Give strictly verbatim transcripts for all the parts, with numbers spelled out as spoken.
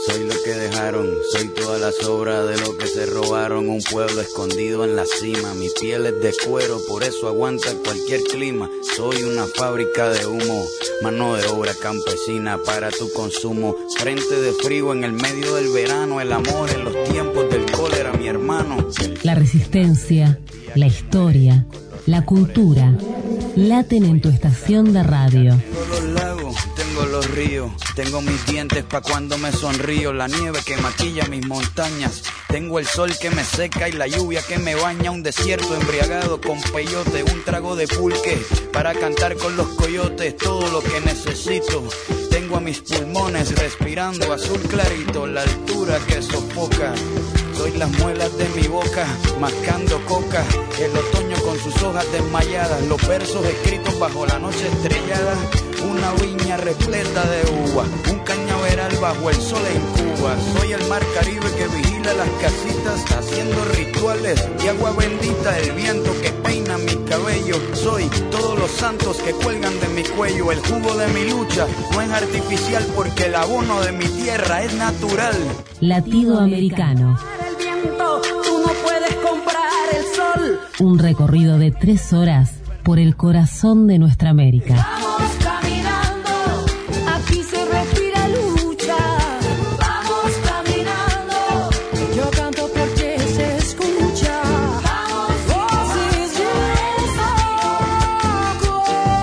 Soy lo que dejaron, soy toda la sobra de lo que se robaron. Un pueblo escondido en la cima, mi piel es de cuero, por eso aguanta cualquier clima. Soy una fábrica de humo, mano de obra campesina para tu consumo. Frente de frío en el medio del verano, el amor en los tiempos del cólera, mi hermano. La resistencia, la historia, la cultura, laten en tu estación de radio. Tengo los lagos, tengo los ríos, tengo mis dientes pa' cuando me sonrío, la nieve que maquilla mis montañas, tengo el sol que me seca y la lluvia que me baña, un desierto embriagado con peyote, un trago de pulque para cantar con los coyotes, todo lo que necesito. Tengo a mis pulmones respirando azul clarito, la altura que sofoca. Soy las muelas de mi boca, mascando coca, el otoño con sus hojas desmayadas, los versos escritos bajo la noche estrellada, una viña repleta de uva, un cañaveral bajo el sol en Cuba. Soy el mar Caribe que vigila las casitas, haciendo rituales de agua bendita, el viento que peina mi cabello. Soy todos los santos que cuelgan de mi cuello, el jugo de mi lucha no es artificial porque el abono de mi tierra es natural. Latido Americano. Tú no puedes comprar el sol. Un recorrido de tres horas por el corazón de nuestra América. Vamos caminando, aquí se respira lucha. Vamos caminando, yo canto porque se escucha. Vamos, voces de desahogo.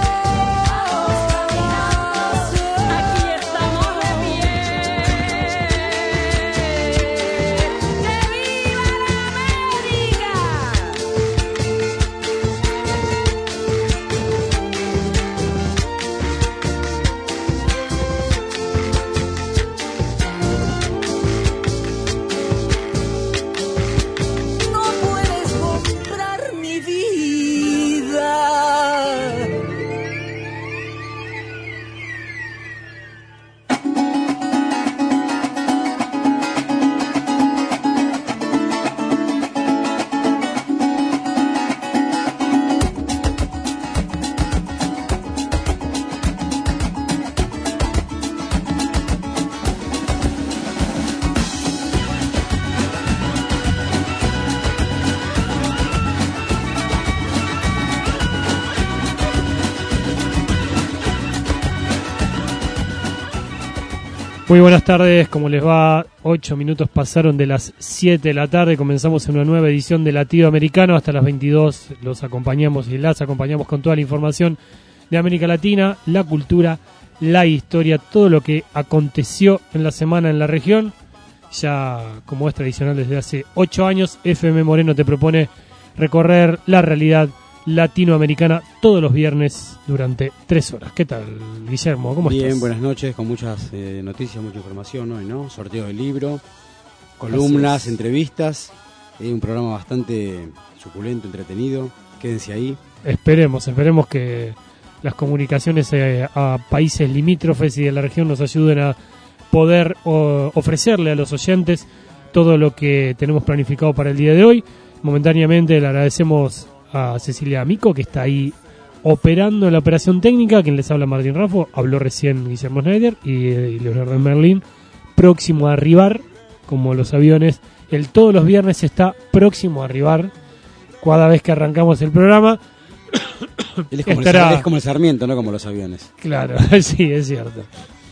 Vamos caminando, aquí estamos de pie. Muy buenas tardes, ¿cómo les va? Ocho minutos pasaron de las siete de la tarde, comenzamos en una nueva edición de Latido Americano, hasta las veintidós los acompañamos y las acompañamos con toda la información de América Latina, la cultura, la historia, todo lo que aconteció en la semana en la región. Ya como es tradicional desde hace ocho años, F M Moreno te propone recorrer la realidad latinoamericana todos los viernes durante tres horas. ¿Qué tal, Guillermo? ¿Cómo Bien, estás? buenas noches, con muchas eh, noticias, mucha información hoy, ¿no? Sorteo de libro, columnas, entrevistas, eh, un programa bastante suculento, entretenido. Quédense ahí. Esperemos, esperemos que las comunicaciones eh, a países limítrofes y de la región nos ayuden a poder o, ofrecerle a los oyentes todo lo que tenemos planificado para el día de hoy. Momentáneamente le agradecemos a Cecilia Amico, que está ahí operando en la operación técnica. Quien les habla, Martín Raffo. Habló recién Guillermo Schneider y, y Leonardo Merlín, próximo a arribar, como los aviones. El todos los viernes está próximo a arribar. Cada vez que arrancamos el programa, Él es, como estará... el, es como el Sarmiento, no como los aviones. Claro, sí, es cierto.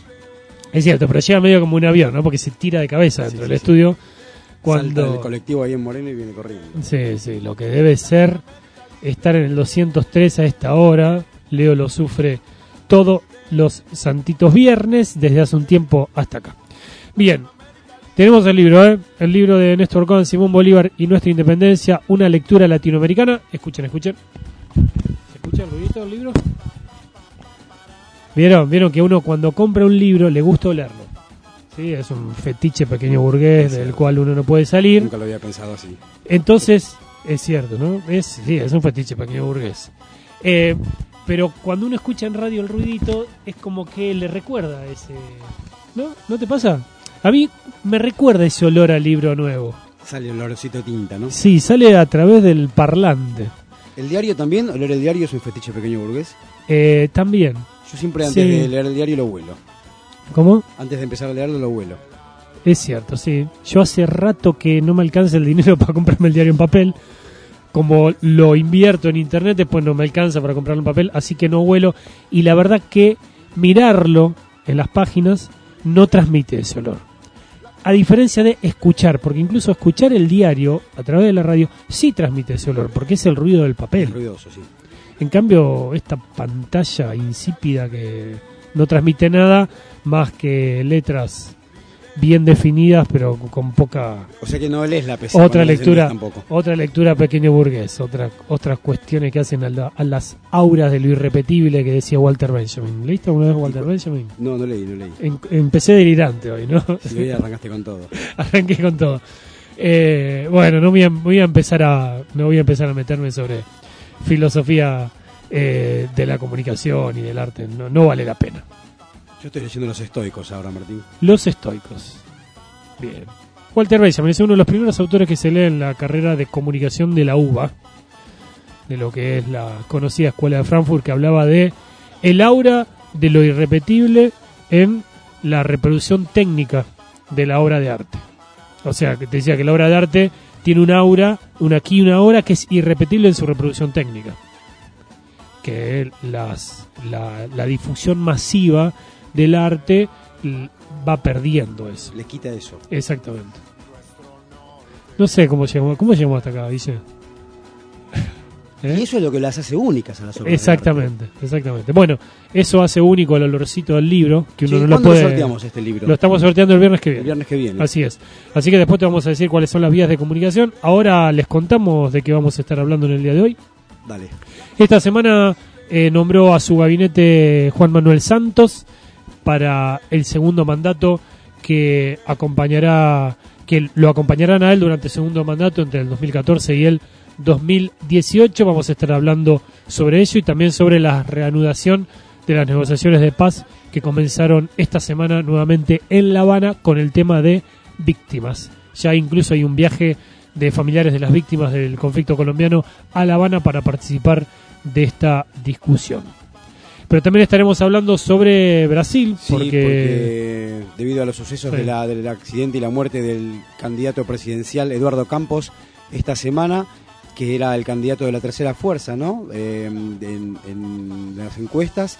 Es cierto, pero llega medio como un avión, ¿no? Porque se tira de cabeza dentro sí, del sí, estudio. Sí. Cuando... Salta el colectivo ahí en Moreno y viene corriendo. Sí, sí, lo que debe ser estar en el doscientos tres a esta hora. Leo lo sufre todos los santitos viernes, desde hace un tiempo hasta acá. Bien, tenemos el libro, ¿eh? El libro de Néstor Cohen, Simón Bolívar y nuestra independencia, una lectura latinoamericana. Escuchen, escuchen. ¿Se escucha el ruidito del libro? ¿Vieron? Vieron que uno cuando compra un libro le gusta olerlo. Sí, es un fetiche pequeño burgués del cual uno no puede salir. Nunca lo había pensado así. Entonces, es cierto, ¿no? Es, sí, es un fetiche pequeño burgués. Eh, pero cuando uno escucha en radio el ruidito, es como que le recuerda ese... ¿No? ¿No te pasa? A mí me recuerda ese olor al libro nuevo. Sale el olorcito de tinta, ¿no? Sí, sale a través del parlante. ¿El diario también? ¿Oler el diario es un fetiche pequeño burgués? Eh, también. Yo siempre antes Sí. de leer el diario lo huelo. ¿Cómo? Antes de empezar a leerlo lo huelo. Es cierto, sí. Yo hace rato que no me alcanza el dinero para comprarme el diario en papel. Como lo invierto en internet, después no me alcanza para comprarlo en papel, así que no vuelo. Y la verdad que mirarlo en las páginas no transmite ese olor. A diferencia de escuchar, porque incluso escuchar el diario a través de la radio sí transmite ese olor, porque es el ruido del papel. Es ruidoso, sí. En cambio, esta pantalla insípida que no transmite nada más que letras bien definidas, pero con poca... O sea que no lees la P C. Otra lectura, tampoco. otra lectura pequeño burgués, otra, otras cuestiones que hacen a, la, a las auras de lo irrepetible que decía Walter Benjamin. ¿Leíste alguna vez Walter Benjamin? No, no leí, no leí. En, empecé delirante hoy, ¿no? Si hoy arrancaste con todo. Arranqué con todo. Eh, bueno, no voy a, voy a empezar a, no voy a empezar a meterme sobre filosofía eh, de la comunicación y del arte. No, no vale la pena. Yo estoy leyendo Los Estoicos ahora, Martín. Los estoicos. Bien. Walter Benjamin es uno de los primeros autores que se lee en la carrera de comunicación de la U B A, de lo que es la conocida Escuela de Frankfurt, que hablaba de el aura de lo irrepetible en la reproducción técnica de la obra de arte. O sea, que te decía que la obra de arte tiene un aura, una aquí y una ahora, que es irrepetible en su reproducción técnica. Que las, la, la difusión masiva del arte va perdiendo eso. Le quita eso. Exactamente. No sé cómo llegamos, cómo llegamos hasta acá, dice. ¿Eh? Y eso es lo que las hace únicas a las obras. Exactamente, exactamente. Bueno, eso hace único el olorcito del libro, que uno Sí, no lo ¿cuándo puede. lo sorteamos este libro? Lo estamos sorteando el viernes que viene. El viernes que viene. Así es. Así que después te vamos a decir cuáles son las vías de comunicación. Ahora les contamos de qué vamos a estar hablando en el día de hoy. Dale. Esta semana eh, nombró a su gabinete Juan Manuel Santos para el segundo mandato, que acompañará, que lo acompañarán a él durante el segundo mandato entre el dos mil catorce y el dos mil dieciocho. Vamos a estar hablando sobre ello y también sobre la reanudación de las negociaciones de paz que comenzaron esta semana nuevamente en La Habana con el tema de víctimas. Ya incluso hay un viaje de familiares de las víctimas del conflicto colombiano a La Habana para participar de esta discusión. Pero también estaremos hablando sobre Brasil, Sí, porque... porque debido a los sucesos Sí. de la, del accidente y la muerte del candidato presidencial Eduardo Campos esta semana, que era el candidato de la tercera fuerza, ¿no? Eh, en, en las encuestas,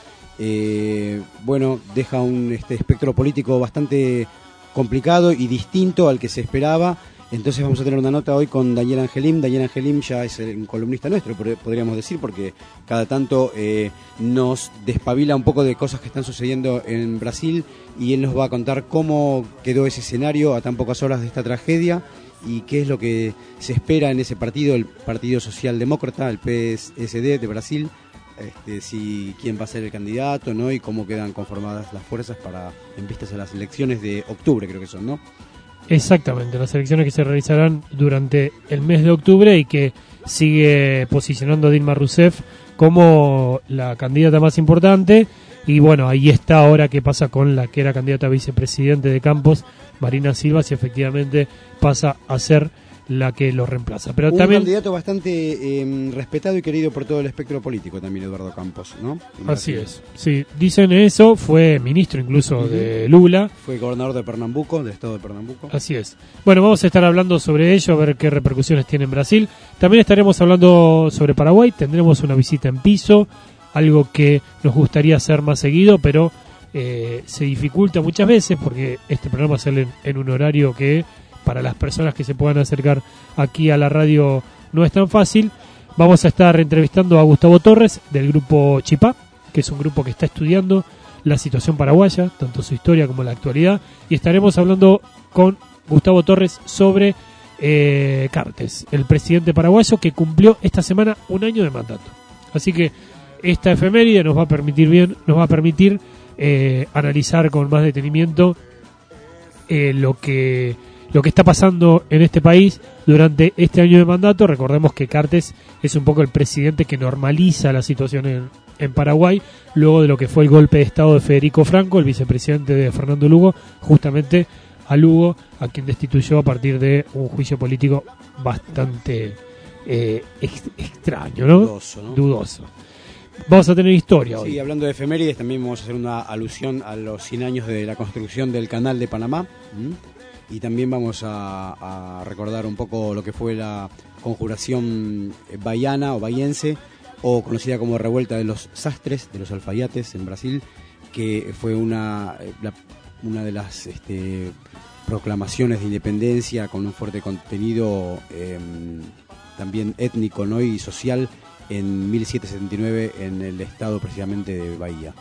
eh, bueno, deja un este espectro político bastante complicado y distinto al que se esperaba. Entonces vamos a tener una nota hoy con Daniel Angelim. Daniel Angelim ya es un columnista nuestro, podríamos decir, porque cada tanto eh, nos despabila un poco de cosas que están sucediendo en Brasil, y él nos va a contar cómo quedó ese escenario a tan pocas horas de esta tragedia y qué es lo que se espera en ese partido, el Partido Socialdemócrata, el P S D de Brasil, este, si quién va a ser el candidato, ¿no? Y cómo quedan conformadas las fuerzas para en vistas a las elecciones de octubre, creo que son, ¿no? Exactamente, las elecciones que se realizarán durante el mes de octubre y que sigue posicionando Dilma Rousseff como la candidata más importante. Y bueno, ahí está ahora qué pasa con la que era candidata a vicepresidente de Campos, Marina Silva, si efectivamente pasa a ser la que lo reemplaza. Pero un también candidato bastante eh, respetado y querido por todo el espectro político también, Eduardo Campos, ¿no? así es, sí, dicen eso, fue ministro incluso uh-huh. de Lula. Fue gobernador de Pernambuco, del estado de Pernambuco. Así es. Bueno, vamos a estar hablando sobre ello, a ver qué repercusiones tiene en Brasil. También estaremos hablando sobre Paraguay, tendremos una visita en piso, algo que nos gustaría hacer más seguido, pero eh, se dificulta muchas veces porque este programa sale en, en un horario que para las personas que se puedan acercar aquí a la radio no es tan fácil. Vamos a estar entrevistando a Gustavo Torres del grupo Chipá, que es un grupo que está estudiando la situación paraguaya, tanto su historia como la actualidad, y estaremos hablando con Gustavo Torres sobre eh, Cartes, el presidente paraguayo que cumplió esta semana un año de mandato. Así que esta efeméride nos va a permitir bien, nos va a permitir eh, analizar con más detenimiento eh, lo que lo que está pasando en este país durante este año de mandato. Recordemos que Cartes es un poco el presidente que normaliza la situación en, en Paraguay, luego de lo que fue el golpe de estado de Federico Franco, el vicepresidente de Fernando Lugo, justamente a Lugo, a quien destituyó a partir de un juicio político bastante eh, ex, extraño, ¿no? Dudoso, ¿no? Dudoso. Vamos a tener historia hoy. Sí, hablando de efemérides, también vamos a hacer una alusión a los cien años de la construcción del Canal de Panamá. ¿Mm? y también vamos a, a recordar un poco lo que fue la conjuración baiana o baiense, o conocida como revuelta de los sastres, de los alfaiates en Brasil, que fue una, la, una de las este, proclamaciones de independencia con un fuerte contenido eh, también étnico, ¿no?, y social en mil setecientos setenta y nueve en el estado precisamente de Bahía.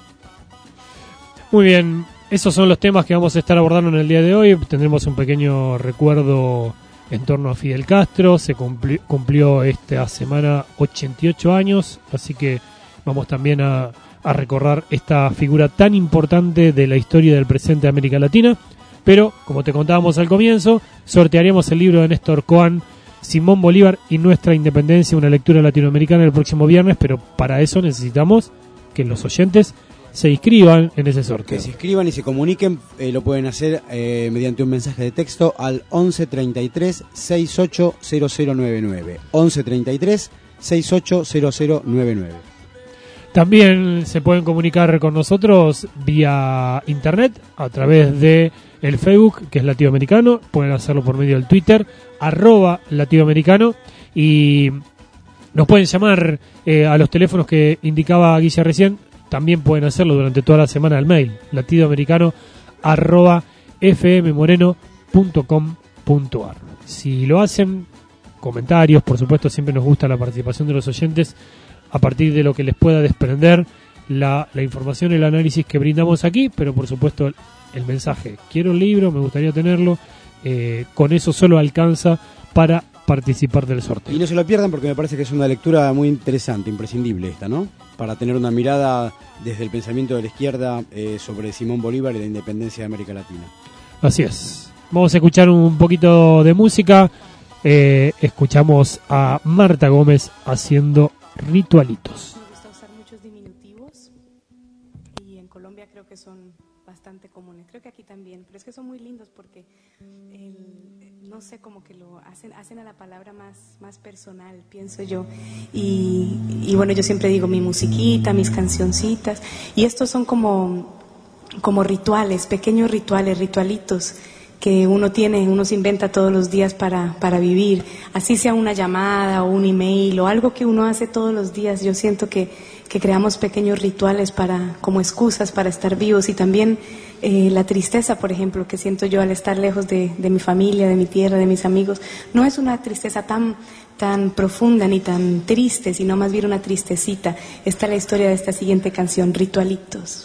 Muy bien, esos son los temas que vamos a estar abordando en el día de hoy. Tendremos un pequeño recuerdo en torno a Fidel Castro. Se cumplió, cumplió esta semana ochenta y ocho años, así que vamos también a, a recorrer esta figura tan importante de la historia del presente de América Latina. Pero, como te contábamos al comienzo, sortearemos el libro de Néstor Coan, Simón Bolívar y nuestra independencia, una lectura latinoamericana, el próximo viernes, pero para eso necesitamos que los oyentes se inscriban en ese sorteo. Que se inscriban y se comuniquen, eh, lo pueden hacer eh, mediante un mensaje de texto al once treinta y tres sesenta y ocho cero cero noventa y nueve. once treinta y tres sesenta y ocho cero cero noventa y nueve. También se pueden comunicar con nosotros vía internet a través de el Facebook, que es Latinoamericano. Pueden hacerlo por medio del Twitter, arroba Latinoamericano, y nos pueden llamar eh, a los teléfonos que indicaba Guilla recién. También pueden hacerlo durante toda la semana al mail latinoamericano arroba fmmoreno punto com punto ar. Si lo hacen, comentarios, por supuesto, siempre nos gusta la participación de los oyentes a partir de lo que les pueda desprender la, la información, el análisis que brindamos aquí, pero por supuesto el, el mensaje, quiero el libro, me gustaría tenerlo, eh, con eso solo alcanza para participar del sorteo. Y no se lo pierdan porque me parece que es una lectura muy interesante, imprescindible esta, ¿no? Para tener una mirada desde el pensamiento de la izquierda eh, sobre Simón Bolívar y la independencia de América Latina. Así es. Vamos a escuchar un poquito de música. Eh, escuchamos a Marta Gómez haciendo Ritualitos. Me gusta usar muchos diminutivos y en Colombia creo que son bastante comunes. Creo que aquí también, pero es que son muy lindos porque el, no sé, como que lo hacen hacen a la palabra más, más personal, pienso yo. Y, y bueno, yo siempre digo mi musiquita, mis cancioncitas, y estos son como, como rituales, pequeños rituales, ritualitos que uno tiene, uno se inventa todos los días para, para vivir, así sea una llamada o un email o algo que uno hace todos los días. Yo siento que, que creamos pequeños rituales para, como excusas para estar vivos. Y también eh, la tristeza, por ejemplo, que siento yo al estar lejos de, de mi familia, de mi tierra, de mis amigos, no es una tristeza tan, tan profunda ni tan triste, sino más bien una tristecita. Esta es la historia de esta siguiente canción, Ritualitos.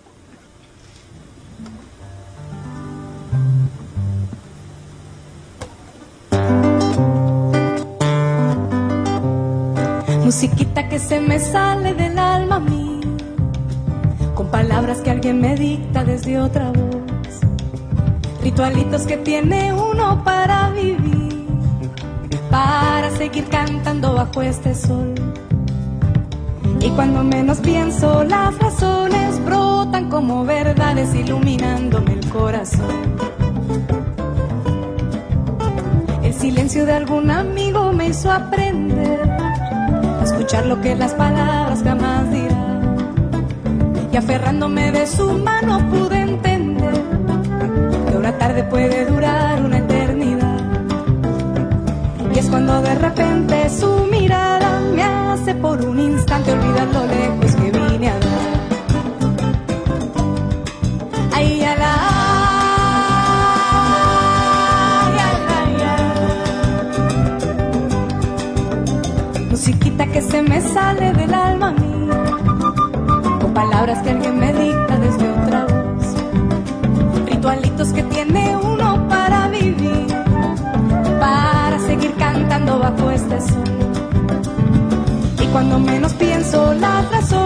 Musiquita que se me sale del alma a mí, con palabras que alguien me dicta desde otra voz, ritualitos que tiene uno para vivir, para seguir cantando bajo este sol. Y cuando menos pienso, las razones brotan como verdades iluminándome el corazón. El silencio de algún amigo me hizo aprender a escuchar lo que las palabras jamás dirán, y aferrándome de su mano pude entender que una tarde puede durar una eternidad. Y es cuando de repente su mirada me hace por un instante olvidar lo lejos que vine a dar. Ay, a la musiquita que se me sale del alma a mí, con palabras que alguien me dicta desde otra voz, ritualitos que tiene uno para vivir, para seguir cantando bajo este sol. Y cuando menos pienso, la razón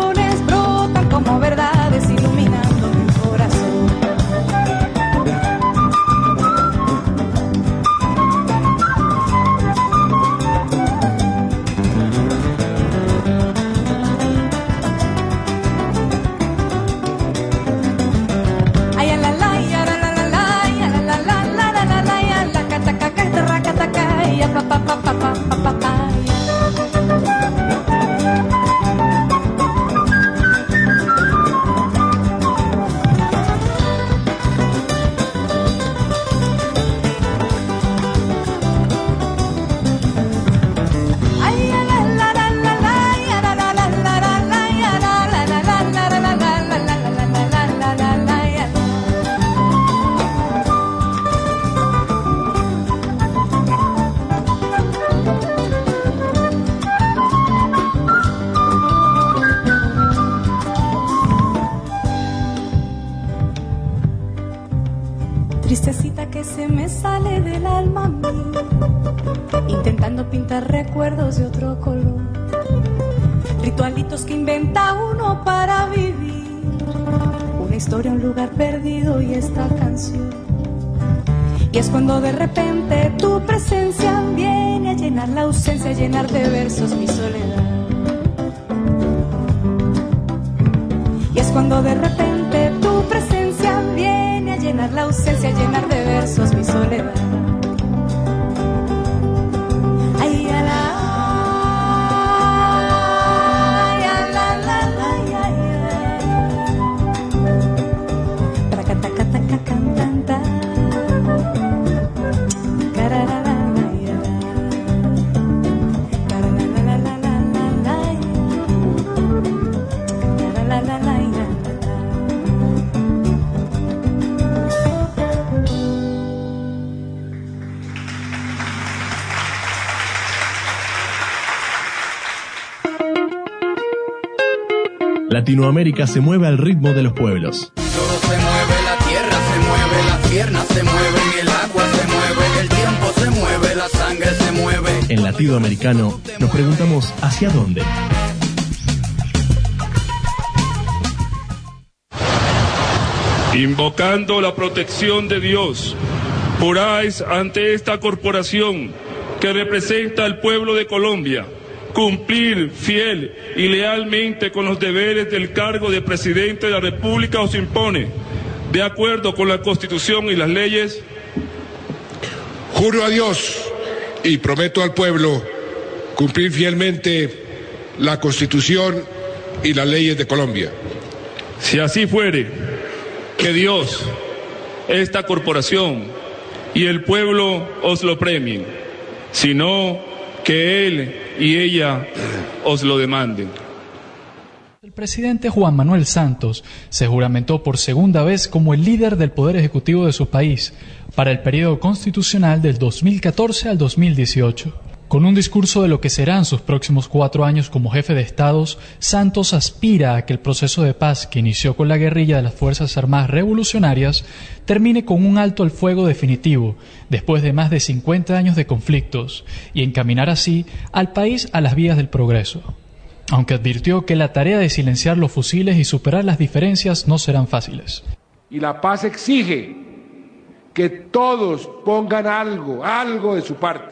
que se me sale del alma a mí, intentando pintar recuerdos de otro color, ritualitos que inventa uno para vivir, una historia, un lugar perdido y esta canción. Y es cuando de repente tu presencia viene a llenar la ausencia, a llenar de versos mi soledad. Y es cuando de repente tu presencia viene a llenar la ausencia, a llenar de versos mi soledad. Ay, a la, ay, a la, la, la, ay, ay, ay. Tracataca, cantanta. Latinoamérica se mueve al ritmo de los pueblos. Todo se mueve, la tierra se mueve, las piernas se mueven, el agua se mueve, el tiempo se mueve, la sangre se mueve. En Latinoamericano nos preguntamos ¿hacia dónde? Invocando la protección de Dios, juráis ante esta corporación que representa al pueblo de Colombia cumplir fiel y lealmente con los deberes del cargo de presidente de la República os impone, de acuerdo con la Constitución y las leyes. Juro a Dios y prometo al pueblo cumplir fielmente la Constitución y las leyes de Colombia. Si así fuere, que Dios, esta corporación y el pueblo os lo premien, si no, que Él y ella os lo demanden. El presidente Juan Manuel Santos se juramentó por segunda vez como el líder del Poder Ejecutivo de su país para el periodo constitucional del dos mil catorce al dos mil dieciocho. Con un discurso de lo que serán sus próximos cuatro años como jefe de Estados, Santos aspira a que el proceso de paz que inició con la guerrilla de las Fuerzas Armadas Revolucionarias termine con un alto al fuego definitivo, después de más de cincuenta años de conflictos, y encaminar así al país a las vías del progreso. Aunque advirtió que la tarea de silenciar los fusiles y superar las diferencias no serán fáciles. Y la paz exige que todos pongan algo, algo de su parte.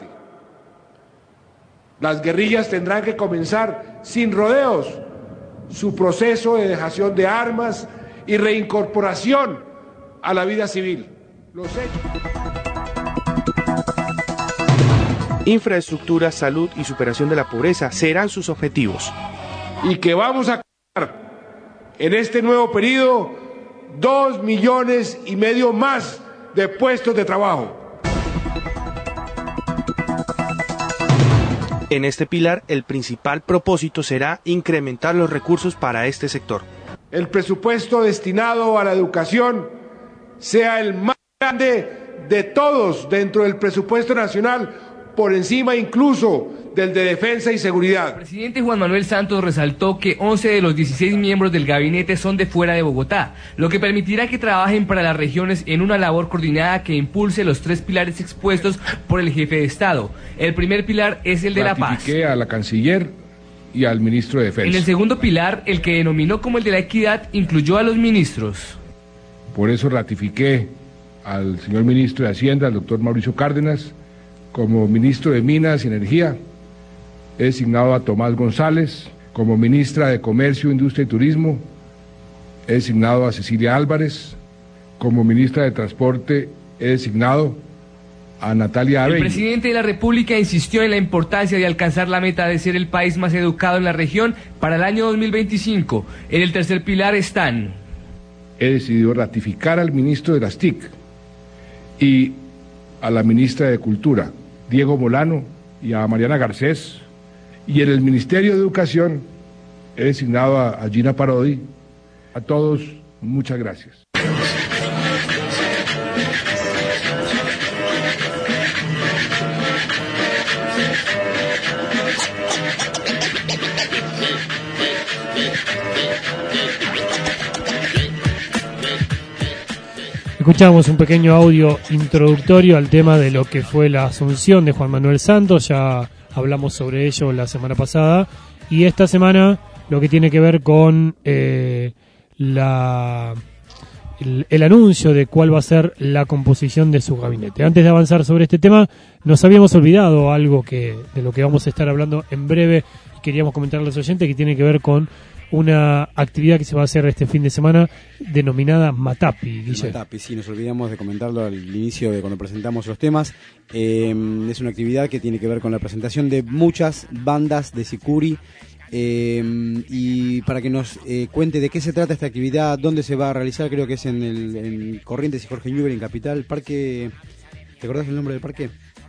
Las guerrillas tendrán que comenzar sin rodeos su proceso de dejación de armas y reincorporación a la vida civil. Los hechos. Infraestructura, salud y superación de la pobreza serán sus objetivos. Y que vamos a crear en este nuevo periodo dos millones y medio más de puestos de trabajo. En este pilar, el principal propósito será incrementar los recursos para este sector. El presupuesto destinado a la educación sea el más grande de todos dentro del presupuesto nacional, por encima incluso del de defensa y seguridad. El presidente Juan Manuel Santos resaltó que once de los dieciséis miembros del gabinete son de fuera de Bogotá, lo que permitirá que trabajen para las regiones en una labor coordinada que impulse los tres pilares expuestos por el jefe de Estado. El primer pilar es el de la paz. Ratifiqué a la canciller y al ministro de Defensa. En el segundo pilar, el que denominó como el de la equidad, incluyó a los ministros. Por eso ratifiqué al señor ministro de Hacienda, al doctor Mauricio Cárdenas, como ministro de Minas y Energía. He designado a Tomás González como ministra de Comercio, Industria y Turismo. He designado a Cecilia Álvarez como ministra de Transporte. He designado a Natalia Abello. El presidente de la República insistió en la importancia de alcanzar la meta de ser el país más educado en la región para el año dos mil veinticinco. En el tercer pilar están: he decidido ratificar al ministro de las T I C y a la ministra de Cultura, Diego Molano, y a Mariana Garcés. Y en el Ministerio de Educación he designado a, a Gina Parodi. A todos, muchas gracias. Escuchamos un pequeño audio introductorio al tema de lo que fue la asunción de Juan Manuel Santos. Ya hablamos sobre ello la semana pasada. Y esta semana lo que tiene que ver con eh, la el, el anuncio de cuál va a ser la composición de su gabinete. Antes de avanzar sobre este tema, nos habíamos olvidado algo que de lo que vamos a estar hablando en breve y queríamos comentarle a los oyentes, que tiene que ver con una actividad que se va a hacer este fin de semana denominada Matapi, Guille. Matapi, sí, nos olvidamos de comentarlo al inicio de cuando presentamos los temas. Eh, es una actividad que tiene que ver con la presentación de muchas bandas de Sicuri. Eh, y para que nos eh, cuente de qué se trata esta actividad, dónde se va a realizar, creo que es en, el, en Corrientes y Jorge Newbery, en Capital, parque. ¿Te acordás el nombre del parque?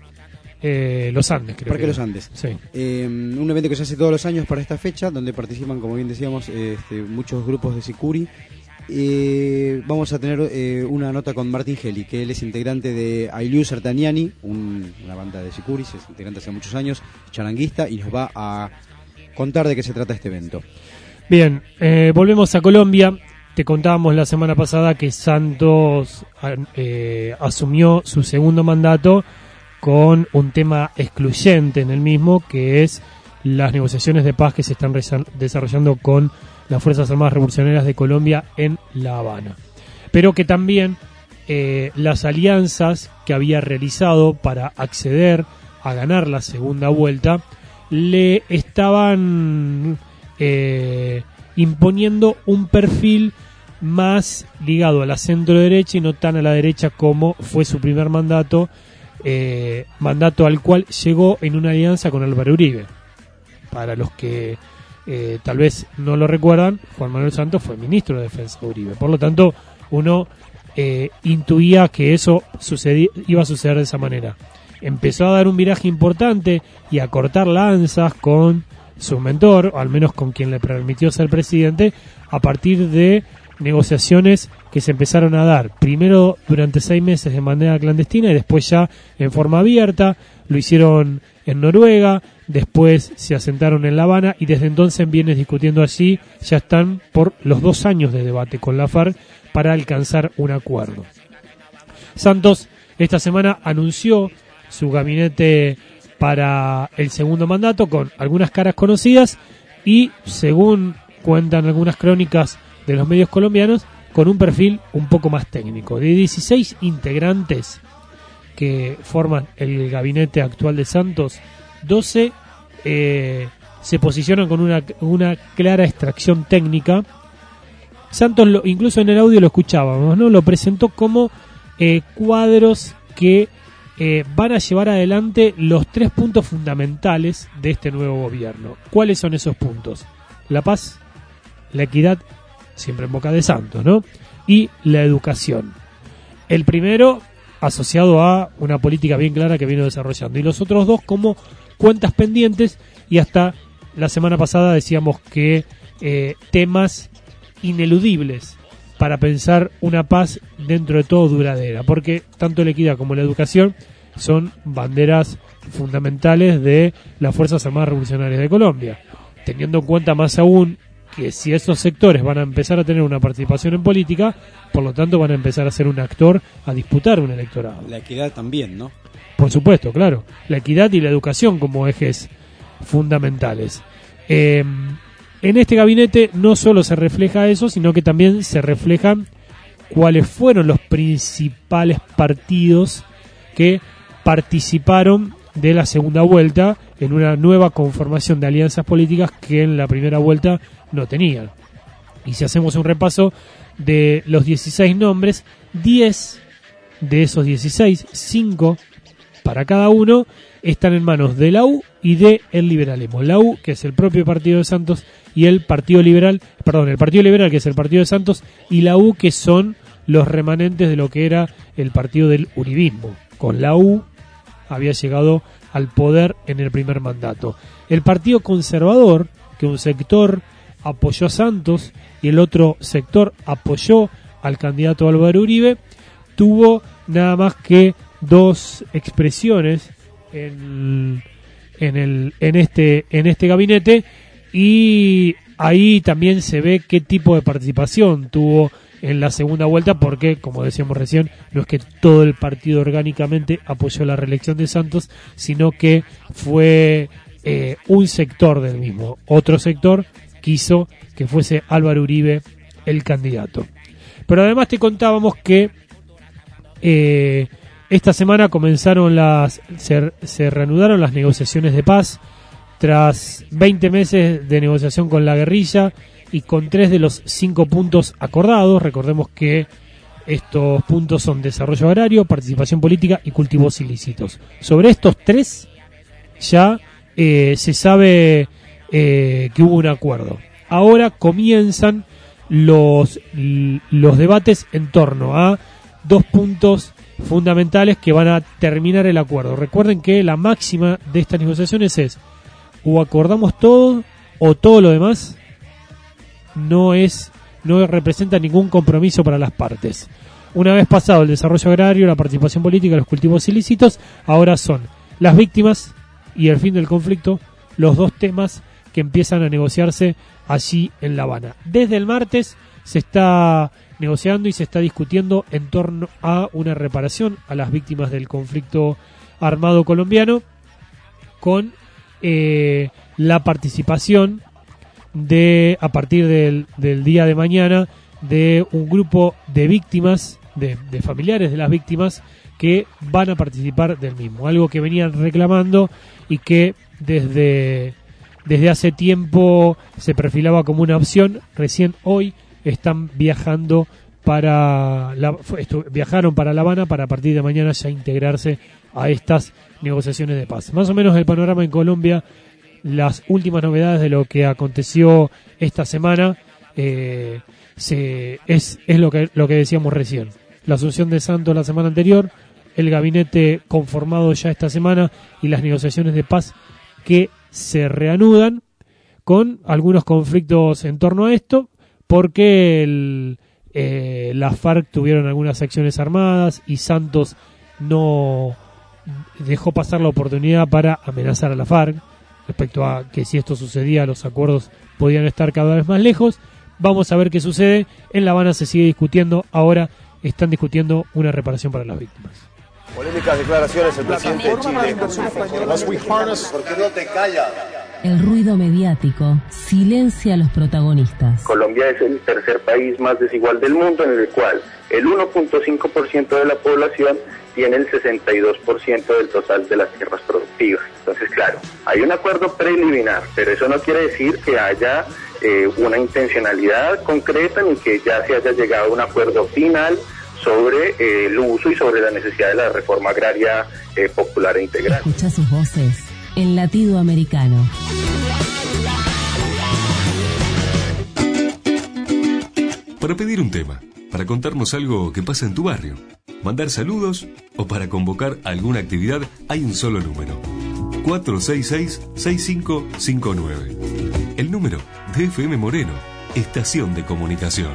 Eh, los Andes, creo. Parque que Los Andes. Sí. Eh, un evento que se hace todos los años para esta fecha, donde participan, como bien decíamos, este, muchos grupos de Sicuri. Eh, vamos a tener eh, una nota con Martín Geli, que él es integrante de Ailiu Sertaniani, un, una banda de Sicuri, es integrante hace muchos años, charanguista, y nos va a contar de qué se trata este evento. Bien, eh, volvemos a Colombia. Te contábamos la semana pasada que Santos eh, asumió su segundo mandato con un tema excluyente en el mismo, que es las negociaciones de paz que se están desarrollando con las Fuerzas Armadas Revolucionarias de Colombia en La Habana. Pero que también eh, las alianzas que había realizado para acceder a ganar la segunda vuelta le estaban eh, imponiendo un perfil más ligado a la centro derecha y no tan a la derecha como fue su primer mandato, eh, mandato al cual llegó en una alianza con Álvaro Uribe. Para los que eh, tal vez no lo recuerdan, Juan Manuel Santos fue ministro de Defensa de Uribe, por lo tanto uno eh, intuía que eso sucedí, iba a suceder de esa manera. Empezó a dar un viraje importante y a cortar lanzas con su mentor, o al menos con quien le permitió ser presidente, a partir de negociaciones que se empezaron a dar, primero durante seis meses de manera clandestina y después ya en forma abierta. Lo hicieron en Noruega, después se asentaron en La Habana y desde entonces vienen discutiendo allí. Ya están por los dos años de debate con la FARC para alcanzar un acuerdo. Santos esta semana anunció su gabinete para el segundo mandato con algunas caras conocidas y, según cuentan algunas crónicas de los medios colombianos, con un perfil un poco más técnico. De dieciséis integrantes que forman el gabinete actual de Santos, doce eh, se posicionan con una, una clara extracción técnica. Santos, lo, incluso en el audio lo escuchábamos, ¿no? Lo presentó como eh, cuadros que eh, van a llevar adelante los tres puntos fundamentales de este nuevo gobierno. ¿Cuáles son esos puntos? La paz, la equidad, siempre en boca de Santos, ¿no? Y la educación. El primero asociado a una política bien clara que vino desarrollando, y los otros dos como cuentas pendientes, y hasta la semana pasada decíamos que eh, temas ineludibles para pensar una paz dentro de todo duradera, porque tanto la equidad como la educación son banderas fundamentales de las Fuerzas Armadas Revolucionarias de Colombia, teniendo en cuenta más aún que si esos sectores van a empezar a tener una participación en política, por lo tanto van a empezar a ser un actor a disputar un electorado. La equidad también, ¿no? Por supuesto, claro. La equidad y la educación como ejes fundamentales. Eh, en este gabinete no solo se refleja eso, sino que también se reflejan cuáles fueron los principales partidos que participaron de la segunda vuelta en una nueva conformación de alianzas políticas que en la primera vuelta no tenían. Y si hacemos un repaso de los dieciséis nombres, diez de esos dieciséis, cinco para cada uno, están en manos de la U y de el liberalismo. La U, que es el propio partido de Santos, y el Partido Liberal, perdón, el Partido Liberal, que es el partido de Santos, y la U, que son los remanentes de lo que era el partido del uribismo. Con la U había llegado al poder en el primer mandato. El Partido Conservador, que un sector apoyó a Santos y el otro sector apoyó al candidato Álvaro Uribe, tuvo nada más que dos expresiones en, en, el, en, este, en este gabinete, y ahí también se ve qué tipo de participación tuvo en la segunda vuelta, porque, como decíamos recién, no es que todo el partido orgánicamente apoyó la reelección de Santos, sino que fue eh, un sector del mismo. Otro sector quiso que fuese Álvaro Uribe el candidato. Pero además te contábamos que eh, esta semana comenzaron las se, se reanudaron las negociaciones de paz tras veinte meses de negociación con la guerrilla y con tres de los cinco puntos acordados. Recordemos que estos puntos son desarrollo agrario, participación política y cultivos ilícitos. Sobre estos tres ya eh, se sabe eh, que hubo un acuerdo. Ahora comienzan los, los debates en torno a dos puntos fundamentales que van a terminar el acuerdo. Recuerden que la máxima de estas negociaciones es: o acordamos todo o todo lo demás no es no representa ningún compromiso para las partes. Una vez pasado el desarrollo agrario, la participación política, los cultivos ilícitos, ahora son las víctimas y el fin del conflicto los dos temas que empiezan a negociarse allí en La Habana. Desde el martes se está negociando y se está discutiendo en torno a una reparación a las víctimas del conflicto armado colombiano, con eh, la participación de, a partir del, del día de mañana, de un grupo de víctimas, de, de familiares de las víctimas, que van a participar del mismo. Algo que venían reclamando y que desde, desde hace tiempo se perfilaba como una opción. Recién hoy están viajando para la, estu, viajaron para La Habana para a partir de mañana ya integrarse a estas negociaciones de paz. Más o menos el panorama en Colombia, las últimas novedades de lo que aconteció esta semana, eh, se, es, es lo que, lo que decíamos recién. La asunción de Santos la semana anterior, el gabinete conformado ya esta semana y las negociaciones de paz que se reanudan, con algunos conflictos en torno a esto, porque el, eh, las FARC tuvieron algunas acciones armadas y Santos no dejó pasar la oportunidad para amenazar a la FARC respecto a que si esto sucedía los acuerdos podían estar cada vez más lejos. Vamos a ver qué sucede. En La Habana se sigue discutiendo, ahora están discutiendo una reparación para las víctimas. Polémicas declaraciones el presidente de Chile. ¿Por qué no te callas? El ruido mediático silencia a los protagonistas. Colombia es el tercer país más desigual del mundo, en el cual el uno punto cinco por ciento de la población tiene el sesenta y dos por ciento del total de las tierras productivas. Entonces, claro, hay un acuerdo preliminar, pero eso no quiere decir que haya eh, una intencionalidad concreta ni que ya se haya llegado a un acuerdo final sobre eh, el uso y sobre la necesidad de la reforma agraria eh, popular e integral. Escucha sus voces en Latido Americano. Para pedir un tema, para contarnos algo que pasa en tu barrio, mandar saludos o para convocar alguna actividad, hay un solo número: cuatro seis seis, seis cinco cinco nueve. El número de F M Moreno, estación de comunicación.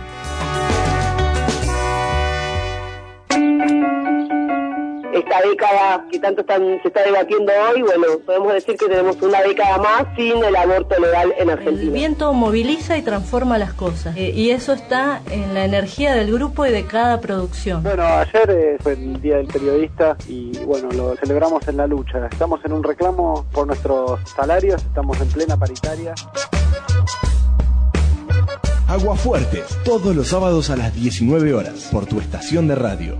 Esta década que tanto están, se está debatiendo hoy, bueno, podemos decir que tenemos una década más sin el aborto legal en Argentina. El viento moviliza y transforma las cosas, eh, y eso está en la energía del grupo y de cada producción. Bueno, ayer eh, fue el Día del Periodista y bueno, lo celebramos en la lucha. Estamos en un reclamo por nuestros salarios, estamos en plena paritaria. Aguafuertes, todos los sábados a las diecinueve horas, por tu estación de radio.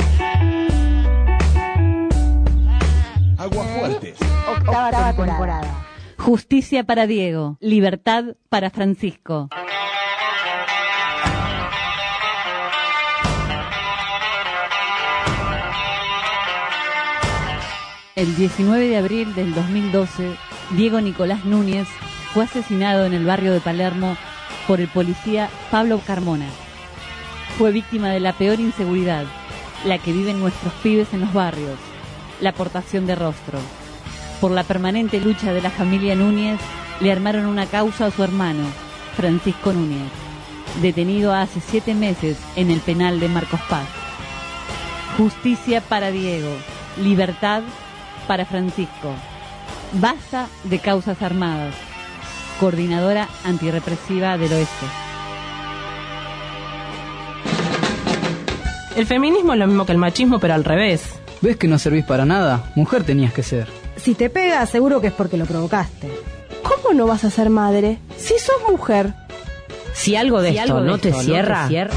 Aguafuertes. Octava, Octava temporada. Justicia para Diego, libertad para Francisco. El diecinueve de abril del dos mil doce, Diego Nicolás Núñez fue asesinado en el barrio de Palermo por el policía Pablo Carmona. Fue víctima de la peor inseguridad, la que viven nuestros pibes en los barrios: la aportación de rostro. Por la permanente lucha de la familia Núñez, le armaron una causa a su hermano, Francisco Núñez, detenido hace siete meses en el penal de Marcos Paz. Justicia para Diego, libertad para Francisco. Basta de causas armadas. coordinadora antirrepresiva del Oeste. El feminismo es lo mismo que el machismo, pero al revés. ¿Ves que no servís para nada? Mujer tenías que ser. Si te pega, seguro que es porque lo provocaste. ¿Cómo no vas a ser madre si sos mujer? Si algo de si esto, algo no, de te esto cierra, no te cierra,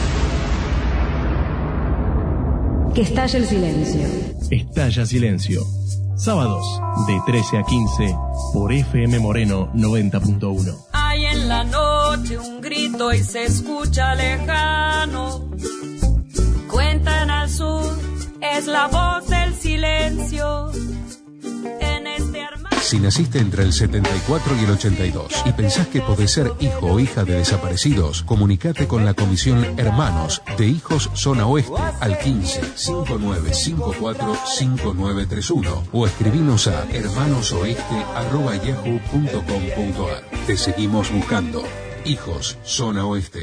Que estalle el silencio. Estalla Silencio. Sábados de trece a quince por F M Moreno noventa punto uno. Hay en la noche un grito y se escucha lejano. Cuentan al sur, es la voz del silencio. En este armario. Si naciste entre el setenta y cuatro y el ochenta y dos y pensás que podés ser hijo o hija de desaparecidos, comunicate con la Comisión Hermanos de Hijos Zona Oeste al quince, cincuenta y nueve cincuenta y cuatro, cincuenta y nueve treinta y uno o escribinos a hermanosoeste arroba yahoo punto com punto ar. Te seguimos buscando. Hijos Zona Oeste.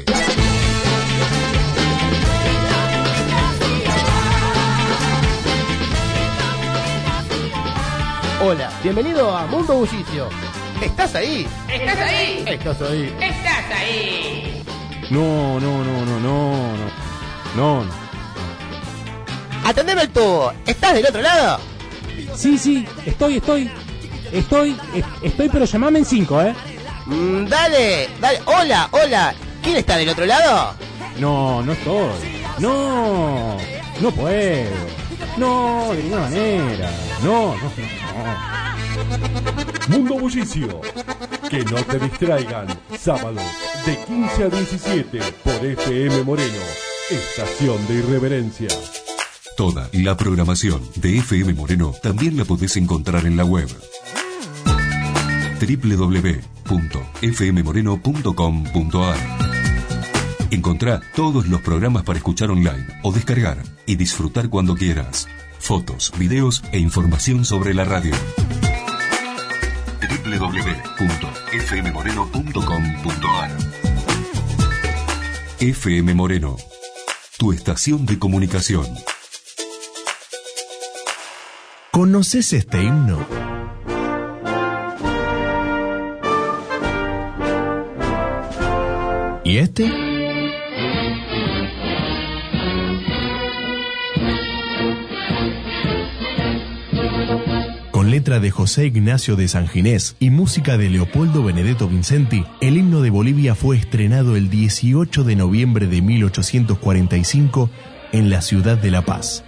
Hola, bienvenido a Mundo Bullicio. ¿Estás ahí? ¿Estás ahí? Estás ahí. ¿Estás ahí? No, no, no, no, no, no. No, no. Atendeme el tubo. ¿Estás del otro lado? Sí, sí, estoy, estoy. Estoy, es- estoy, pero llamame en cinco, ¿eh? Mm, dale, dale. Hola, hola. ¿Quién está del otro lado? No, no estoy. No, no puedo. No, de ninguna manera. No, no, no. Mundo Bullicio. Que no te distraigan. Sábados de quince a diecisiete por F M Moreno. Estación de Irreverencia. Toda la programación de F M Moreno también la podés encontrar en la web doble u doble u doble u punto f m moreno punto com punto ar. Encontrá todos los programas para escuchar online o descargar y disfrutar cuando quieras. Fotos, videos e información sobre la radio. doble u doble u doble u punto f m moreno punto com punto ar. F M Moreno, tu estación de comunicación. ¿Conoces este himno? ¿Y este? Con letra de José Ignacio de San Ginés y música de Leopoldo Benedetto Vincenti, el himno de Bolivia fue estrenado el dieciocho de noviembre de mil ochocientos cuarenta y cinco en la ciudad de La Paz.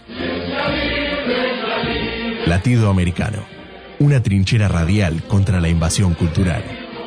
Latido Americano, una trinchera radial contra la invasión cultural.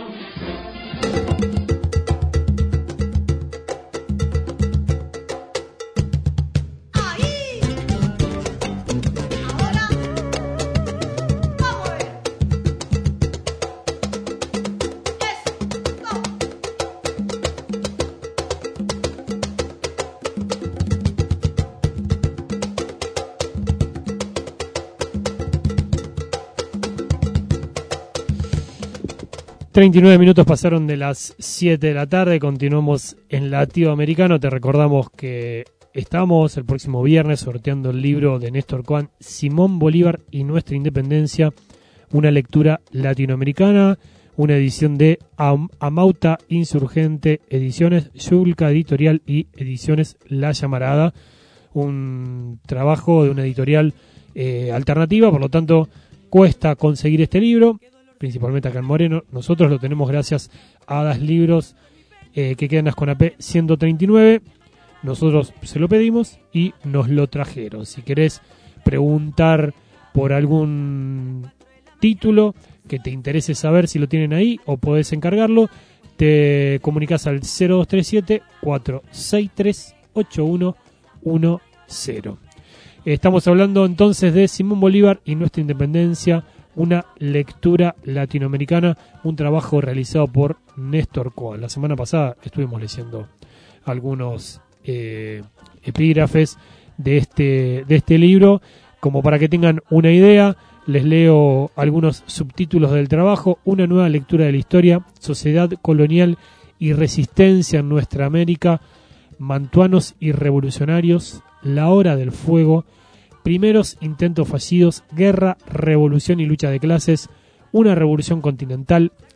treinta y nueve minutos pasaron de las siete de la tarde, continuamos en Latido Americano. Te recordamos que estamos el próximo viernes sorteando el libro de Néstor Coan, Simón Bolívar y Nuestra Independencia, una lectura latinoamericana, una edición de Am- Amauta Insurgente Ediciones, Yulca Editorial y Ediciones La Llamarada, un trabajo de una editorial eh, alternativa, por lo tanto cuesta conseguir este libro, principalmente acá en Moreno. Nosotros lo tenemos gracias a Hadas Libros, eh, que queda en Asconapé ciento treinta y nueve. Nosotros se lo pedimos y nos lo trajeron. Si querés preguntar por algún título que te interese saber si lo tienen ahí o podés encargarlo, te comunicas al cero dos tres siete, cuatro seis tres, ocho uno uno cero. Estamos hablando entonces de Simón Bolívar y Nuestra Independencia, una lectura latinoamericana, un trabajo realizado por Néstor Coan. La semana pasada estuvimos leyendo algunos eh, epígrafes de este, de este libro. Como para que tengan una idea, les leo algunos subtítulos del trabajo: Una nueva lectura de la historia, Sociedad colonial y resistencia en nuestra América, Mantuanos y revolucionarios, La hora del fuego, Primeros intentos fallidos, Guerra, revolución y lucha de clases, Una revolución continental,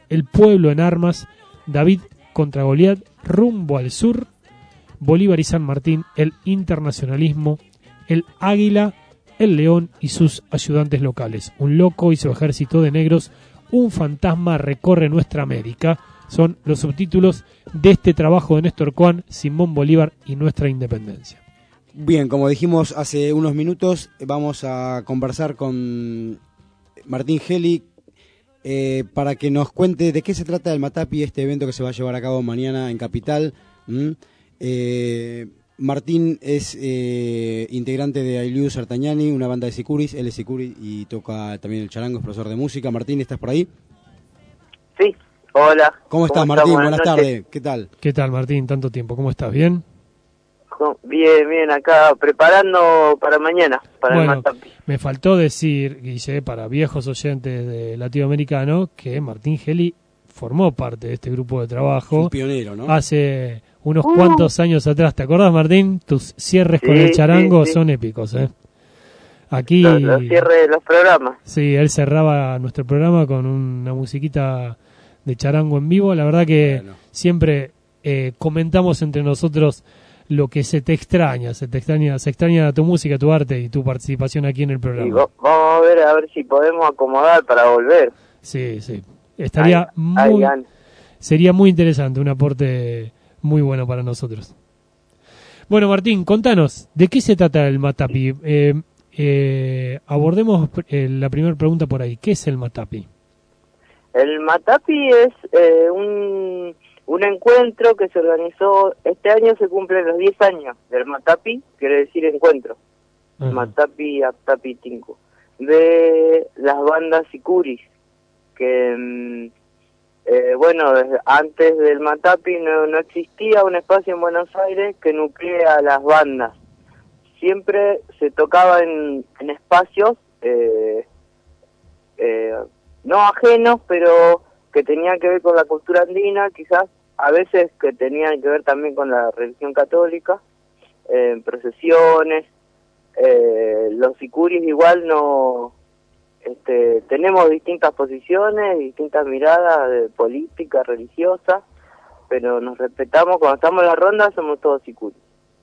El pueblo en armas, David contra Goliat, rumbo al sur, Bolívar y San Martín, el internacionalismo, el águila, el león y sus ayudantes locales. Un loco y su ejército de negros, un fantasma recorre nuestra América. Son los subtítulos de este trabajo de Néstor Coan, Simón Bolívar y nuestra independencia. Bien, como dijimos hace unos minutos, vamos a conversar con Martín Geli eh, para que nos cuente de qué se trata el Matapi, este evento que se va a llevar a cabo mañana en Capital. ¿Mm? Eh, Martín es eh, integrante de Ailiu Artañani, una banda de sicuris. Él es sicuri y toca también el charango, es profesor de música. Martín, ¿estás por ahí? Sí, hola. ¿Cómo estás, ¿Cómo Martín? estás? Buenas, Buenas tardes, ¿qué tal? ¿Qué tal, Martín? Tanto tiempo, ¿cómo estás? ¿Bien? Bien, bien, acá preparando para mañana, para bueno, el Matapi. Me faltó decir, Guille, para viejos oyentes de Latinoamericano, que Martín Geli formó parte de este grupo de trabajo. Un pionero, ¿no? Hace unos Uh. cuantos años atrás. ¿Te acordás, Martín? Tus cierres Sí, con el charango sí, sí. son épicos, ¿eh? Aquí... Los, los cierres de los programas. Sí, él cerraba nuestro programa con una musiquita de charango en vivo. La verdad que Bueno. siempre eh, comentamos entre nosotros lo que se te extraña, se te extraña, se extraña tu música, tu arte y tu participación aquí en el Y programa. va- vamos a ver a ver si podemos acomodar para volver. Sí, sí. Estaría Ay, ay, muy, gan- sería muy interesante, un aporte muy bueno para nosotros. Bueno, Martín, contanos, ¿de qué se trata el Matapi? Eh, eh, abordemos eh, la primera pregunta por ahí. ¿Qué es el Matapi? El Matapi es eh, un, un encuentro que se organizó, este año se cumplen los diez años del Matapi, quiere decir encuentro. Ajá. Matapi Aptapi Tinku, de las bandas sicuris, que mm, eh, bueno, desde antes del Matapi no, no existía un espacio en Buenos Aires que nuclea a las bandas. Siempre se tocaba en, en espacios eh, eh, no ajenos, pero que tenían que ver con la cultura andina, quizás a veces que tenían que ver también con la religión católica, eh, en procesiones. Eh, los sicuris igual no este, tenemos distintas posiciones, distintas miradas de política, religiosa, pero nos respetamos. Cuando estamos en la ronda somos todos sicuris,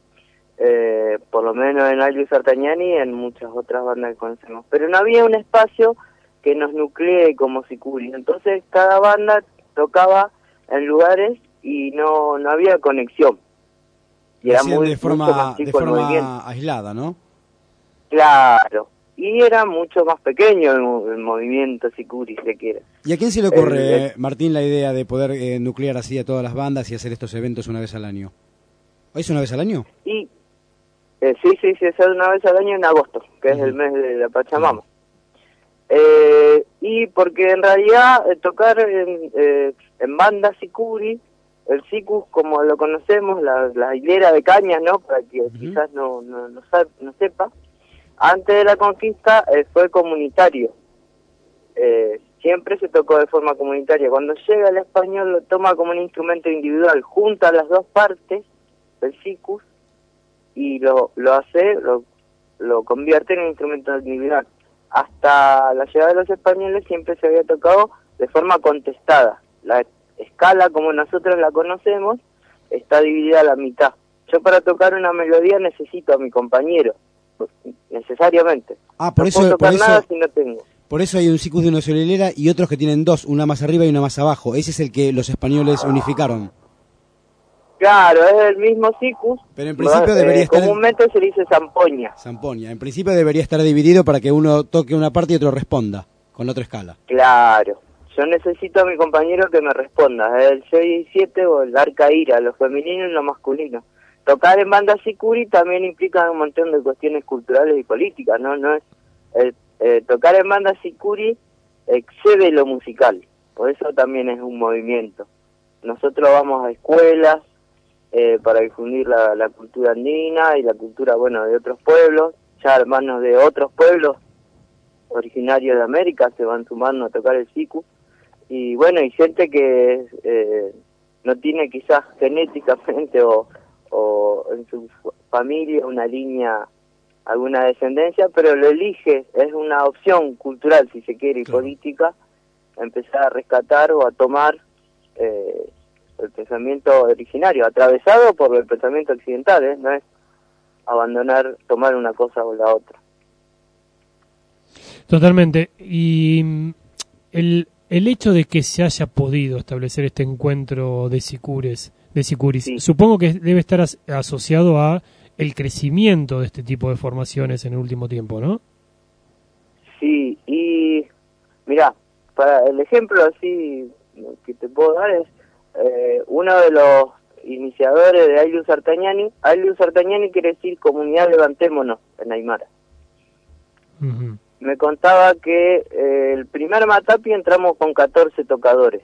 eh, por lo menos en Ailiu Artañani y en muchas otras bandas que conocemos, pero no había un espacio que nos nuclee como sicuris, entonces cada banda tocaba en lugares y no, no había conexión. Y Lo era hacían muy, de mucho forma, más de chico el movimiento. forma aislada, ¿no? Claro, y era mucho más pequeño el, mo- el movimiento sicuri, si se quiere. ¿Y a quién se le ocurre, El- el- eh, Martín, la idea de poder eh, nuclear así a todas las bandas y hacer estos eventos una vez al año? ¿Es una vez al año? Y eh, sí, sí, sí, es una vez al año en agosto, que es el mes de la Pachamama. Eh, y porque en realidad eh, tocar en, eh, en bandas sicuri, el sicus como lo conocemos, la, la hilera de cañas, ¿no? Para que quizás no, no, no, sa- no sepa, antes de la conquista eh, fue comunitario. Eh, siempre se tocó de forma comunitaria. Cuando llega el español lo toma como un instrumento individual, junta las dos partes del sicus y lo, lo hace, lo, lo convierte en un instrumento individual. Hasta la llegada de los españoles siempre se había tocado de forma contestada. La escala como nosotros la conocemos está dividida a la mitad. Yo para tocar una melodía necesito a mi compañero, necesariamente. Ah, por no eso, puedo por tocar nada eso, si no tengo. por eso hay un sicus de una sola hilera y otros que tienen dos, una más arriba y una más abajo. Ese es el que los españoles unificaron. Claro, es el mismo sicus. Pero en principio debería estar en- Comúnmente se dice zampoña. Zampoña. En principio debería estar dividido para que uno toque una parte y otro responda, con otra escala. Claro. Yo necesito a mi compañero que me responda. Es el seis y siete o el arca ira, lo femenino y lo masculino. Tocar en banda sicuri también implica un montón de cuestiones culturales y políticas, ¿no? No es eh, eh, tocar en banda sicuri excede lo musical. Por eso también es un movimiento. Nosotros vamos a escuelas eh, para difundir la, la cultura andina y la cultura, bueno, de otros pueblos. Ya hermanos de otros pueblos originarios de América se van sumando a tocar el sicu. Y bueno, y gente que eh, no tiene quizás genéticamente o, o en su familia una línea, alguna descendencia, pero lo elige, es una opción cultural, si se quiere, y política, empezar a rescatar o a tomar eh, el pensamiento originario, atravesado por el pensamiento occidental, ¿eh? No es abandonar, tomar una cosa o la otra. Totalmente. Y el, el hecho de que se haya podido establecer este encuentro de sicures, de sicuris, sí. Supongo que debe estar as, asociado a el crecimiento de este tipo de formaciones en el último tiempo, ¿no? Sí, y mira, para el ejemplo así que te puedo dar es eh, uno de los iniciadores de Aylus Artañani. Aylus Artañani quiere decir Comunidad Levantémonos en Aymara. Uh-huh. Me contaba que eh, el primer Matapi entramos con catorce tocadores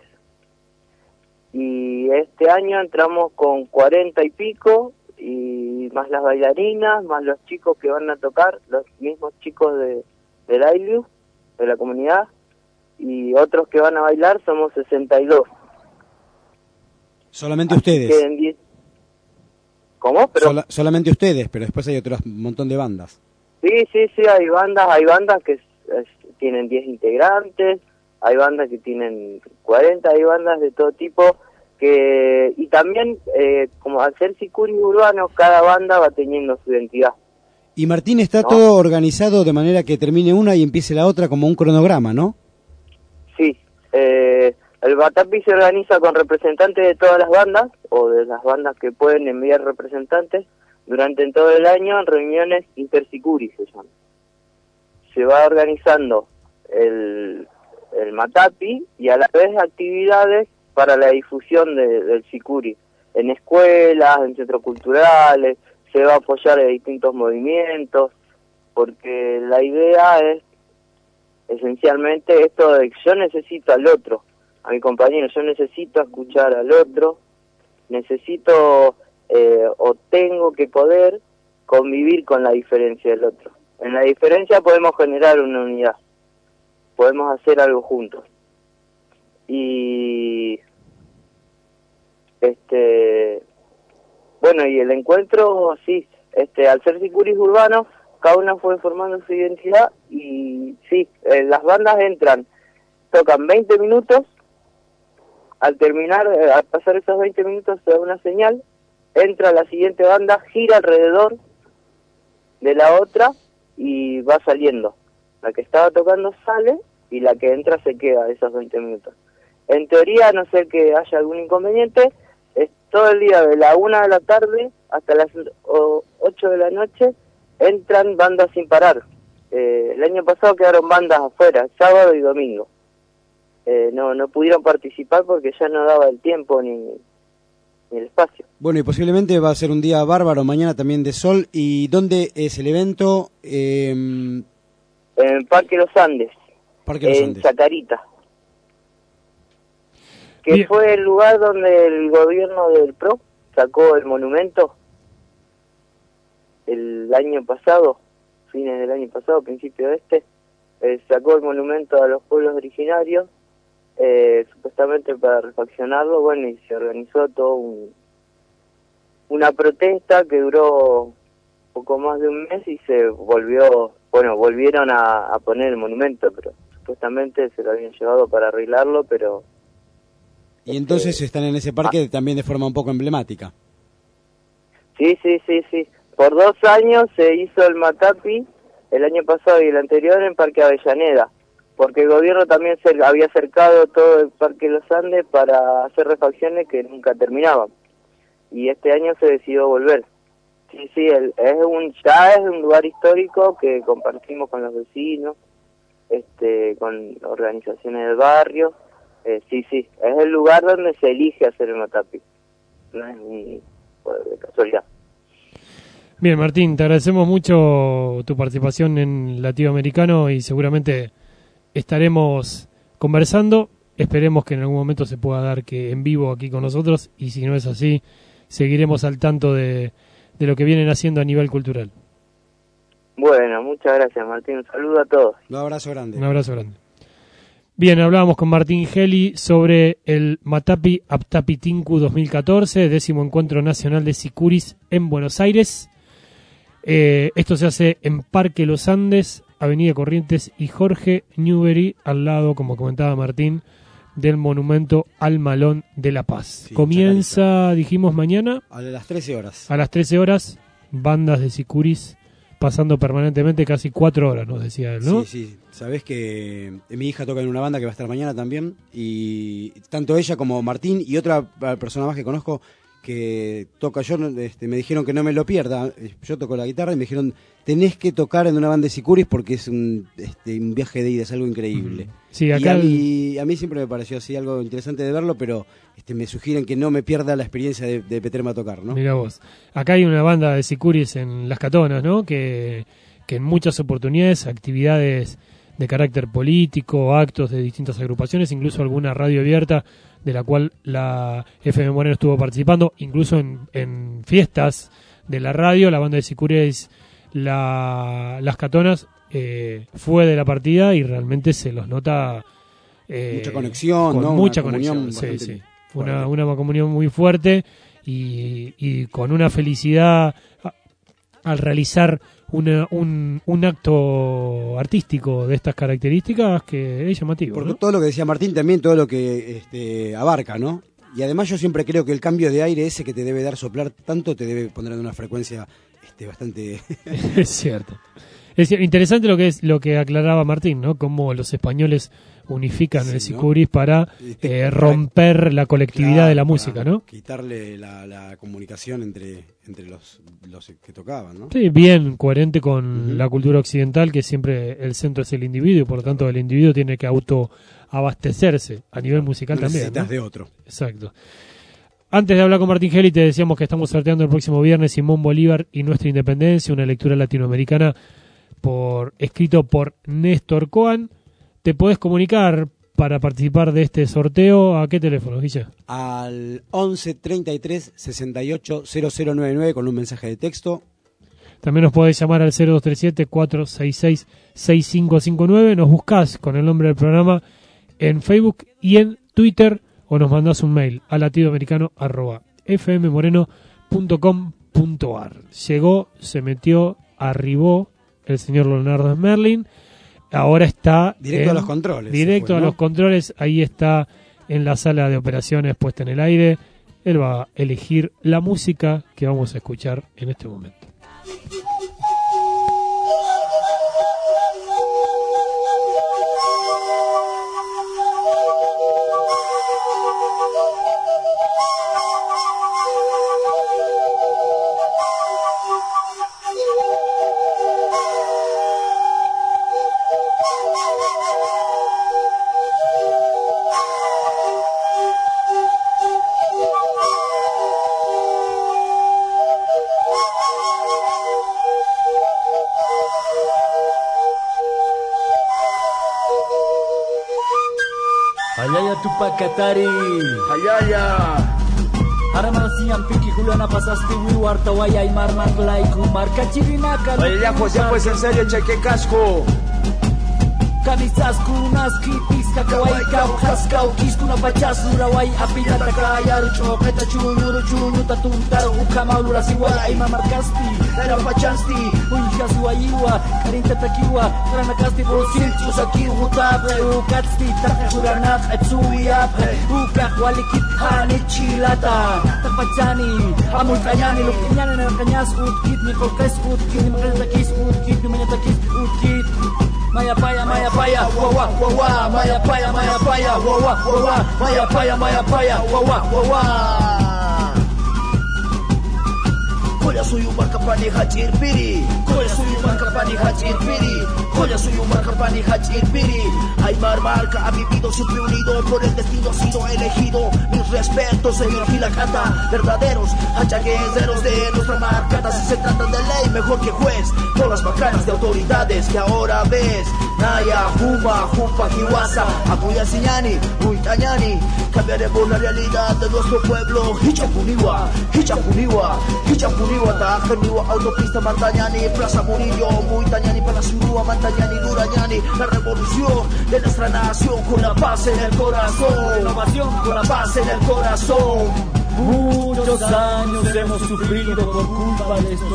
y este año entramos con cuarenta y pico, y más las bailarinas, más los chicos que van a tocar, los mismos chicos de del Aylus, de la comunidad, y otros que van a bailar, somos sesenta y dos. Solamente Así ustedes. diez... ¿Cómo? Pero... Sola, solamente ustedes, pero después hay otro montón de bandas. Sí, sí, sí, hay bandas, hay bandas que es, es, tienen diez integrantes, hay bandas que tienen cuarenta, hay bandas de todo tipo, que y también, eh, como al ser sicuris urbanos, cada banda va teniendo su identidad. Y Martín, está ¿no? todo organizado de manera que termine una y empiece la otra como un cronograma, ¿no? Sí, eh, el Matapi se organiza con representantes de todas las bandas, o de las bandas que pueden enviar representantes, durante todo el año en reuniones intersicuris, se llaman. Se va organizando el, el Matapi y a la vez actividades para la difusión de, del sicuri, en escuelas, en centros culturales. Se va a apoyar a distintos movimientos, porque la idea es esencialmente esto de que yo necesito al otro, a mi compañero, yo necesito escuchar al otro, necesito eh, o tengo que poder convivir con la diferencia del otro. En la diferencia podemos generar una unidad, podemos hacer algo juntos. Y este... Bueno, y el encuentro, sí, este, al ser sicuris urbanos, cada uno fue formando su identidad y sí, eh, las bandas entran, tocan veinte minutos, al terminar, eh, al pasar esos veinte minutos se da una señal, entra la siguiente banda, gira alrededor de la otra y va saliendo. La que estaba tocando sale y la que entra se queda esos veinte minutos. En teoría, a no ser que haya algún inconveniente, es todo el día de la una de la tarde hasta las ocho de la noche, entran bandas sin parar. Eh, el año pasado quedaron bandas afuera, sábado y domingo. Eh, no no pudieron participar porque ya no daba el tiempo ni, ni el espacio. Bueno, y posiblemente va a ser un día bárbaro, mañana también de sol. ¿Y dónde es el evento? Eh... En Parque Los Andes, Parque Los en Andes. Chacarita. Que Bien. Fue el lugar donde el gobierno del P R O sacó el monumento el año pasado, fines del año pasado, principio de este, eh, sacó el monumento a los pueblos originarios, eh, supuestamente para refaccionarlo, bueno, y se organizó todo un, una protesta que duró poco más de un mes y se volvió, bueno, volvieron a, a poner el monumento, pero supuestamente se lo habían llevado para arreglarlo, pero... Y entonces están en ese parque ah. también de forma un poco emblemática. Sí, sí, sí, sí. Por dos años se hizo el Matapi, el año pasado y el anterior en Parque Avellaneda, porque el gobierno también se había cercado todo el Parque Los Andes para hacer refacciones que nunca terminaban. Y este año se decidió volver. Sí, sí, el, es un ya es un lugar histórico que compartimos con los vecinos, este, con organizaciones del barrio. Eh, sí, sí, es el lugar donde se elige hacer el Matapi. No es ni de casualidad. Bien, Martín, te agradecemos mucho tu participación en Latinoamericano y seguramente estaremos conversando. Esperemos que en algún momento se pueda dar que en vivo aquí con nosotros y si no es así, seguiremos al tanto de, de lo que vienen haciendo a nivel cultural. Bueno, muchas gracias, Martín. Un saludo a todos. Un abrazo grande. Un abrazo grande. Bien, hablábamos con Martín Geli sobre el Matapi Aptapitinku dos mil catorce, décimo encuentro nacional de sicuris en Buenos Aires. Eh, esto se hace en Parque Los Andes, Avenida Corrientes y Jorge Newbery, al lado, como comentaba Martín, del Monumento al Malón de La Paz. Sí, Comienza, Chacarita. Dijimos, mañana. A las trece horas. A las trece horas, bandas de sicuris pasando permanentemente, casi cuatro horas, nos decía él, ¿no? Sí, sí. Sabés que mi hija toca en una banda que va a estar mañana también, y tanto ella como Martín y otra persona más que conozco que toca, yo este, me dijeron que no me lo pierda. Yo toco la guitarra y me dijeron, tenés que tocar en una banda de sicuris porque es un, este, un viaje de ida, es algo increíble. Sí, acá y a mí, a mí siempre me pareció así algo interesante de verlo, pero este, me sugieren que no me pierda la experiencia de, de meterme a tocar, ¿no? Mirá vos, acá hay una banda de sicuris en Las Catonas, ¿no? Que, que en muchas oportunidades, actividades de carácter político, actos de distintas agrupaciones, incluso alguna radio abierta de la cual la F M Moreno estuvo participando, incluso en, en fiestas de la radio, la banda de sicuris la, Las Catonas eh, fue de la partida y realmente se los nota eh, mucha conexión, con ¿no? mucha Una conexión, sí, sí. Una, una comunión muy fuerte y, y con una felicidad a, al realizar Una, un, un acto artístico de estas características que es llamativo. Porque ¿no? todo lo que decía Martín también, todo lo que este, abarca, ¿no? Y además yo siempre creo que el cambio de aire ese que te debe dar soplar tanto te debe poner en una frecuencia este, bastante... Es cierto. Es interesante lo que es lo que aclaraba Martín, ¿no? Cómo los españoles unifican sí, el sicuris, ¿no? Para eh, romper la colectividad claro, de la música, ¿no? Quitarle la, la comunicación entre, entre los, los que tocaban, ¿no? Sí, bien coherente con uh-huh. la cultura occidental, que siempre el centro es el individuo, y por lo tanto el individuo tiene que autoabastecerse a nivel musical no también. Necesitas ¿no? de otro. Exacto. Antes de hablar con Martín Geli, te decíamos que estamos sorteando el próximo viernes Simón Bolívar y Nuestra Independencia, una lectura latinoamericana por escrito por Néstor Coan. Te podés comunicar para participar de este sorteo. ¿A qué teléfono, Guille? Al once treinta y tres sesenta y ocho cero cero noventa y nueve con un mensaje de texto. También nos podés llamar al cero dos tres siete cuatro seis seis seis cinco cinco nueve. Nos buscás con el nombre del programa en Facebook y en Twitter, o nos mandás un mail a latidoamericano arroba f m moreno punto com punto a r. Llegó, se metió, arribó el señor Leonardo Smerling. Ahora está directo en, a los controles. Directo fue, ¿no? a los controles. Ahí está en la sala de operaciones puesta en el aire. Él va a elegir la música que vamos a escuchar en este momento. Tupacatari Hayaya Haramarasian piki kulana pasaste wiwarta waya y marmak laiku marca chirinaka. Oye, ya pues, ya pues, en serio, cheque casco. Kanisasku naski pista kawaii kau haskau kiskuna pachasura wai apilata kaya rucho keta chunu ruchunu tatuntar ukama ulura siwala ima markasti era pachasti unja suwaiwa karinta takiwa karana kasti bolsin usaki hutabre ukatsti takuranak atsuya ukak walikit hani chilata tapachani amul kanyani lukinyana na kanyas utkit ni kolkes utkit ni makalata kis utkit ni manyata kis utkit Maya paya, maya paya, wawa, wawa, maya paya, maya paya, wawa, wawa, maya paya, maya paya, wawa, wawa. Koya suyu makapani hajir piri, koya suyu makapani hajir piri, koya suyu makapani hajir piri. Aymar Marca ha vivido siempre unido, por el destino ha sido elegido. Mis respetos, señor Gilacata, verdaderos hachagueros de nuestra marcata. Si se trata de ley, mejor que juez, con las bacanas de autoridades que ahora ves. Naya, Juma, Jumpa, Jiwasa, Apuya Siñani, Huitañani. Cambiaremos la realidad de nuestro pueblo. Hichapuniwa, Hichapuniwa, Hichapuniwa, Tajaniwa, autopista Mantañani, Plaza Murillo, Huitañani, Palazurúa, Mantañani, Durañani. La revolución de nuestra nación con la paz en el corazón. Renovación con la paz en el corazón. Muchos años hemos sufrido por culpa de estos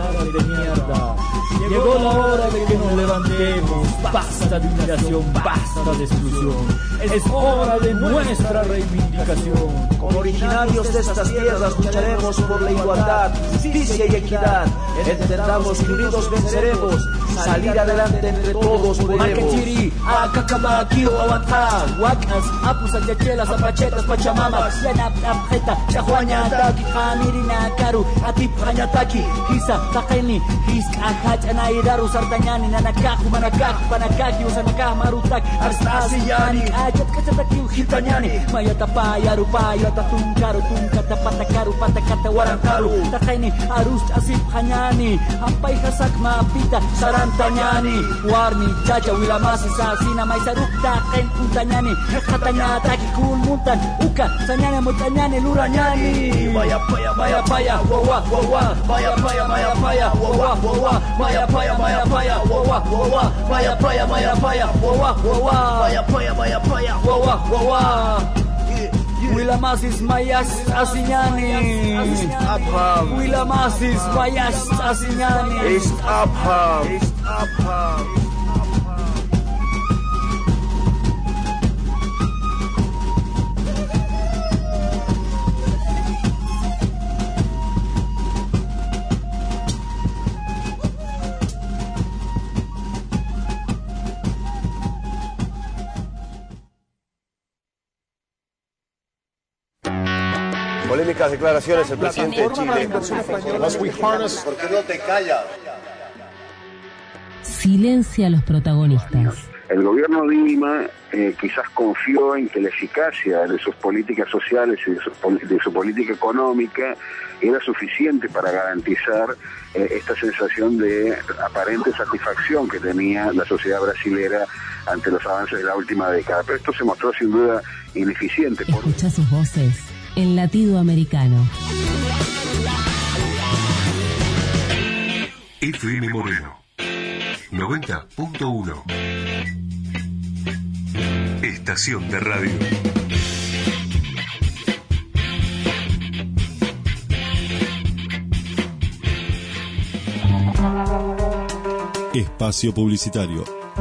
caras de mierda. Llegó la hora de que nos levantemos. Basta de humillación, basta de exclusión. Es hora de nuestra reivindicación. Como originarios de estas tierras lucharemos por la igualdad, justicia y equidad. Entendamos que unidos venceremos. Salir adelante entre todos podemos. Makachiri, akakamaki awantar. Wakas, apus achachelas, apachetas, pachamamas. Yanap, apjeta, chahuaña, taki, jamirina, karu, atip, hañataki. Hisa, takeni, hisk, ahach, anaidaru, sartañani, nanakaku, manakaku, panakaki, usanakah, marutak, arstasiyani, ajat, kachataki, hitanyani. Mayatapaya, rupaya, tatunkaru, tunkata, patakaru, patakata, warantalu. Takeni, arus, asip, hanyani. Ampai, hasak, mapita, sarantanyani. Warni, chacha, wilamasi, sasina, maisaruk, taken, untanyani. Katanya, taki, kul, muntan, uka, sanyane, mutanyani, luranyani. Vaya paya, vaya paya, wawa, wawa. Vaya paya, vaya paya, wawa, wawa. Vaya paya, vaya paya, wawa, wawa. Vaya paya, vaya paya, wawa, wawa. Vaya paya, vaya paya, wawa, wawa. Wilamasis mayas asinyani. Wilamasis mayas asinyani. East Upham. East Upham. Polémicas declaraciones del presidente de Chile. ¿Por qué no te callas? Silencia a los protagonistas. El gobierno de Lima eh, quizás confió en que la eficacia de sus políticas sociales y de su, de su política económica era suficiente para garantizar eh, esta sensación de aparente satisfacción que tenía la sociedad brasilera ante los avances de la última década. Pero esto se mostró sin duda ineficiente. Escucha sus voces en Latido Americano. F M Moreno noventa punto uno. Estación de radio. Espacio publicitario.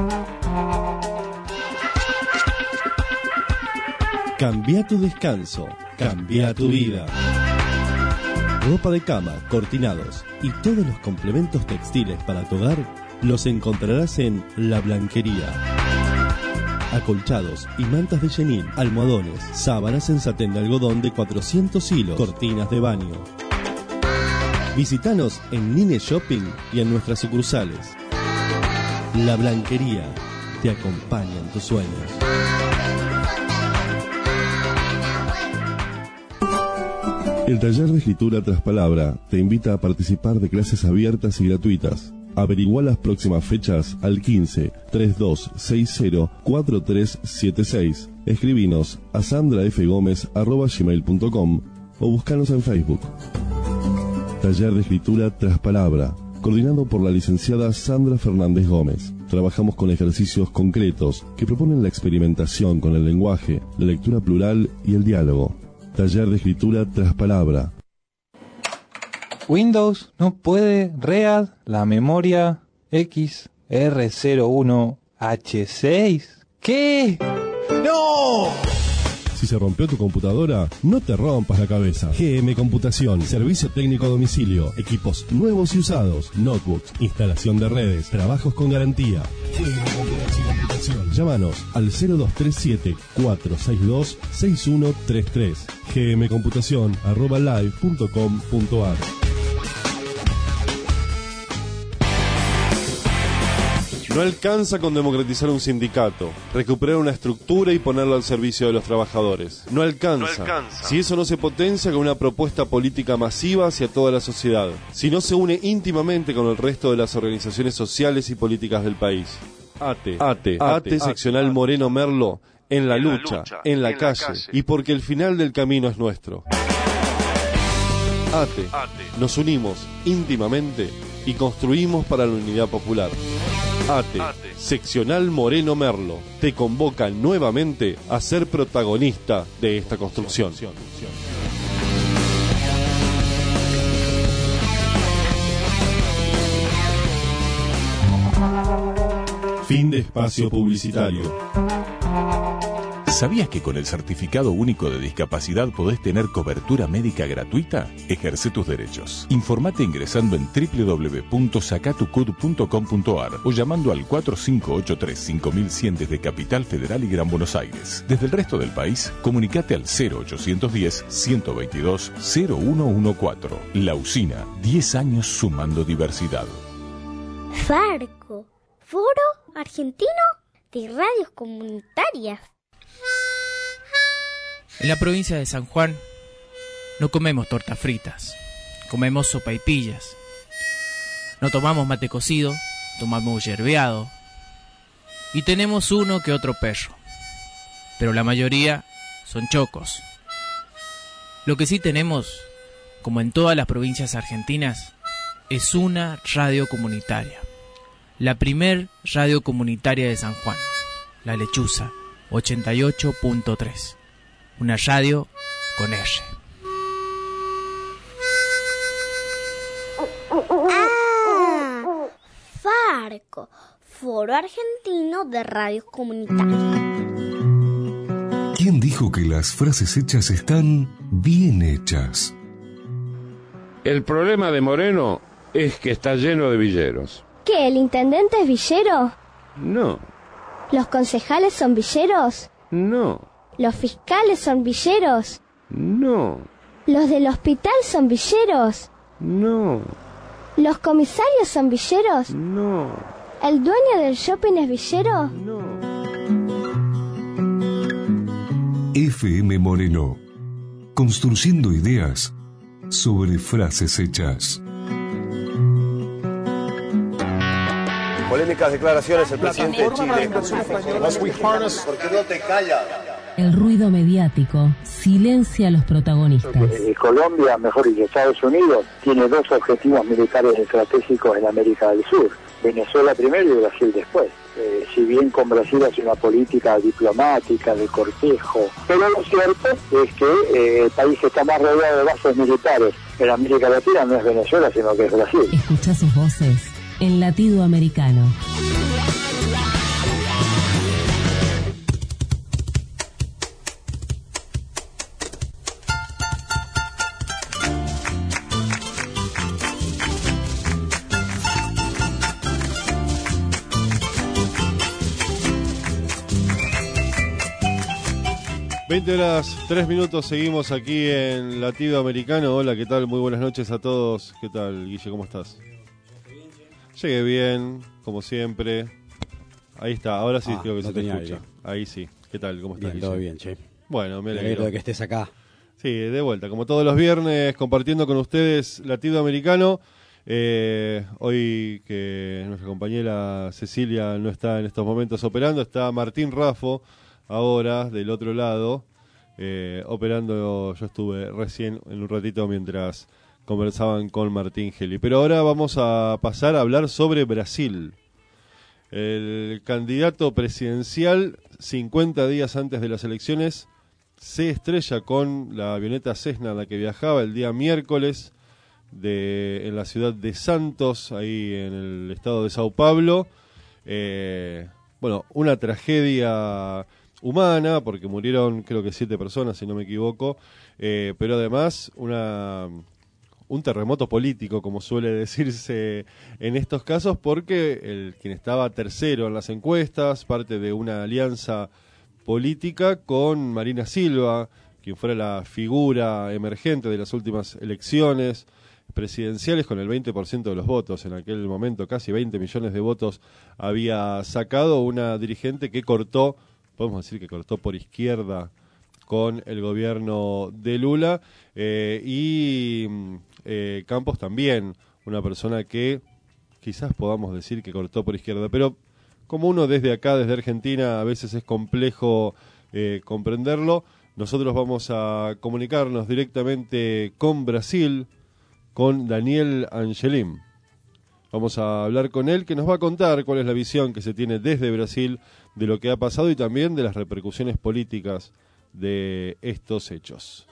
Cambia tu descanso, cambia tu vida. Ropa de cama, cortinados y todos los complementos textiles para tu hogar los encontrarás en La Blanquería. Acolchados y mantas de chenil, almohadones, sábanas en satén de algodón de cuatrocientos hilos, cortinas de baño. Visítanos en Nine Shopping y en nuestras sucursales. La Blanquería te acompaña en tus sueños. El taller de escritura tras palabra te invita a participar de clases abiertas y gratuitas. Averigua las próximas fechas al quince, treinta y dos sesenta, cuarenta y tres setenta y seis. Escribinos a sandrafgomez arroba gmail punto com o búscanos en Facebook. Taller de escritura tras palabra, coordinado por la licenciada Sandra Fernández Gómez. Trabajamos con ejercicios concretos que proponen la experimentación con el lenguaje, la lectura plural y el diálogo. Taller de escritura tras palabra. Windows no puede read la memoria X R cero uno H seis. ¿Qué? ¡No! Si se rompió tu computadora, no te rompas la cabeza. G M Computación, servicio técnico a domicilio, equipos nuevos y usados, notebooks, instalación de redes, trabajos con garantía. G M Computación. Llámanos al cero dos tres siete, cuatro seis dos, seis uno tres tres. gmcomputación arroba live punto com punto ar. No alcanza con democratizar un sindicato, recuperar una estructura y ponerlo al servicio de los trabajadores. No alcanza, no alcanza si eso no se potencia con una propuesta política masiva hacia toda la sociedad, si no se une íntimamente con el resto de las organizaciones sociales y políticas del país. ATE, ATE, ATE, seccional Moreno Merlo, en la lucha, en la calle, y porque el final del camino es nuestro. ATE, nos unimos íntimamente y construimos para la unidad popular. ATE, seccional Moreno Merlo, te convoca nuevamente a ser protagonista de esta construcción. Fin de espacio publicitario. ¿Sabías que con el Certificado Único de Discapacidad podés tener cobertura médica gratuita? Ejerce tus derechos. Informate ingresando en doble u doble u doble u punto sacatucud punto com punto ar o llamando al cuatro cinco ocho tres cinco mil cien desde Capital Federal y Gran Buenos Aires. Desde el resto del país, comunicate al cero ochocientos diez, ciento veintidós, cero uno catorce. La Usina, diez años sumando diversidad. Farco, Foro Argentino de Radios Comunitarias. En la provincia de San Juan no comemos tortas fritas, comemos sopaipillas. No tomamos mate cocido, tomamos yerbeado. Y tenemos uno que otro perro, pero la mayoría son chocos. Lo que sí tenemos, como en todas las provincias argentinas, es una radio comunitaria. La primer radio comunitaria de San Juan, La Lechuza, ochenta y ocho punto tres. Una radio con R. Ah, Farco, Foro Argentino de Radios Comunitarias. ¿Quién dijo que las frases hechas están bien hechas? El problema de Moreno es que está lleno de villeros. ¿Qué, el intendente es villero? No. ¿Los concejales son villeros? No. ¿Los fiscales son villeros? No. ¿Los del hospital son villeros? No. ¿Los comisarios son villeros? No. ¿El dueño del shopping es villero? No. F M Moreno, construyendo ideas sobre frases hechas. Polémicas declaraciones del presidente de Chile. ¿Por qué no te callas? El ruido mediático silencia a los protagonistas. Colombia, mejor dicho, Estados Unidos, tiene dos objetivos militares estratégicos en América del Sur. Venezuela primero y Brasil después. Eh, si bien con Brasil hace una política diplomática, de cortejo, pero lo cierto es que eh, el país que está más rodeado de bases militares en América Latina no es Venezuela, sino que es Brasil. Escucha sus voces en Latido Americano. veinte horas, tres minutos, seguimos aquí en Latido Americano. Hola, ¿qué tal? Muy buenas noches a todos. ¿Qué tal, Guille? ¿Cómo estás? Llegué bien, como siempre. Ahí está, ahora sí ah, creo que no se te escucha. Aire. Ahí sí. ¿Qué tal? ¿Cómo estás, bien, Guille? todo bien, che. Bueno, me alegro. alegro de que estés acá. Sí, de vuelta, como todos los viernes, compartiendo con ustedes Latido Americano. Eh, hoy que nuestra compañera Cecilia no está en estos momentos operando, está Martín Raffo, ahora del otro lado, eh, operando. Yo estuve recién en un ratito mientras conversaban con Martín Geli. Pero ahora vamos a pasar a hablar sobre Brasil. El candidato presidencial, cincuenta días antes de las elecciones, se estrella con la avioneta Cessna en la que viajaba el día miércoles de, en la ciudad de Santos, ahí en el estado de Sao Paulo. Eh, bueno, una tragedia humana, porque murieron creo que siete personas, si no me equivoco, eh, pero además una... un terremoto político, como suele decirse en estos casos, porque el quien estaba tercero en las encuestas, parte de una alianza política con Marina Silva, quien fuera la figura emergente de las últimas elecciones presidenciales, con el veinte por ciento de los votos. En aquel momento casi veinte millones de votos había sacado una dirigente que cortó, podemos decir que cortó por izquierda con el gobierno de Lula, eh, y eh, Campos también, una persona que quizás podamos decir que cortó por izquierda, pero como uno desde acá, desde Argentina, a veces es complejo eh, comprenderlo. Nosotros vamos a comunicarnos directamente con Brasil, con Daniel Angelim. Vamos a hablar con él, que nos va a contar cuál es la visión que se tiene desde Brasil de lo que ha pasado y también de las repercusiones políticas de estos hechos.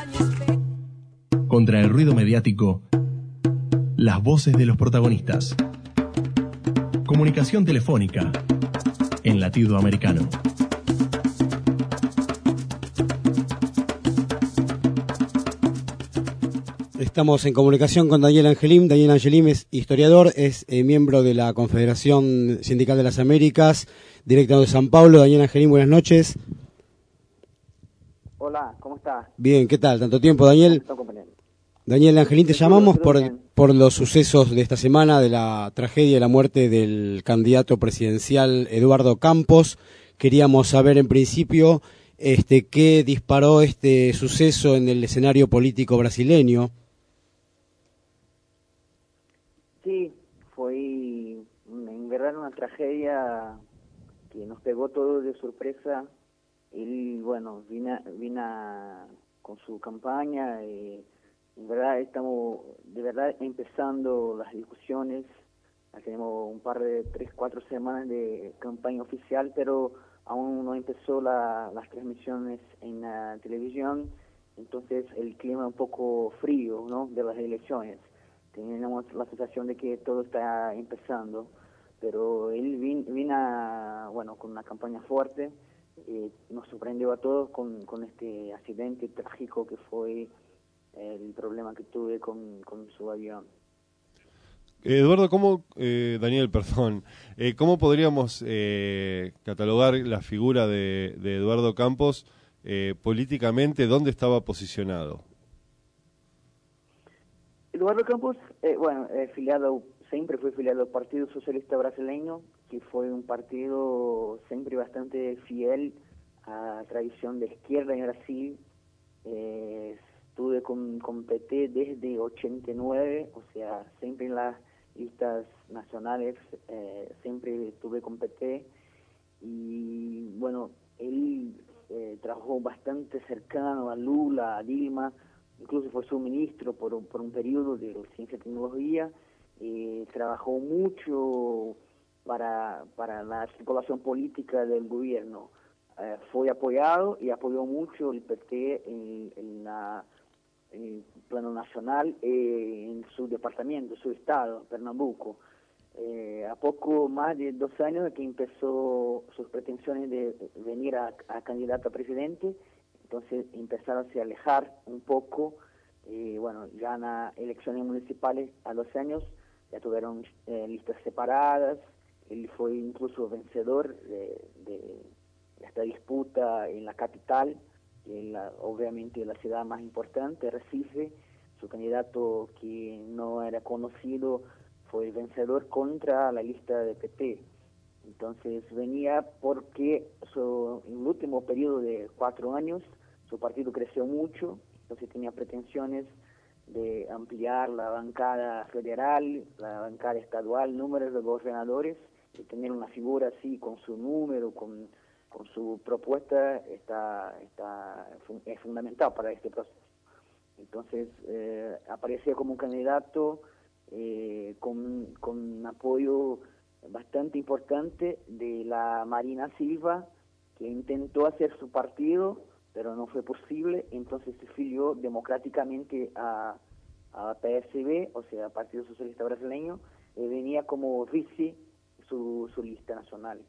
Contra el ruido mediático, las voces de los protagonistas. Comunicación telefónica en latido americano. Estamos en comunicación con Daniel Angelim. Daniel Angelim es historiador, es eh, miembro de la Confederación Sindical de las Américas, director de San Pablo. Daniel Angelim, buenas noches. Hola, ¿cómo estás? Bien, ¿qué tal? ¿Tanto tiempo, Daniel? Daniel Angelim, te llamamos por, por los sucesos de esta semana, de la tragedia y la muerte del candidato presidencial Eduardo Campos. Queríamos saber en principio este, qué disparó este suceso en el escenario político brasileño. Sí, fue en verdad una tragedia que nos pegó todo de sorpresa. Él, bueno, vino, vino con su campaña. Eh, en verdad estamos de verdad empezando las discusiones. Ya tenemos un par de tres, cuatro semanas de campaña oficial, pero aún no empezó la, las transmisiones en la televisión. Entonces el clima un poco frío, ¿no?, de las elecciones. Tenemos la sensación de que todo está empezando, pero él vino, vino bueno, con una campaña fuerte. Eh, nos sorprendió a todos con, con este accidente trágico que fue el problema que tuve con, con su avión. Eduardo, ¿cómo, eh, Daniel, perdón, eh, ¿cómo podríamos eh, catalogar la figura de, de Eduardo Campos eh, políticamente? ¿Dónde estaba posicionado? Eduardo Campos, eh, bueno, eh, filiado, siempre fue filiado al Partido Socialista Brasileño, que fue un partido siempre bastante fiel a la tradición de izquierda en Brasil. Eh, estuve con, con P T desde ochenta y nueve, o sea, siempre en las listas nacionales, eh, siempre estuve con P T. Y bueno, él eh, trabajó bastante cercano a Lula, a Dilma. Incluso fue su ministro por, un, por un periodo de ciencia y tecnología. Eh, trabajó mucho para, para la articulación política del gobierno. Eh, fue apoyado y apoyó mucho el P T en, en, la, en el plano nacional, eh, en su departamento, su estado, Pernambuco. Eh, a poco más de dos años de que empezó sus pretensiones de venir a, a candidato a presidente, entonces empezaron a alejar un poco. Eh, bueno, ya en las elecciones municipales a dos años ya tuvieron eh, listas separadas. Él fue incluso vencedor de, de esta disputa en la capital, en la, obviamente la ciudad más importante, Recife. Su candidato, que no era conocido, fue el vencedor contra la lista de P T. Entonces venía porque su, en el último periodo de cuatro años su partido creció mucho, entonces tenía pretensiones de ampliar la bancada federal, la bancada estadual, números de gobernadores, y tener una figura así con su número, con, con su propuesta, está, está es fundamental para este proceso. Entonces eh, aparecía como un candidato eh, con, con un apoyo bastante importante de la Marina Silva, que intentó hacer su partido, pero no fue posible. Entonces se filió democráticamente a, a P S B, o sea, Partido Socialista Brasileño, y venía como vice su, su lista nacional.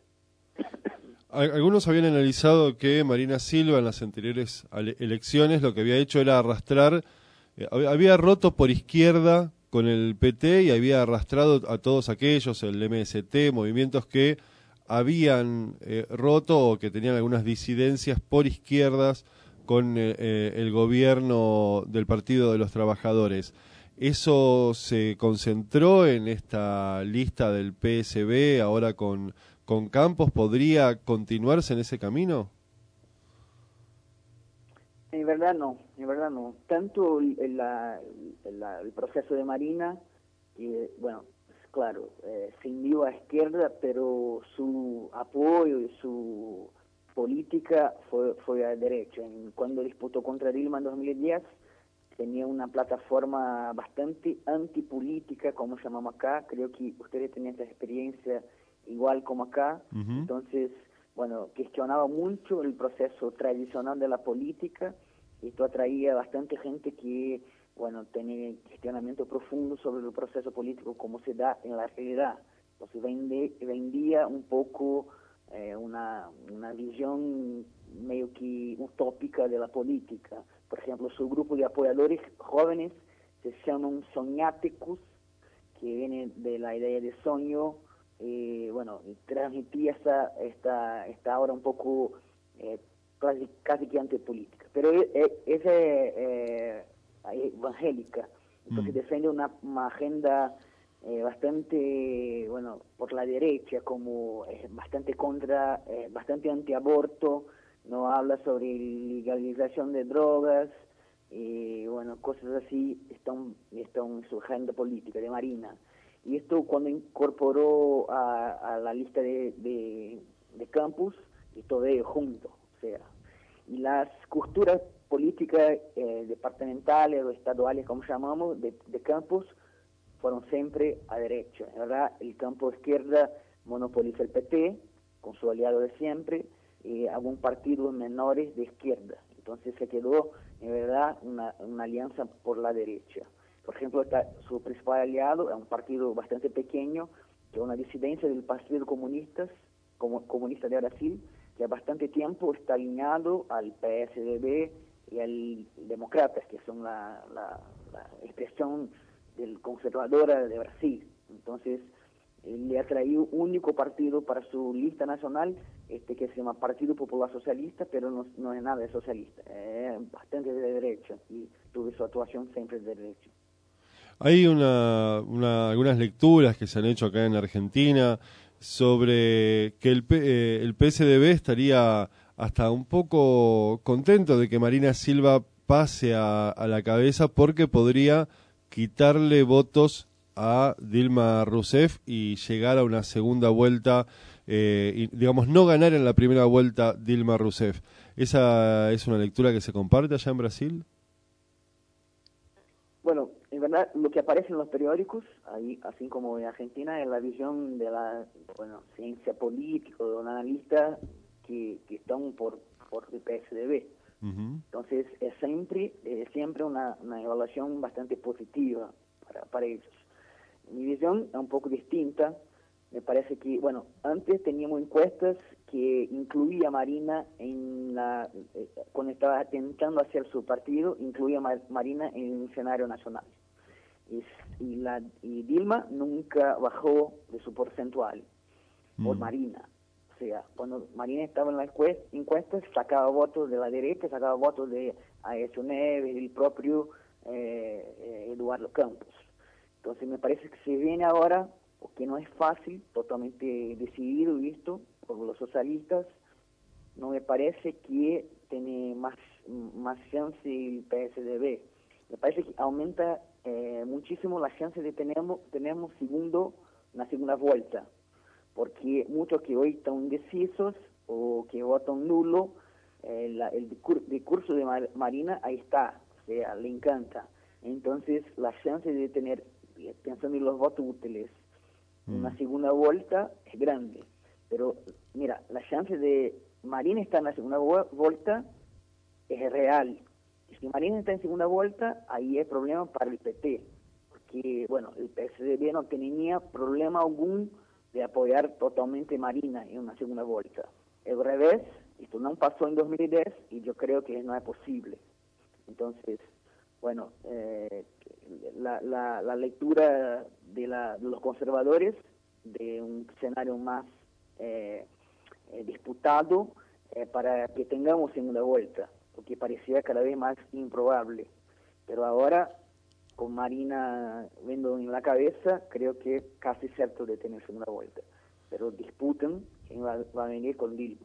Algunos habían analizado que Marina Silva en las anteriores elecciones lo que había hecho era arrastrar, eh, había roto por izquierda con el P T y había arrastrado a todos aquellos, el M S T, movimientos que habían eh, roto o que tenían algunas disidencias por izquierdas con eh, el gobierno del Partido de los Trabajadores. ¿Eso se concentró en esta lista del P S B ahora con, con Campos? ¿Podría continuarse en ese camino? En verdad no, en verdad no. Tanto el, la, la, el proceso de Marina, que, bueno, claro, eh, se hundió a izquierda, pero su apoyo y su política fue, fue a derecha. En, cuando disputó contra Dilma en dos mil diez, tenía una plataforma bastante antipolítica, como llamamos acá. Creo que ustedes tenían esta experiencia igual como acá. Uh-huh. Entonces, bueno, cuestionaba mucho el proceso tradicional de la política. Esto atraía bastante gente que, bueno, tenía cuestionamiento profundo sobre el proceso político, cómo se da en la realidad. Entonces vende, vendía un poco eh, una, una visión medio que utópica de la política. Por ejemplo, su grupo de apoyadores jóvenes se llaman soñáticos, que viene de la idea de sueño. Eh, bueno, transmitía esta, esta, esta ahora un poco eh, casi, casi que antipolítica, pero es, es eh, evangélica, entonces mm. defiende una, una agenda eh, bastante, bueno, por la derecha, como eh, bastante contra, eh, bastante antiaborto, no habla sobre legalización de drogas, y bueno, cosas así están, están en su agenda política de Marina. Y esto cuando incorporó a, a la lista de, de, de campus, y todo ello junto, o sea, y las costuras políticas eh, departamentales o estaduales, como llamamos, de, de campus, fueron siempre a derecha. En verdad, el campo izquierda monopoliza el P T, con su aliado de siempre, y algún partido menores de izquierda. Entonces se quedó, en verdad, una, una alianza por la derecha. Por ejemplo, está su principal aliado es un partido bastante pequeño, que es una disidencia del Partido Comunista, como, Comunista de Brasil, que a bastante tiempo está alineado al P S D B y al Demócratas, que son la, la, la expresión del conservadora de Brasil. Entonces, él le ha traído un único partido para su lista nacional, este que se llama Partido Popular Socialista, pero no, no es nada de socialista, es bastante de derecha, y tuvo su actuación siempre de derecha. Hay una, una, algunas lecturas que se han hecho acá en Argentina sobre que el, P, eh, el P S D B estaría hasta un poco contento de que Marina Silva pase a, a la cabeza, porque podría quitarle votos a Dilma Rousseff y llegar a una segunda vuelta, eh, y, digamos, no ganar en la primera vuelta Dilma Rousseff. ¿Esa es una lectura que se comparte allá en Brasil? Bueno, en verdad, lo que aparece en los periódicos, ahí, así como en Argentina, es la visión de la bueno, ciencia política, de un analista que, que están por, por el P S D B. Uh-huh. Entonces, es siempre, es siempre una, una evaluación bastante positiva para, para ellos. Mi visión es un poco distinta. Me parece que, bueno, antes teníamos encuestas que incluía a Marina en la, eh, cuando estaba intentando hacer su partido, incluía a Mar, Marina en el escenario nacional. Y, y, la, y Dilma nunca bajó de su porcentual mm. por Marina. O sea, cuando Marina estaba en las encuestas, sacaba votos de la derecha, sacaba votos de Aécio Neves, el propio eh, eh, Eduardo Campos. Entonces me parece que se viene ahora, porque no es fácil, totalmente decidido y visto por los socialistas, no me parece que tiene más, más chance el P S D B. Me parece que aumenta eh, muchísimo la chance de tener tenemos segundo, una segunda vuelta, porque muchos que hoy están indecisos o que votan nulo, eh, la, el discurso de Mar, Marina ahí está, o sea, le encanta. Entonces la chance de tener, pensando en los votos útiles, una segunda vuelta es grande, pero mira, la chance de Marina estar en la segunda vuelta es real. Y si Marina está en segunda vuelta, ahí hay problema para el P T, porque bueno, el P S D B no tenía problema algún de apoyar totalmente a Marina en una segunda vuelta. Al revés, esto no pasó en dos mil diez y yo creo que no es posible. Entonces, bueno, eh, la, la, la lectura de, la, de los conservadores de un escenario más eh, eh, disputado eh, para que tengamos segunda vuelta, porque parecía cada vez más improbable. Pero ahora, con Marina viendo en la cabeza, creo que es casi cierto de tener segunda vuelta. Pero disputan quién va, va a venir con Dilma.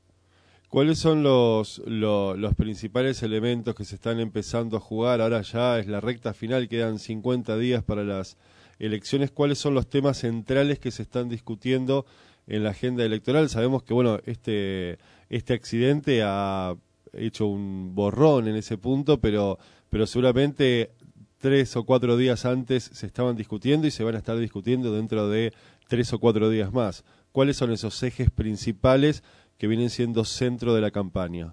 ¿Cuáles son los, los, los principales elementos que se están empezando a jugar? Ahora ya es la recta final, quedan cincuenta días para las elecciones. ¿Cuáles son los temas centrales que se están discutiendo en la agenda electoral? Sabemos que bueno, este, este accidente ha hecho un borrón en ese punto, pero, pero seguramente tres o cuatro días antes se estaban discutiendo y se van a estar discutiendo dentro de tres o cuatro días más. ¿Cuáles son esos ejes principales que vienen siendo centro de la campaña?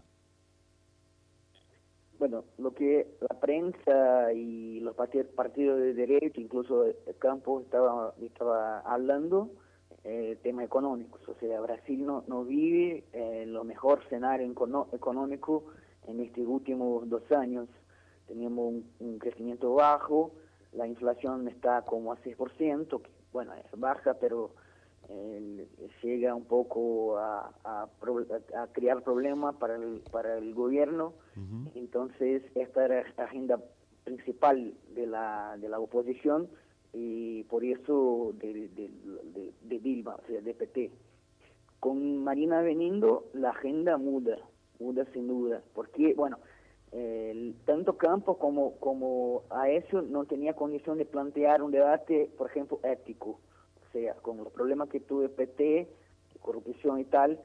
Bueno, lo que la prensa y los partidos, partidos de derecha, incluso el campo estaba, estaba hablando, eh, temas económicos. O sea, Brasil no, no vive eh, lo mejor escenario econo económico en estos últimos dos años. Tenemos un, un crecimiento bajo, la inflación está como a seis por ciento, que, bueno, es baja, pero eh, llega un poco a, a, a crear problemas para el, para el gobierno. Uh-huh. Entonces, esta era la agenda principal de la, de la oposición, y por eso de, de, de, de Dilma, o sea, de P T. Con Marina veniendo, la agenda muda, muda sin duda, porque, bueno, eh, tanto Campos como, como Aécio no tenía condición de plantear un debate, por ejemplo, ético, o sea, con los problemas que tuvo P T, corrupción y tal,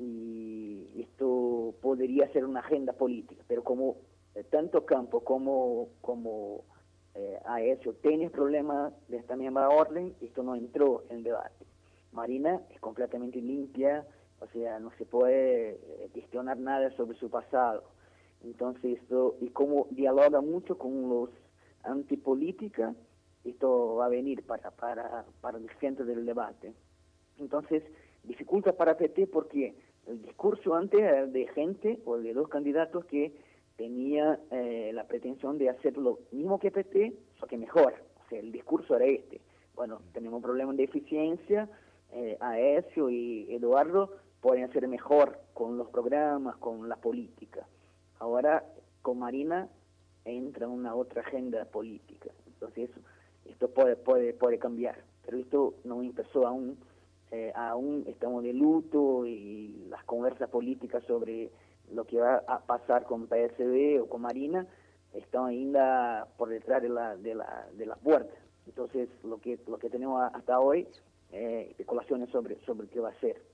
y esto podría ser una agenda política, pero como eh, tanto Campos como, como eh, Aécio tienen problemas de esta misma orden, esto no entró en debate. Marina es completamente limpia, o sea, no se puede eh, cuestionar nada sobre su pasado. Entonces, esto, y como dialoga mucho con los antipolítica, esto va a venir para, para, para el centro del debate. Entonces, dificulta para P T porque el discurso antes era de gente o de dos candidatos que tenía eh, la pretensión de hacer lo mismo que P T, o que mejor. O sea, el discurso era este. Bueno, tenemos un problema de eficiencia, eh, Aécio y Eduardo pueden hacer mejor con los programas, con la política. Ahora, con Marina entra una otra agenda política. Entonces, esto puede, puede, puede cambiar. Pero esto no empezó aún. Eh, aún estamos de luto y las conversas políticas sobre lo que va a pasar con P S D o con Marina están ainda por detrás de la, de la, de la puerta. Entonces, lo que, lo que tenemos hasta hoy, eh, especulaciones sobre, sobre qué va a ser.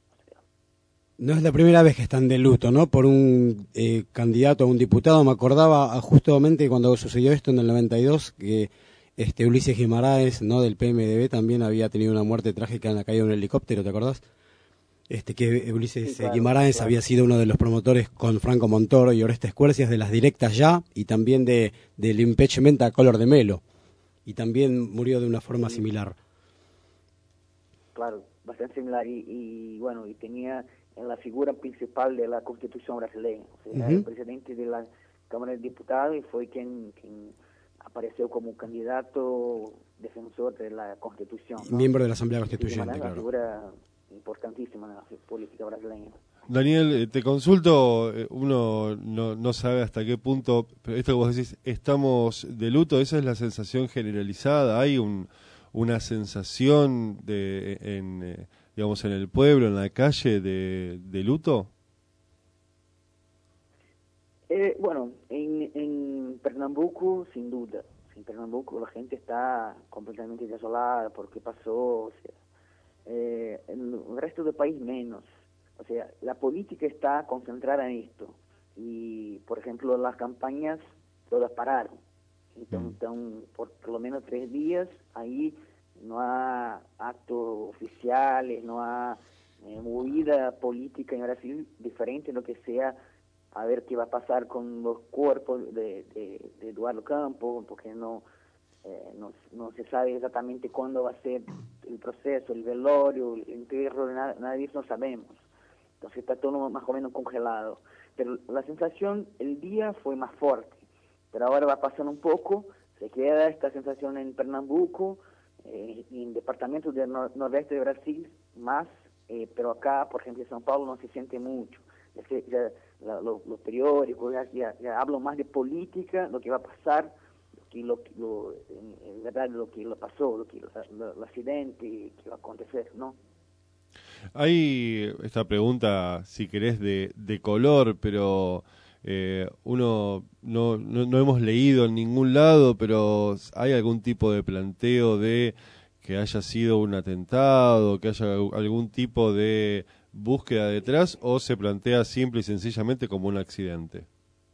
No es la primera vez que están de luto, ¿no? Por un eh, candidato a un diputado. Me acordaba justamente cuando sucedió esto en el noventa y dos, que este Ulises Guimaraes, ¿no? Del P M D B, también había tenido una muerte trágica en la caída de un helicóptero, ¿te acordás? Este que Ulises sí, claro, Guimaraes claro. había sido uno de los promotores con Franco Montoro y Orestes Quercias de las directas ya, y también de del impeachment a Collor de Mello. Y también murió de una forma sí. similar. Claro, bastante similar. Y, y bueno, y tenía en la figura principal de la Constitución brasileña. O sea, uh-huh. el presidente de la Cámara de Diputados y fue quien, quien apareció como candidato defensor de la Constitución, ¿no? Miembro de la Asamblea Constituyente, claro. Una figura importantísima en la política brasileña. Daniel, te consulto, uno no, no sabe hasta qué punto, pero esto que vos decís, estamos de luto, esa es la sensación generalizada, hay un, una sensación de en digamos en el pueblo, en la calle de, de luto. Eh, bueno, en, en Pernambuco sin duda, en Pernambuco la gente está completamente desolada porque pasó, o sea, eh, en el resto del país menos. O sea, la política está concentrada en esto. Y, por ejemplo, las campañas todas pararon. Entonces, están por, por lo menos tres días ahí, no hay actos oficiales, no hay eh, movida política en Brasil diferente de lo que sea. A ver qué va a pasar con los cuerpos de, de, de Eduardo Campos, porque no, eh, no, no se sabe exactamente cuándo va a ser el proceso, el velorio, el entierro, nada, nada de eso no sabemos. Entonces está todo más o menos congelado. Pero la sensación, el día fue más fuerte. Pero ahora va pasando un poco, se queda esta sensación en Pernambuco, eh, en departamentos del nor nordeste de Brasil, más, eh, pero acá, por ejemplo, en São Paulo no se siente mucho. Ya, ya, la, lo, los periódicos ya, ya, ya hablan más de política, lo que va a pasar, lo que, lo, lo, en, en verdad lo que lo pasó, lo que el accidente que va a acontecer, ¿no? Hay esta pregunta, si querés, de, de color, pero eh, uno no, no, no hemos leído en ningún lado, pero ¿hay algún tipo de planteo de que haya sido un atentado, que haya algún tipo de búsqueda detrás, o se plantea simple y sencillamente como un accidente?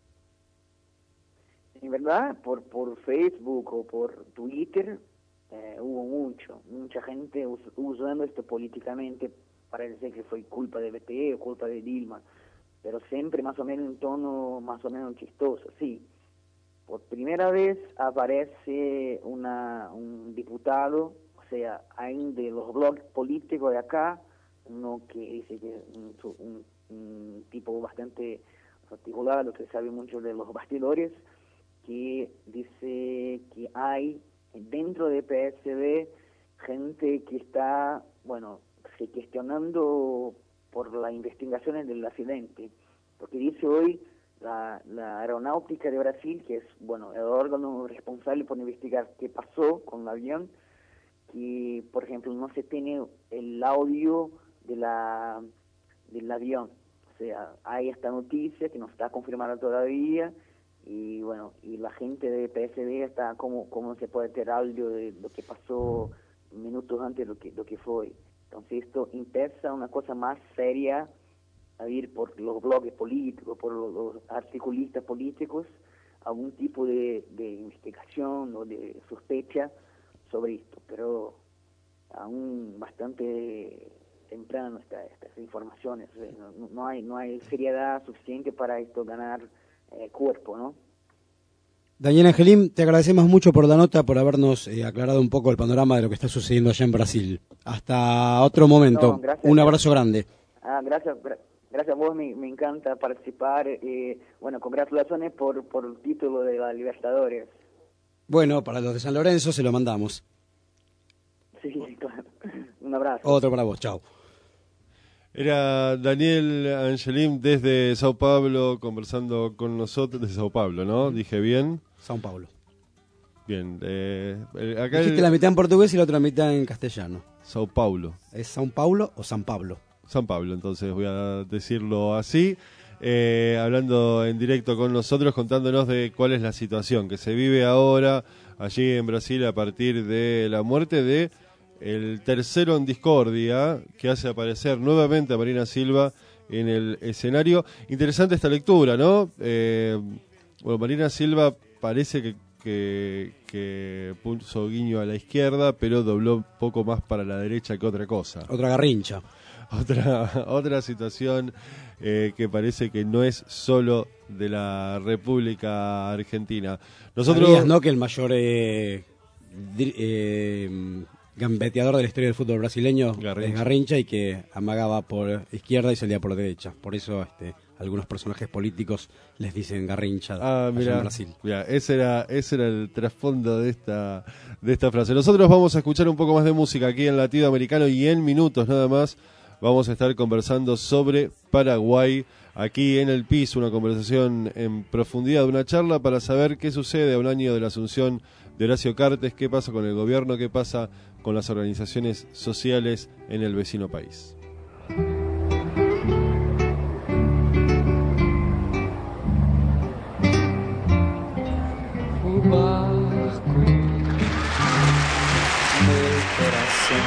En verdad, por, por Facebook o por Twitter eh, hubo mucho, mucha gente us usando esto políticamente para decir que fue culpa de B T E o culpa de Dilma, pero siempre más o menos en tono más o menos chistoso, sí. Por primera vez aparece una, un diputado, o sea, hay de los blogs políticos de acá, uno que dice que es un, un, un tipo bastante articulado, que sabe mucho de los bastidores, que dice que hay dentro de P S B gente que está, bueno, se cuestionando por las investigaciones del accidente, porque dice hoy la, la aeronáutica de Brasil, que es, bueno, el órgano responsable por investigar qué pasó con el avión, que, por ejemplo, no se tiene el audio de la del avión. O sea, hay esta noticia que no está confirmada todavía, y bueno, y la gente de P S B está como, como se puede tener audio de lo que pasó minutos antes de lo que, lo que fue. Entonces esto empieza una cosa más seria a ir por los blogs políticos, por los, los articulistas políticos, algún tipo de, de investigación o de sospecha sobre esto, pero aún bastante temprano está, estas informaciones, no, no hay no hay seriedad suficiente para esto ganar eh, cuerpo, ¿no? Daniel Angelín, te agradecemos mucho por la nota, por habernos eh, aclarado un poco el panorama de lo que está sucediendo allá en Brasil. Hasta otro momento. No, gracias, un abrazo grande. Ah, gracias, gra gracias a vos, me, me encanta participar. Eh, bueno, congratulaciones por, por el título de la Libertadores. Bueno, para los de San Lorenzo se lo mandamos. Sí, claro. Un abrazo. Otro para vos, chao. Era Daniel Angelín desde Sao Paulo conversando con nosotros, desde Sao Paulo, ¿no? Dije bien. Sao Paulo. Bien. Eh, acá dijiste el... la mitad en portugués y la otra mitad en castellano. Sao Paulo. ¿Es Sao Paulo o San Pablo? San Pablo, entonces voy a decirlo así. Eh, hablando en directo con nosotros, contándonos de cuál es la situación que se vive ahora allí en Brasil a partir de la muerte de el tercero en discordia, que hace aparecer nuevamente a Marina Silva en el escenario. Interesante esta lectura, ¿no? Eh, bueno, Marina Silva parece que, que, que puso guiño a la izquierda, pero dobló un poco más para la derecha que otra cosa. Otra garrincha. Otra, otra situación eh, que parece que no es solo de la República Argentina. Nosotros ¿Sabías, no, que el mayor eh, eh, gambeteador de la historia del fútbol brasileño Garrincha. es Garrincha, y que amagaba por izquierda y salía por derecha? Por eso este, algunos personajes políticos les dicen Garrincha ah, mirá, en Brasil. Mirá, ese era ese era el trasfondo de esta de esta frase. Nosotros vamos a escuchar un poco más de música aquí en Latido Americano, y en minutos nada más vamos a estar conversando sobre Paraguay aquí en El Piso, una conversación en profundidad, una charla para saber qué sucede a un año de la asunción de Horacio Cartes, qué pasa con el gobierno, qué pasa con las organizaciones sociales en el vecino país. O barco, meu coração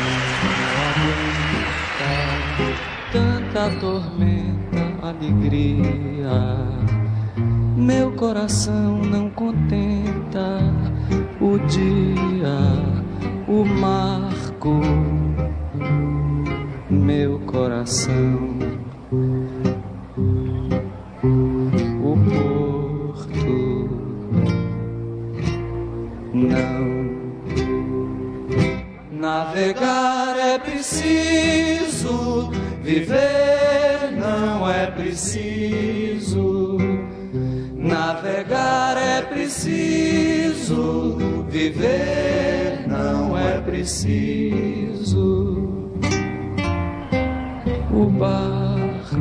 não aguenta tanta tormenta, alegria. Meu coração não contenta o dia, o marco. Meu coração, o porto. Não. Navegar é preciso, viver não é preciso. Navegar é preciso, viver não é preciso. O barco,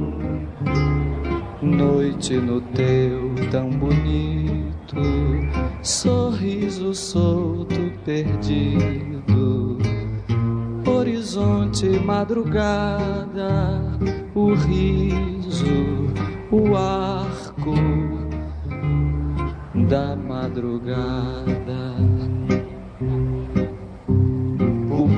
noite no teu tão bonito, sorriso solto perdido, horizonte madrugada, o riso, o arco da madrugada. O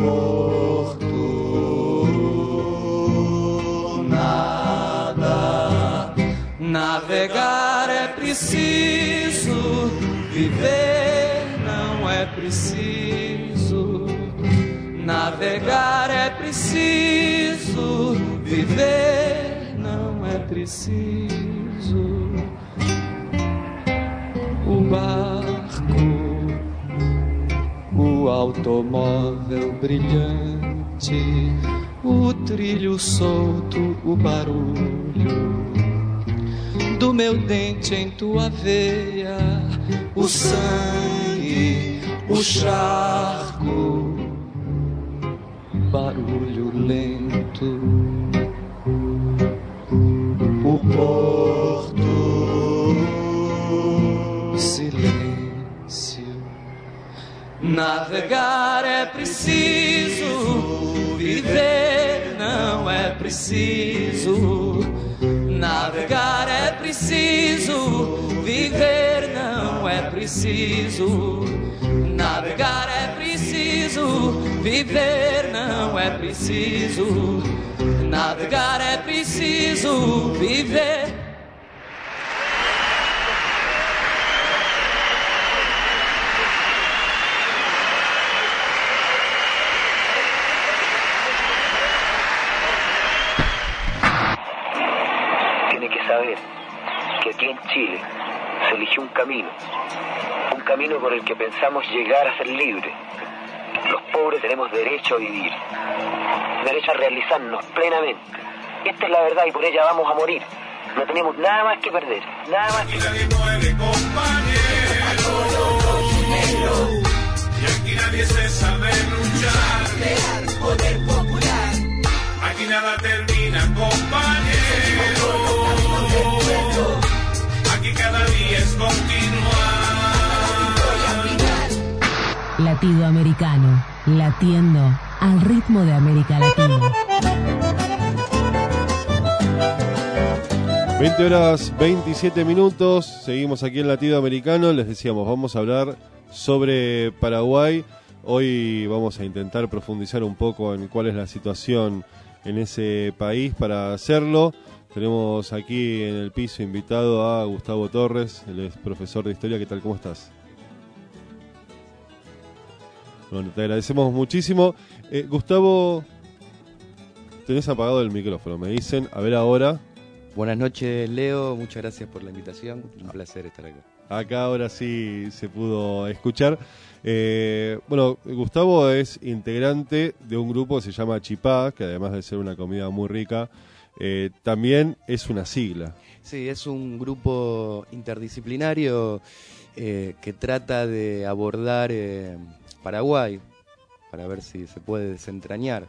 porto, nada. Navegar é preciso, viver não é preciso. Navegar é preciso, viver não é preciso. O barco, o o automóvel brilhante, o trilho solto, o barulho do meu dente em tua veia, o sangue, o charco, barulho lento, o porto, silêncio. Navegar é preciso, viver não é preciso. Navegar é preciso, viver não é preciso. Navegar é preciso, viver não é preciso. Navegar é preciso, viver. Saber que aquí en Chile se eligió un camino, un camino por el que pensamos llegar a ser libres. Los pobres tenemos derecho a vivir, derecho a realizarnos plenamente. Esta es la verdad y por ella vamos a morir. No tenemos nada más que perder, nada más que perder. Y aquí nadie se sabe luchar. Poder popular. Aquí nada termina, compañero. Aquí cada día es continuar. Latido americano, latiendo al ritmo de América Latina. veinte horas veintisiete minutos, seguimos aquí en Latido Americano. Les decíamos, vamos a hablar sobre Paraguay. Hoy vamos a intentar profundizar un poco en cuál es la situación en ese país. Para hacerlo tenemos aquí en el piso invitado a Gustavo Torres, él es profesor de historia. ¿Qué tal? ¿Cómo estás? Bueno, te agradecemos muchísimo. Eh, Gustavo, tenés apagado el micrófono, me dicen. A ver ahora. Buenas noches, Leo. Muchas gracias por la invitación. Un placer estar acá. Acá ahora sí se pudo escuchar. Eh, bueno, Gustavo es integrante de un grupo que se llama Chipá, que además de ser una comida muy rica, eh, también es una sigla. Sí, es un grupo interdisciplinario eh, que trata de abordar eh, Paraguay, para ver si se puede desentrañar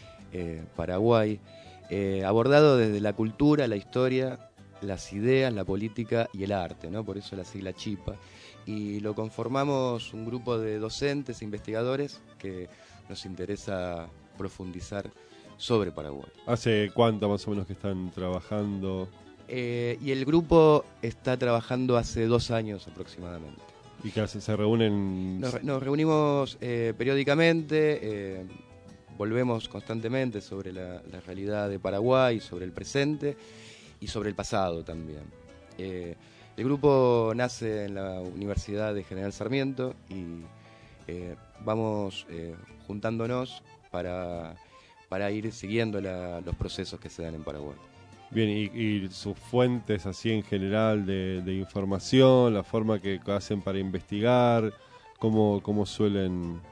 eh, Paraguay, eh, abordado desde la cultura, la historia, las ideas, la política y el arte, ¿no? Por eso la sigla Chipa. Y lo conformamos un grupo de docentes e investigadores que nos interesa profundizar sobre Paraguay. ¿Hace cuánto más o menos que están trabajando? Eh, y el grupo está trabajando hace dos años aproximadamente. ¿Y qué hacen? ¿Se reúnen? Nos, nos reunimos eh, periódicamente, eh, volvemos constantemente sobre la, la realidad de Paraguay, sobre el presente y sobre el pasado también. Eh, el grupo nace en la Universidad de General Sarmiento y eh, vamos eh, juntándonos para, para ir siguiendo la, los procesos que se dan en Paraguay. Bien, y, y sus fuentes así en general de, de información, la forma que hacen para investigar, cómo, cómo suelen...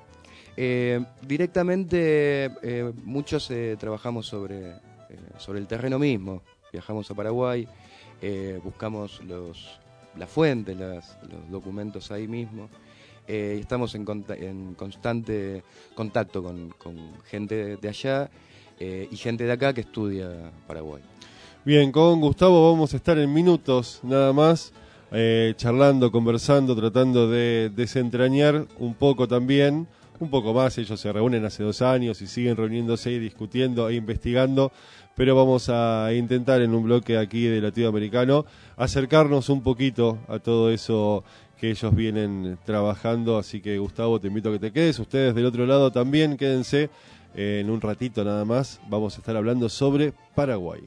Eh, directamente eh, muchos eh, trabajamos sobre, eh, sobre el terreno mismo. Viajamos a Paraguay, eh, buscamos los, las fuentes, las, los documentos ahí mismo. Eh, y estamos en, en constante contacto con, con gente de allá eh, y gente de acá que estudia Paraguay. Bien, con Gustavo vamos a estar en minutos nada más, eh, charlando, conversando, tratando de desentrañar un poco también, un poco más. Ellos se reúnen hace dos años y siguen reuniéndose y discutiendo e investigando, pero vamos a intentar en un bloque aquí de Latido Americano acercarnos un poquito a todo eso que ellos vienen trabajando. Así que, Gustavo, te invito a que te quedes. Ustedes del otro lado también quédense. Eh, en un ratito nada más vamos a estar hablando sobre Paraguay.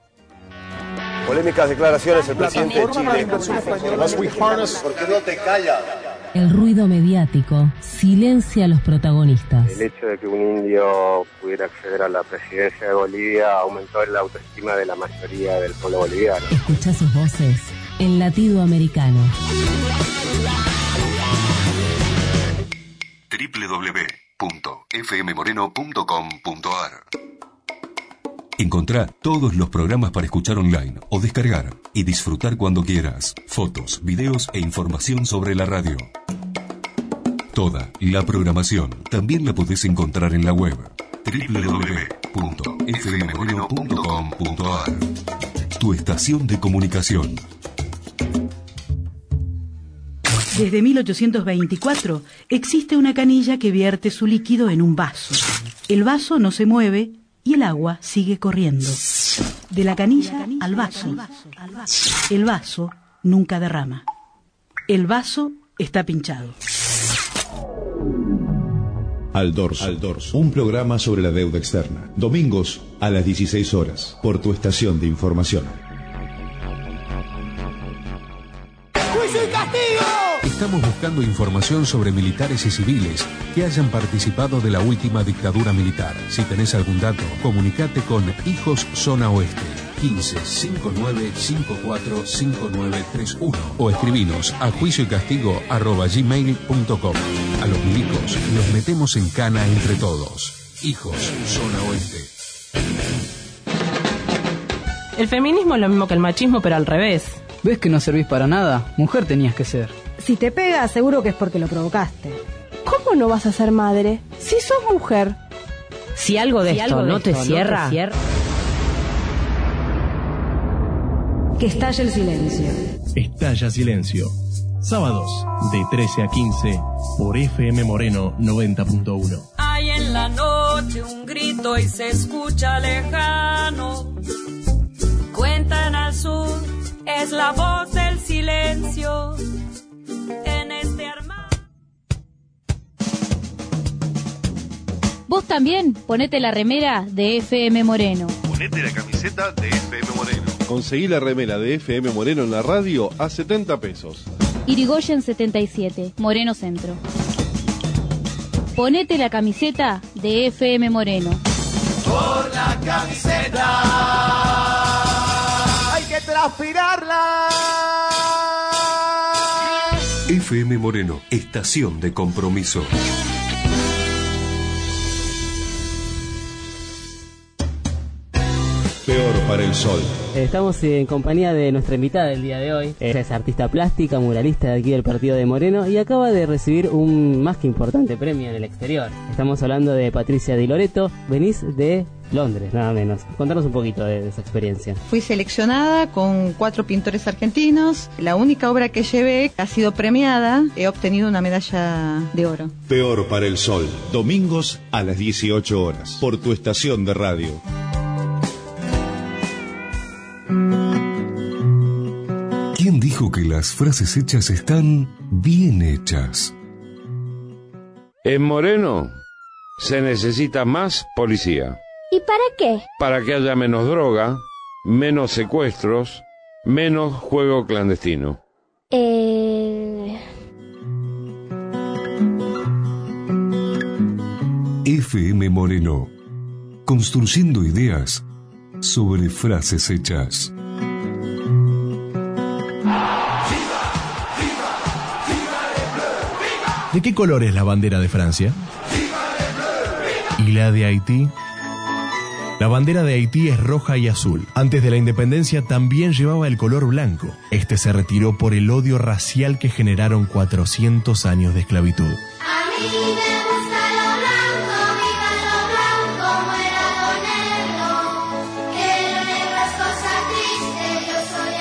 Polémicas declaraciones del presidente de Chile. ¿Por qué no te callas? El ruido mediático silencia a los protagonistas. El hecho de que un indio pudiera acceder a la presidencia de Bolivia aumentó la autoestima de la mayoría del pueblo boliviano. Escucha sus voces en Latido Americano. doble u doble u doble u punto f m moreno punto com punto a r. Encontrá todos los programas para escuchar online o descargar y disfrutar cuando quieras. Fotos, videos e información sobre la radio. Toda la programación también la podés encontrar en la web doble u doble u doble u punto f m moreno punto com punto a r. Tu estación de comunicación. Desde mil ochocientos veinticuatro existe una canilla que vierte su líquido en un vaso. El vaso no se mueve y el agua sigue corriendo. De la canilla al vaso. El vaso nunca derrama. El vaso está pinchado. Al Dorso, Al Dorso, un programa sobre la deuda externa. Domingos a las dieciséis horas, por tu estación de información. ¡Juicio y castigo! Estamos buscando información sobre militares y civiles que hayan participado de la última dictadura militar. Si tenés algún dato, comunicate con Hijos Zona Oeste quince cincuenta y nueve cincuenta y cuatro cincuenta y nueve treinta y uno o escribinos a juicio y castigo arroba gmail punto com. A los milicos los metemos en cana entre todos. Hijos Zona Oeste. El feminismo es lo mismo que el machismo, pero al revés. ¿Ves que no servís para nada? Mujer tenías que ser. Si te pega, seguro que es porque lo provocaste. ¿Cómo no vas a ser madre si sos mujer? Si algo de, si esto, algo de no, esto te no cierra, te cierra, que estalle el silencio. Estalla Silencio. Sábados de trece a quince por F M Moreno noventa punto uno. Hay en la noche un grito y se escucha lejano. Cuentan al sur, es la voz del silencio. En este arma. Vos también ponete la remera de F M Moreno. Ponete la camiseta de F M Moreno. Conseguí la remera de F M Moreno en la radio a setenta pesos. Irigoyen setenta y siete, Moreno Centro. Ponete la camiseta de F M Moreno. Por la camiseta hay que transpirarla. F M Moreno, estación de compromiso. Peor para el sol. Estamos en compañía de nuestra invitada del día de hoy. Ella es artista plástica, muralista de aquí del partido de Moreno y acaba de recibir un más que importante premio en el exterior. Estamos hablando de Patricia Di Loreto. Venís de Londres, nada menos. Contanos un poquito de, de esa experiencia. Fui seleccionada con cuatro pintores argentinos. La única obra que llevé ha sido premiada. He obtenido una medalla de oro. Peor para el sol. Domingos a las dieciocho horas. Por tu estación de radio. ¿Quién dijo que las frases hechas están bien hechas? En Moreno se necesita más policía. ¿Y para qué? Para que haya menos droga, menos secuestros, menos juego clandestino. Eh... F M Moreno, construyendo ideas sobre frases hechas. ¿De qué color es la bandera de Francia? ¿Y la de Haití? La bandera de Haití es roja y azul. Antes de la independencia también llevaba el color blanco. Este se retiró por el odio racial que generaron cuatrocientos años de esclavitud. A mí me gusta lo blanco, viva lo blanco, muera lo negro. Que lo negro es cosa triste, yo soy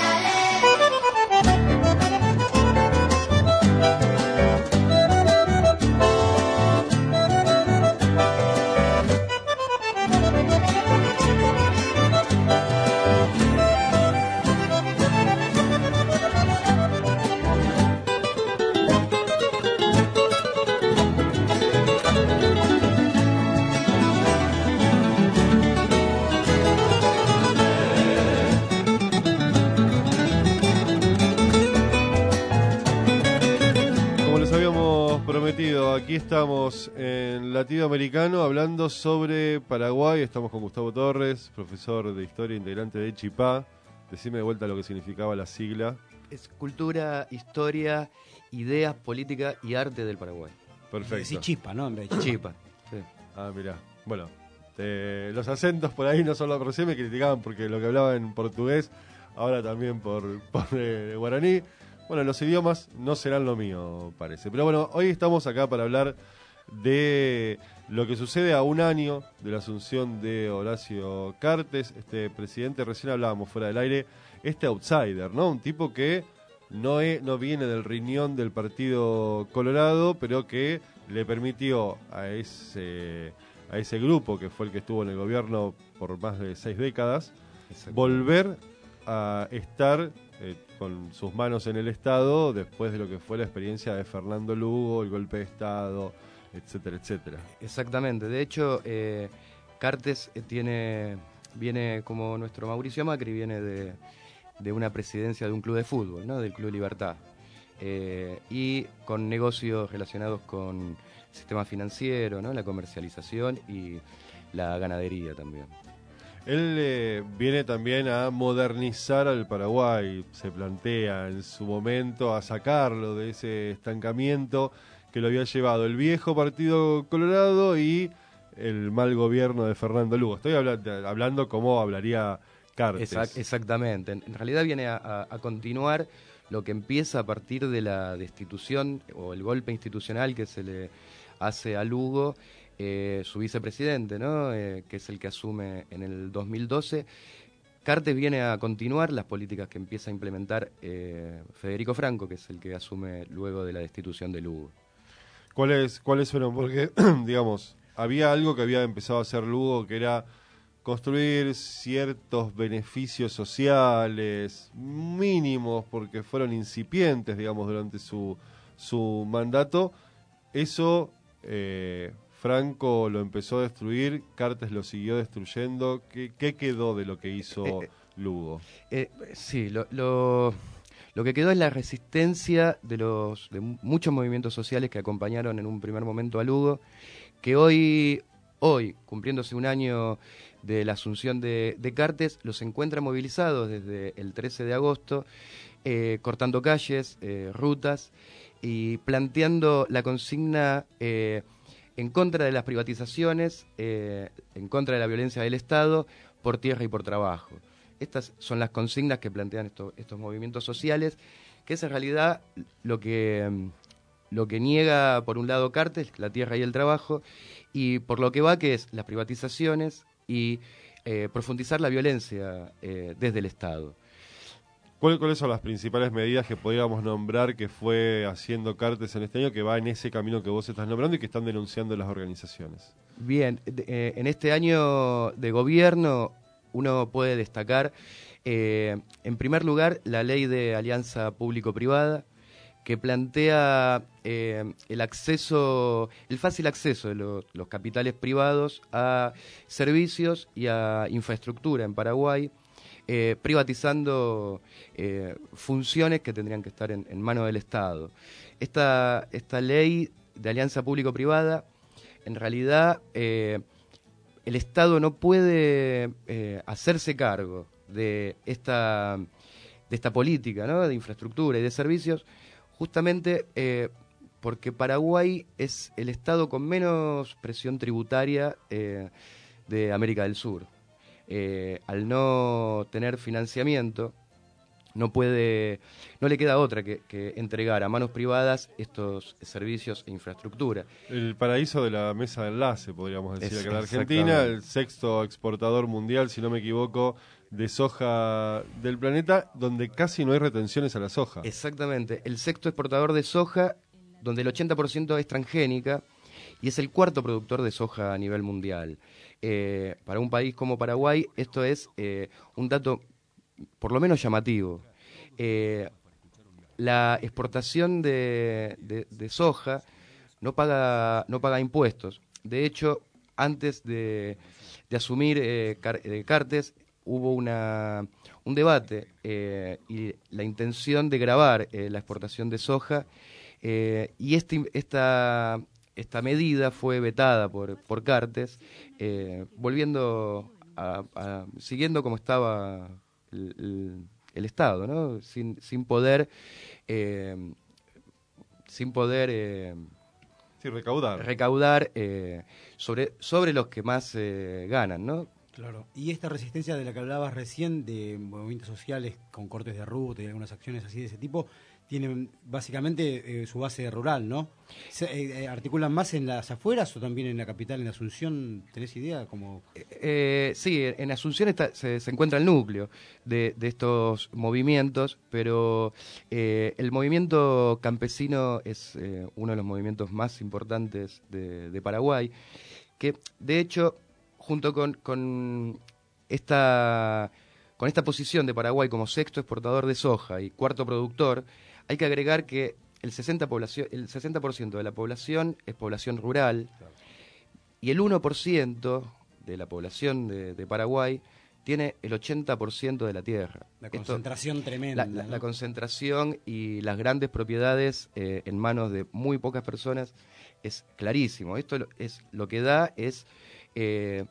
Aquí estamos en Latinoamericano hablando sobre Paraguay. Estamos con Gustavo Torres, profesor de historia, integrante de Chipá. Decime de vuelta lo que significaba la sigla. Es cultura, historia, ideas, política y arte del Paraguay. Perfecto. Decís chispa, ¿no? En vez de Chispa, sí. Ah, mirá. Bueno, te- los acentos por ahí no son lo recién me criticaban porque lo que hablaba en portugués, ahora también por, por eh, guaraní. Bueno, los idiomas no serán lo mío, parece. Pero bueno, hoy estamos acá para hablar de lo que sucede a un año de la asunción de Horacio Cartes, este presidente, recién hablábamos fuera del aire, este outsider, ¿no? Un tipo que no, es, no viene del riñón del Partido Colorado, pero que le permitió a ese, a ese grupo, que fue el que estuvo en el gobierno por más de seis décadas, volver a estar eh, con sus manos en el Estado después de lo que fue la experiencia de Fernando Lugo, el golpe de Estado, etcétera, etcétera. Exactamente. De hecho, eh, Cartes eh, tiene viene como nuestro Mauricio Macri, viene de, de una presidencia de un club de fútbol, ¿no? Del Club Libertad. Eh, y con negocios relacionados con el sistema financiero, ¿no? La comercialización y la ganadería también. Él eh, viene también a modernizar al Paraguay, se plantea en su momento a sacarlo de ese estancamiento que lo había llevado el viejo Partido Colorado y el mal gobierno de Fernando Lugo. Estoy habla hablando como hablaría Cartes. Exact exactamente. En, en realidad viene a, a, a continuar lo que empieza a partir de la destitución o el golpe institucional que se le hace a Lugo, eh, su vicepresidente, ¿no? Eh, que es el que asume en el dos mil doce. Cartes viene a continuar las políticas que empieza a implementar eh, Federico Franco, que es el que asume luego de la destitución de Lugo. ¿Cuáles, cuáles fueron? Porque, digamos, había algo que había empezado a hacer Lugo, que era construir ciertos beneficios sociales mínimos, porque fueron incipientes, digamos, durante su, su mandato. Eso eh, Franco lo empezó a destruir, Cartes lo siguió destruyendo. ¿Qué, qué quedó de lo que hizo eh, Lugo? Eh, sí, lo, lo, lo que quedó es la resistencia de los de muchos movimientos sociales que acompañaron en un primer momento a Lugo, que hoy, hoy cumpliéndose un año de la asunción de, de Cartes, los encuentra movilizados desde el trece de agosto, eh, cortando calles, eh, rutas y planteando la consigna eh, en contra de las privatizaciones, eh, en contra de la violencia del Estado, por tierra y por trabajo. Estas son las consignas que plantean esto, estos movimientos sociales, que es en realidad lo que, lo que niega, por un lado, Cartes, la tierra y el trabajo, y por lo que va, que es las privatizaciones y eh, profundizar la violencia eh, desde el Estado. ¿Cuáles son las principales medidas que podríamos nombrar que fue haciendo Cartes en este año, que va en ese camino que vos estás nombrando y que están denunciando las organizaciones? Bien, eh, en este año de gobierno uno puede destacar, eh, en primer lugar, la ley de alianza público-privada, que plantea eh, el acceso, el fácil acceso de los, los capitales privados a servicios y a infraestructura en Paraguay, eh, privatizando eh, funciones que tendrían que estar en, en manos del Estado. Esta, esta ley de alianza público-privada, en realidad, eh, el Estado no puede eh, hacerse cargo de esta, de esta política, ¿no? De infraestructura y de servicios, justamente eh, porque Paraguay es el estado con menos presión tributaria eh, de América del Sur. Eh, al no tener financiamiento, no puede, no le queda otra que, que entregar a manos privadas estos servicios e infraestructura. El paraíso de la mesa de enlace, podríamos decir, Es, acá en Argentina, el sexto exportador mundial, si no me equivoco, de soja del planeta, donde casi no hay retenciones a la soja. Exactamente, el sexto exportador de soja, donde el ochenta por ciento es transgénica, y es el cuarto productor de soja a nivel mundial. Eh, para un país como Paraguay, esto es eh, un dato por lo menos llamativo. Eh, la exportación de, de, de soja no paga, no paga impuestos. De hecho, antes de, de asumir eh, Car eh, Cartes, hubo una, un debate eh, y la intención de gravar eh, la exportación de soja, eh, y este, esta, esta medida fue vetada por, por Cartes, eh, volviendo a, a, siguiendo como estaba el, el, el Estado, ¿no? Sin, sin poder, eh, sin poder eh, Sí, recaudar. Recaudar eh, sobre, sobre los que más eh, ganan, ¿no? Claro, y esta resistencia de la que hablabas recién, de movimientos sociales con cortes de ruta y algunas acciones así de ese tipo, tienen básicamente eh, su base rural, ¿no? ¿Se eh, articulan más en las afueras o también en la capital, en Asunción? ¿Tenés idea? Como... Eh, sí, en Asunción está, se, se encuentra el núcleo de, de estos movimientos, pero eh, el movimiento campesino es eh, uno de los movimientos más importantes de, de Paraguay, que de hecho, junto con, con esta... Con esta posición de Paraguay como sexto exportador de soja y cuarto productor, hay que agregar que el sesenta por ciento de la población es población rural, claro, y el uno por ciento de la población de, de Paraguay tiene el ochenta por ciento de la tierra. La concentración Esto, tremenda. La, la, ¿no? la concentración y las grandes propiedades eh, en manos de muy pocas personas es clarísimo. Esto es lo que da es... Eh,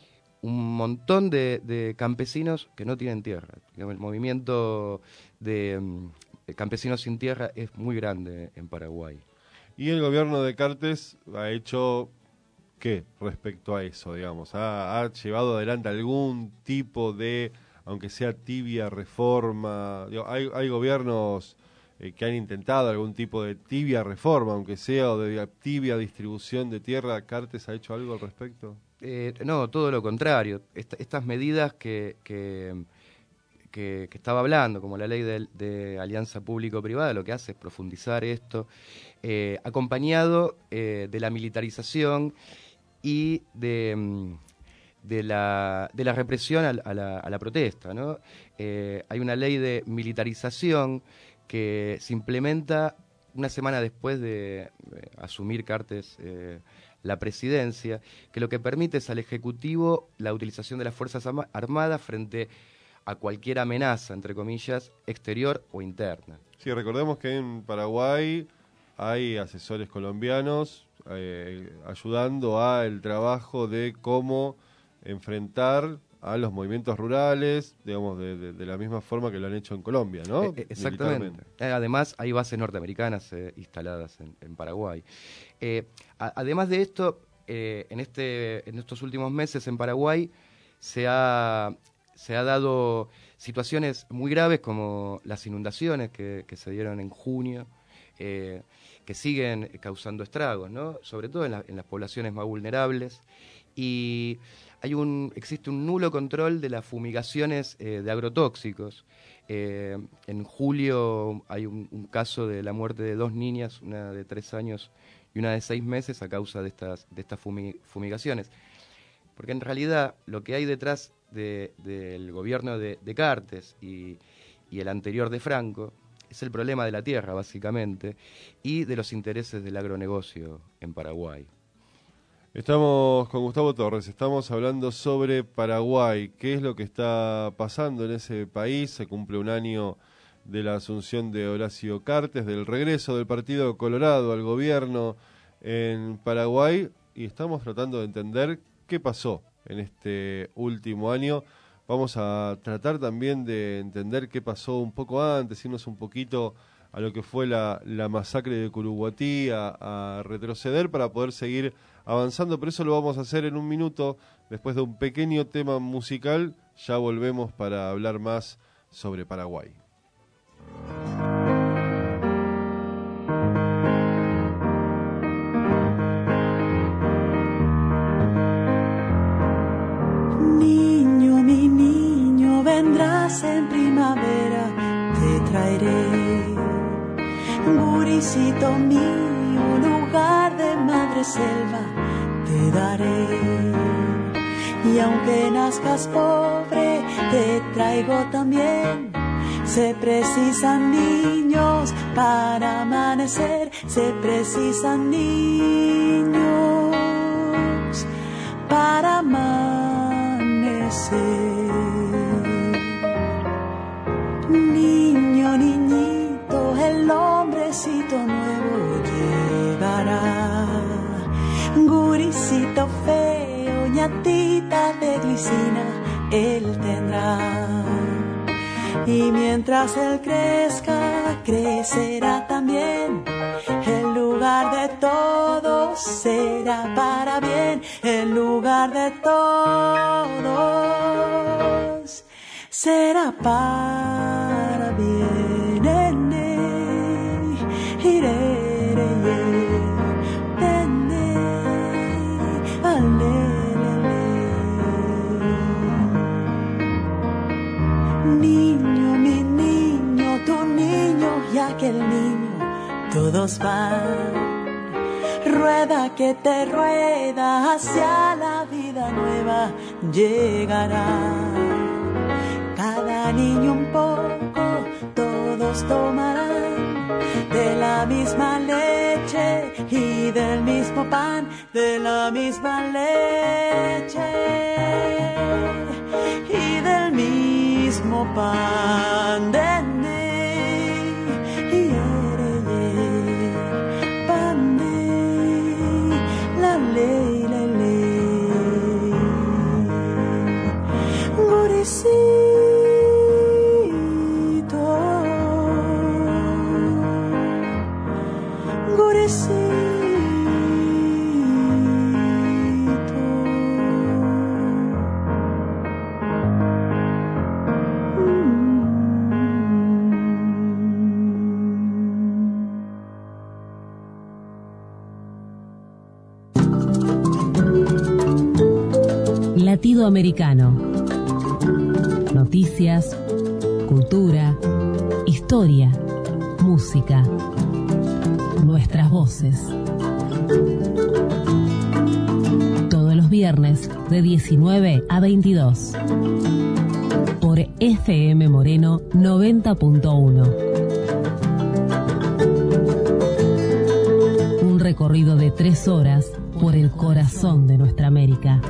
un montón de, de campesinos que no tienen tierra. El movimiento de, de campesinos sin tierra es muy grande en Paraguay. ¿Y el gobierno de Cartes ha hecho qué respecto a eso, digamos? ¿Ha, ha llevado adelante algún tipo de, aunque sea tibia, reforma? Digo, hay, hay gobiernos eh, que han intentado algún tipo de tibia reforma, aunque sea, o de tibia distribución de tierra. ¿Cartes ha hecho algo al respecto? Eh, no, todo lo contrario. Est estas medidas que, que, que, que estaba hablando, como la ley de, de alianza público-privada, lo que hace es profundizar esto, eh, acompañado eh, de la militarización y de, de, la, de la represión a, a, la, a la protesta, ¿no? Eh, hay una ley de militarización que se implementa una semana después de eh, asumir Cartes eh, la presidencia, que lo que permite es al Ejecutivo la utilización de las Fuerzas Armadas frente a cualquier amenaza, entre comillas, exterior o interna. Sí, recordemos que en Paraguay hay asesores colombianos eh, ayudando al trabajo de cómo enfrentar a los movimientos rurales, digamos, de, de, de la misma forma que lo han hecho en Colombia, ¿no? Eh, exactamente. Además, hay bases norteamericanas eh, instaladas en, en Paraguay. Eh, a, además de esto, eh, en, este, en estos últimos meses en Paraguay se ha, se ha dado situaciones muy graves como las inundaciones que, que se dieron en junio, eh, que siguen causando estragos, ¿no? Sobre todo en, la, en las poblaciones más vulnerables. Y hay un, existe un nulo control de las fumigaciones eh, de agrotóxicos. Eh, en julio hay un, un caso de la muerte de dos niñas, una de tres años y una de seis meses, a causa de estas, de estas fumi, fumigaciones. Porque en realidad lo que hay detrás de, del gobierno de, de Cartes y, y el anterior de Franco es el problema de la tierra, básicamente, y de los intereses del agronegocio en Paraguay. Estamos con Gustavo Torres, estamos hablando sobre Paraguay. ¿Qué es lo que está pasando en ese país? Se cumple un año de la asunción de Horacio Cartes, del regreso del Partido Colorado al gobierno en Paraguay, y estamos tratando de entender qué pasó en este último año. Vamos a tratar también de entender qué pasó un poco antes, irnos un poquito a lo que fue la, la masacre de Curuguatí, a, a retroceder para poder seguir avanzando, pero eso lo vamos a hacer en un minuto, después de un pequeño tema musical. Ya volvemos para hablar más sobre Paraguay. Niño, mi niño, vendrás en primavera, te traeré. Gurisito mío, lugar de madre selva te daré. Y aunque nazcas pobre, te traigo también. Se precisan niños para amanecer, se precisan niños para amanecer. Niño, niñito, el hombrecito nuevo llegará. Guricito feo, ñatita de glicina, él tendrá. Y mientras él crezca, crecerá también el lugar lugar de todos será para bien, en lugar de todos será para bien. Ene, irere, ene, alelele. Niño, mi niño, tu niño y aquel niño, todos van. Rueda que te rueda hacia la vida nueva llegará. Cada niño un poco, todos tomarán de la misma leche y del mismo pan, de la misma leche y del mismo pan. De Latido Americano. Noticias, cultura, historia, música. Nuestras voces. Todos los viernes de diecinueve a veintidós. Por F M Moreno noventa punto uno. Un recorrido de tres horas por el corazón de nuestra América.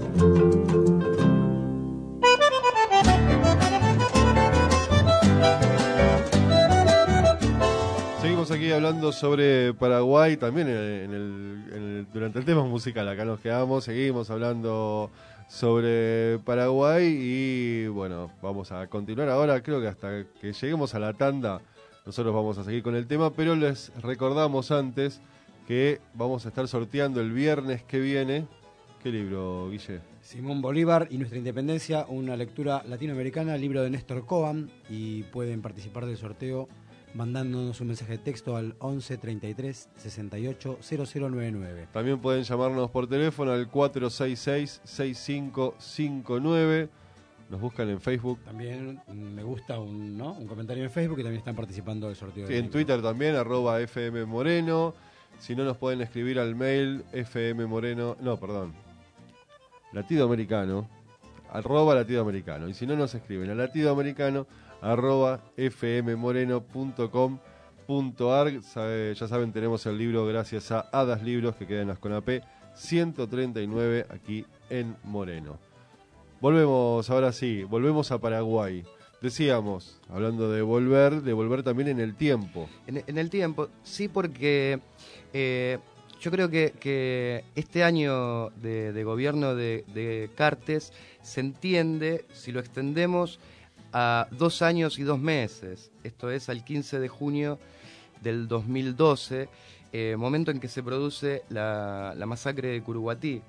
Seguimos aquí hablando sobre Paraguay, también en el, en el, durante el tema musical, acá nos quedamos, seguimos hablando sobre Paraguay y bueno, vamos a continuar ahora, creo que hasta que lleguemos a la tanda nosotros vamos a seguir con el tema, pero les recordamos antes que vamos a estar sorteando el viernes que viene. ¿Qué libro, Guille? Simón Bolívar y nuestra independencia, una lectura latinoamericana, libro de Néstor Coban, y pueden participar del sorteo mandándonos un mensaje de texto al once treinta y tres sesenta y ocho cero cero noventa y nueve. También pueden llamarnos por teléfono al cuatro seis seis seis cinco cinco nueve. Nos buscan en Facebook. También me gusta un, ¿no? un comentario en Facebook y también están participando del sorteo. Sí, del en libro. Twitter también, arroba F M Moreno. Si no, nos pueden escribir al mail fmmoreno, no, perdón, latidoamericano, arroba latidoamericano. Y si no, nos escriben a latidoamericano, arroba fmmoreno punto com punto ar. Ya saben, tenemos el libro gracias a Hadas Libros, que queda en Asconapé ciento treinta y nueve, aquí en Moreno. Volvemos, ahora sí, volvemos a Paraguay. Decíamos, hablando de volver, de volver también en el tiempo. En, en el tiempo, sí, porque eh, yo creo que, que este año de, de gobierno de, de Cartes se entiende, si lo extendemos, a dos años y dos meses. Esto es al quince de junio del dos mil doce, eh, momento en que se produce la, la masacre de Curuguatí.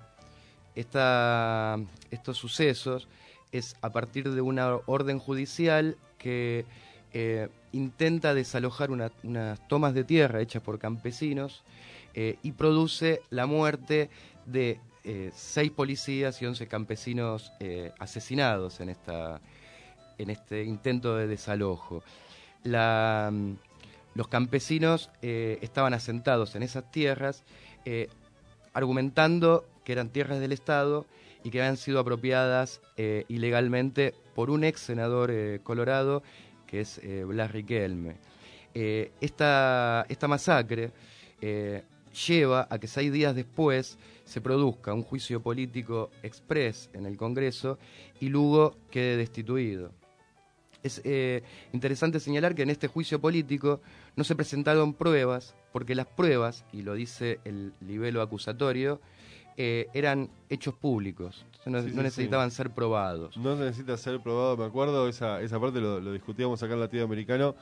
Esta, estos sucesos es a partir de una orden judicial que eh, intenta desalojar una, unas tomas de tierra hechas por campesinos eh, y produce la muerte de eh, seis policías y once campesinos eh, asesinados en, esta, en este intento de desalojo. La, los campesinos eh, estaban asentados en esas tierras eh, argumentando que eran tierras del Estado y que habían sido apropiadas eh, ilegalmente por un ex senador eh, colorado, que es eh, Blas Riquelme. Eh, esta, esta masacre eh, lleva a que seis días después se produzca un juicio político exprés en el Congreso y Lugo quede destituido. Es eh, interesante señalar que en este juicio político no se presentaron pruebas, porque las pruebas, y lo dice el libelo acusatorio, Eh, eran hechos públicos, no, sí, no sí, necesitaban sí. ser probados. No necesita ser probado, me acuerdo, esa, esa parte lo, lo discutíamos acá en Latinoamericano,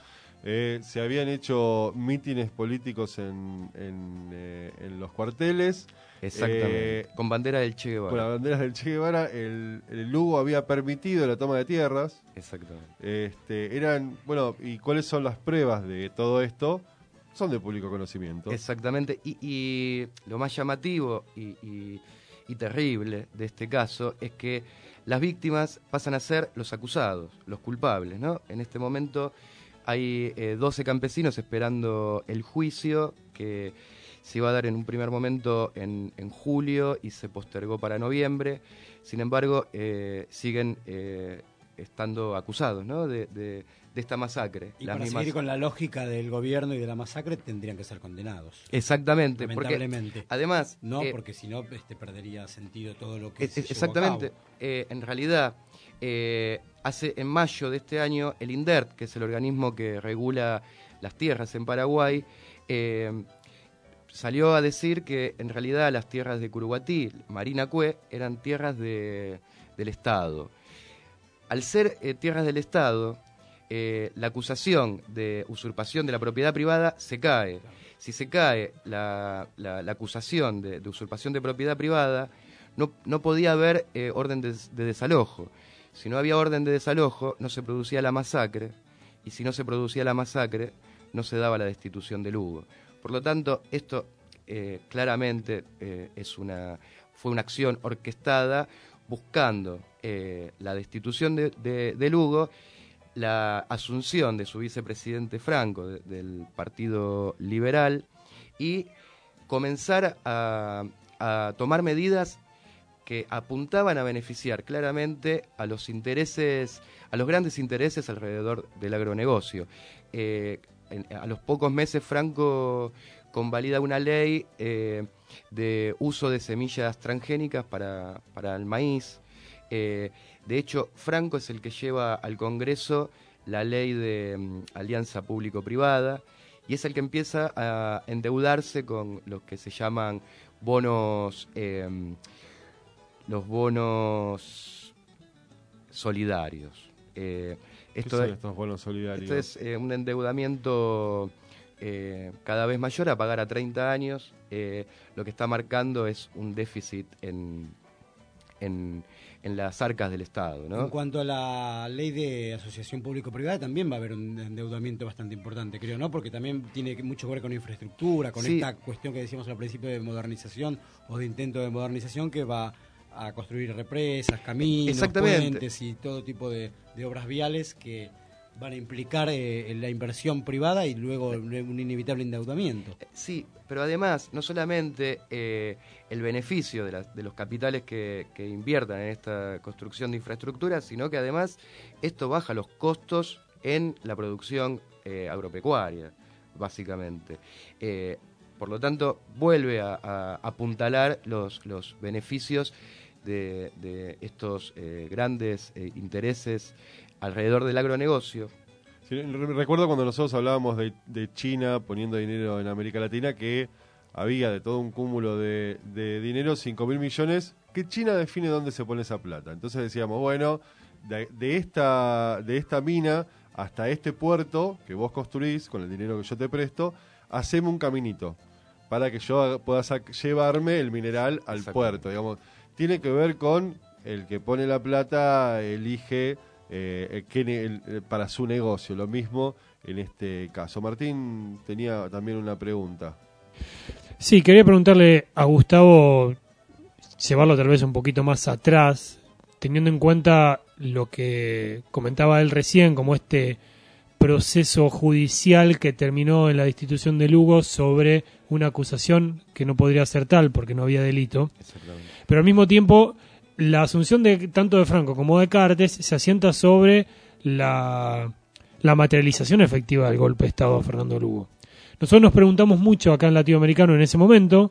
Eh, se habían hecho mítines políticos en, en, eh, en los cuarteles. Exactamente, eh, con bandera del Che Guevara. Con las banderas del Che Guevara, el, el Lugo había permitido la toma de tierras. Exactamente. Este, eran, bueno, ¿y cuáles son las pruebas de todo esto? Son de público conocimiento. Exactamente, y, y lo más llamativo y, y, y terrible de este caso es que las víctimas pasan a ser los acusados, los culpables, ¿no? En este momento hay eh, doce campesinos esperando el juicio que se iba a dar en un primer momento en, en julio y se postergó para noviembre. Sin embargo, eh, siguen eh, estando acusados, ¿no? de, de, de esta masacre. Y Las para mismas... seguir con la lógica del gobierno y de la masacre tendrían que ser condenados. Exactamente. Lamentablemente. Porque, además... No, eh, porque si no este, perdería sentido todo lo que eh, se llevó Exactamente. a cabo. Eh, en realidad, eh, hace en mayo de este año, el INDERT, que es el organismo que regula las tierras en Paraguay, eh, salió a decir que en realidad las tierras de Curuguatí, Marina Cue, eran tierras de, del Estado. Al ser eh, tierras del Estado, eh, la acusación de usurpación de la propiedad privada se cae. Si se cae la, la, la acusación de, de usurpación de propiedad privada, no, no podía haber eh, orden de, de desalojo. Si no había orden de desalojo, no se producía la masacre, y si no se producía la masacre, no se daba la destitución de Lugo. Por lo tanto, esto eh, claramente eh, es una, fue una acción orquestada buscando eh, la destitución de, de, de Lugo, la asunción de su vicepresidente Franco de, del Partido Liberal y comenzar a, a tomar medidas que apuntaban a beneficiar claramente a los intereses, a los grandes intereses alrededor del agronegocio. Eh, En, a los pocos meses Franco convalida una ley eh, de uso de semillas transgénicas para, para el maíz. Eh, de hecho, Franco es el que lleva al Congreso la ley de um, alianza público-privada y es el que empieza a endeudarse con los que se llaman bonos, eh, los bonos solidarios. Eh, Esto ¿Qué son estos bonos solidarios? Esto es eh, un endeudamiento eh, cada vez mayor, a pagar a treinta años. Eh, lo que está marcando es un déficit en, en, en las arcas del Estado, ¿no? En cuanto a la ley de asociación público-privada, también va a haber un endeudamiento bastante importante, creo, ¿no? Porque también tiene mucho que ver con infraestructura, con Sí. esta cuestión que decíamos al principio de modernización o de intento de modernización que va a construir represas, caminos, puentes y todo tipo de, de obras viales que van a implicar eh, la inversión privada y luego un inevitable endeudamiento. Sí, pero además, no solamente eh, el beneficio de, las, de los capitales que, que inviertan en esta construcción de infraestructura, sino que además esto baja los costos en la producción eh, agropecuaria, básicamente. Eh, por lo tanto, vuelve a, a apuntalar los, los beneficios de, de estos eh, grandes eh, intereses alrededor del agronegocio. Sí, recuerdo cuando nosotros hablábamos de, de China poniendo dinero en América Latina, que había de todo un cúmulo de, de dinero, cinco mil millones, que China define dónde se pone esa plata. Entonces decíamos, bueno, de, de, esta, de esta mina hasta este puerto que vos construís con el dinero que yo te presto, haceme un caminito para que yo pueda sac- llevarme el mineral al puerto. Digamos, tiene que ver con el que pone la plata, elige eh, que ne- el, para su negocio. Lo mismo en este caso. Martín tenía también una pregunta. Sí, quería preguntarle a Gustavo, llevarlo tal vez un poquito más atrás, teniendo en cuenta lo que comentaba él recién, como este proceso judicial que terminó en la destitución de Lugo sobre una acusación que no podría ser tal porque no había delito. Pero al mismo tiempo, la asunción de tanto de Franco como de Cartes se asienta sobre la, la materialización efectiva del golpe de Estado a Fernando Lugo. Nosotros nos preguntamos mucho acá en Latinoamericano en ese momento,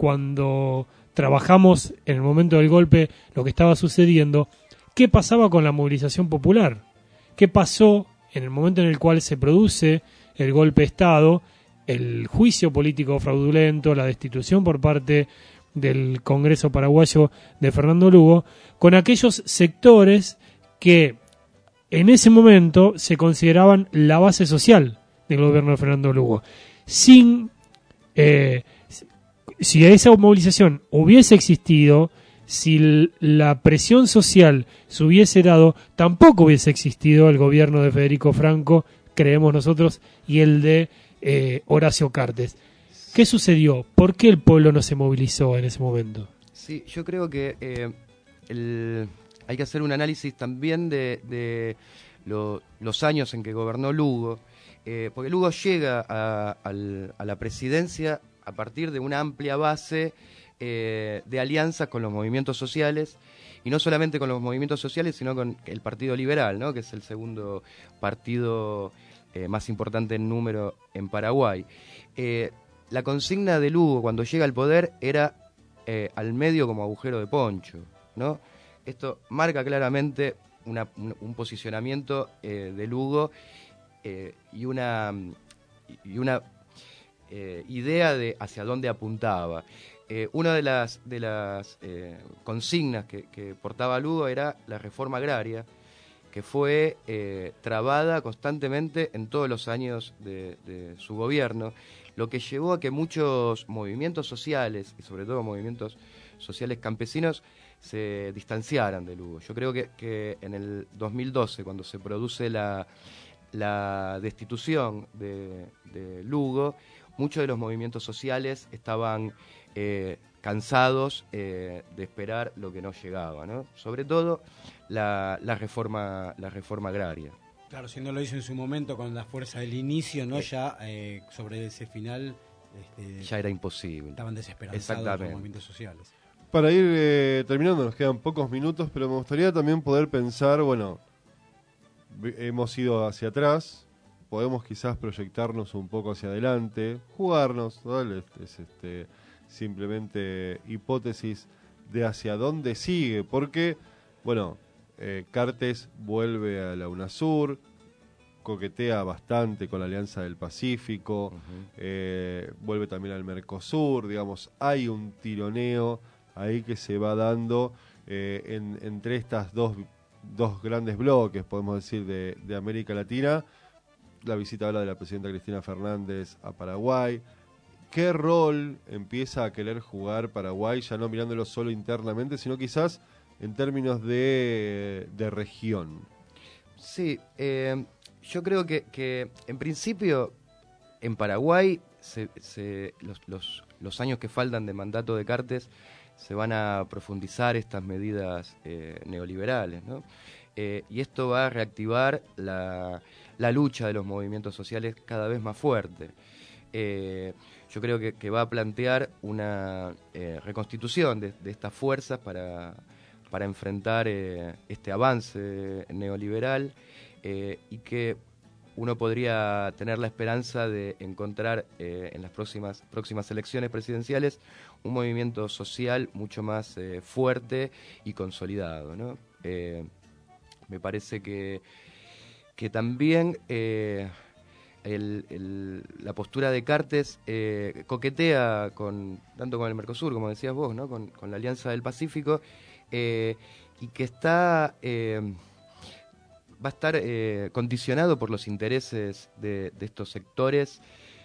cuando trabajamos en el momento del golpe, lo que estaba sucediendo, ¿qué pasaba con la movilización popular? ¿Qué pasó en el momento en el cual se produce el golpe de Estado, el juicio político fraudulento, la destitución por parte del Congreso paraguayo de Fernando Lugo, con aquellos sectores que en ese momento se consideraban la base social del gobierno de Fernando Lugo. Sin, eh, si esa movilización hubiese existido, si la presión social se hubiese dado, tampoco hubiese existido el gobierno de Federico Franco, creemos nosotros, y el de eh, Horacio Cartes. ¿Qué sucedió? ¿Por qué el pueblo no se movilizó en ese momento? Sí, yo creo que eh, el, hay que hacer un análisis también de, de lo, los años en que gobernó Lugo, eh, porque Lugo llega a, al, a la presidencia a partir de una amplia base eh, de alianzas con los movimientos sociales, y no solamente con los movimientos sociales, sino con el Partido Liberal, ¿no? Que es el segundo partido eh, más importante en número en Paraguay. Eh, la consigna de Lugo cuando llega al poder era eh, al medio como agujero de poncho, ¿no? Esto marca claramente una, un, un posicionamiento eh, de Lugo eh, y una, y una eh, idea de hacia dónde apuntaba. Eh, una de las, de las eh, consignas que, que portaba Lugo era la reforma agraria, que fue eh, trabada constantemente en todos los años de, de su gobierno, lo que llevó a que muchos movimientos sociales, y sobre todo movimientos sociales campesinos, se distanciaran de Lugo. Yo creo que, que en el dos mil doce, cuando se produce la, la destitución de, de Lugo, muchos de los movimientos sociales estaban eh, cansados eh, de esperar lo que no llegaba, ¿no? Sobre todo la, la, reforma, la reforma agraria. Claro, si no lo hizo en su momento con la fuerza del inicio, ¿no? Ya eh, sobre ese final este, ya era imposible. Estaban desesperanzados los movimientos sociales. Para ir eh, terminando, nos quedan pocos minutos, pero me gustaría también poder pensar, bueno, hemos ido hacia atrás, podemos quizás proyectarnos un poco hacia adelante, jugarnos, ¿no? Es, es este, simplemente hipótesis de hacia dónde sigue, porque, bueno, eh, Cartes vuelve a la UNASUR, coquetea bastante con la Alianza del Pacífico, uh-huh. eh, vuelve también al Mercosur, digamos, hay un tironeo ahí que se va dando eh, en, entre estas dos, dos grandes bloques, podemos decir, de, de América Latina. La visita ahora de la presidenta Cristina Fernández a Paraguay. ¿Qué rol empieza a querer jugar Paraguay, ya no mirándolo solo internamente, sino quizás en términos de, de región? Sí, eh, yo creo que, que en principio en Paraguay se, se, los, los, los años que faltan de mandato de Cartes se van a profundizar estas medidas eh, neoliberales, ¿no? Eh, y esto va a reactivar la, la lucha de los movimientos sociales cada vez más fuerte. Eh, yo creo que, que va a plantear una eh, reconstitución de, de estas fuerzas para, para enfrentar eh, este avance neoliberal eh, y que uno podría tener la esperanza de encontrar eh, en las próximas, próximas elecciones presidenciales un movimiento social mucho más eh, fuerte y consolidado, ¿no? Eh, me parece que, que también eh, el, el, la postura de Cartes eh, coquetea con, tanto con el Mercosur, como decías vos, ¿no? con, con la Alianza del Pacífico, eh, y que está... Eh, va a estar eh, condicionado por los intereses de, de estos sectores,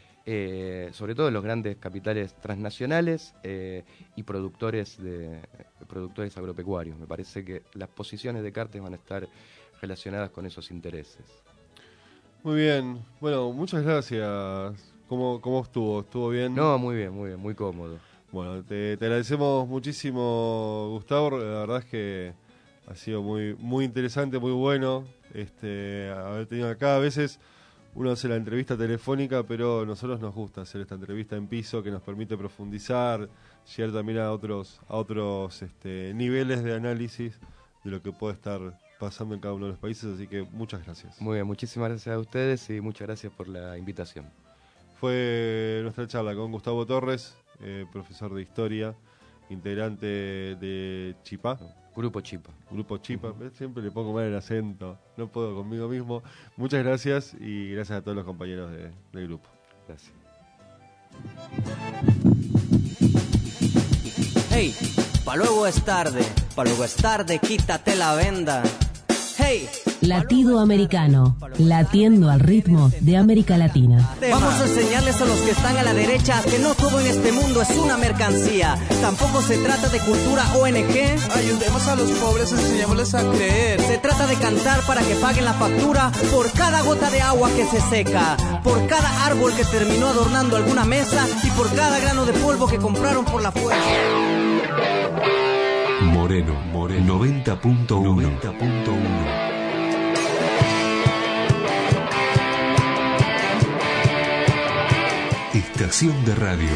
eh, sobre todo los grandes capitales transnacionales eh, y productores de productores agropecuarios. Me parece que las posiciones de Cartes van a estar relacionadas con esos intereses. Muy bien, bueno, muchas gracias. ¿Cómo, cómo estuvo? ¿Estuvo bien? No, muy bien, muy bien, muy cómodo. Bueno, te, te agradecemos muchísimo, Gustavo. La verdad es que ha sido muy muy interesante, muy bueno este haber tenido acá. A veces uno hace la entrevista telefónica, pero a nosotros nos gusta hacer esta entrevista en piso que nos permite profundizar, llegar también a otros a otros este, niveles de análisis de lo que puede estar pasando en cada uno de los países. Así que muchas gracias. Muy bien, muchísimas gracias a ustedes y muchas gracias por la invitación. Fue nuestra charla con Gustavo Torres, eh, profesor de Historia, integrante de Chipá. Grupo Chipa. Grupo Chipa, siempre le pongo mal el acento, no puedo conmigo mismo. Muchas gracias y gracias a todos los compañeros de, del grupo. Gracias. Hey, pa' luego es tarde, pa' luego es tarde, quítate la venda. Hey, Latido Americano, latiendo al ritmo de América Latina. Vamos a enseñarles a los que están a la derecha que no todo en este mundo es una mercancía. Tampoco se trata de cultura O N G. Ayudemos a los pobres, enseñémosles a creer. Se trata de cantar para que paguen la factura por cada gota de agua que se seca, por cada árbol que terminó adornando alguna mesa y por cada grano de polvo que compraron por la fuerza. Moreno, Moreno, noventa punto uno. Estación de radio.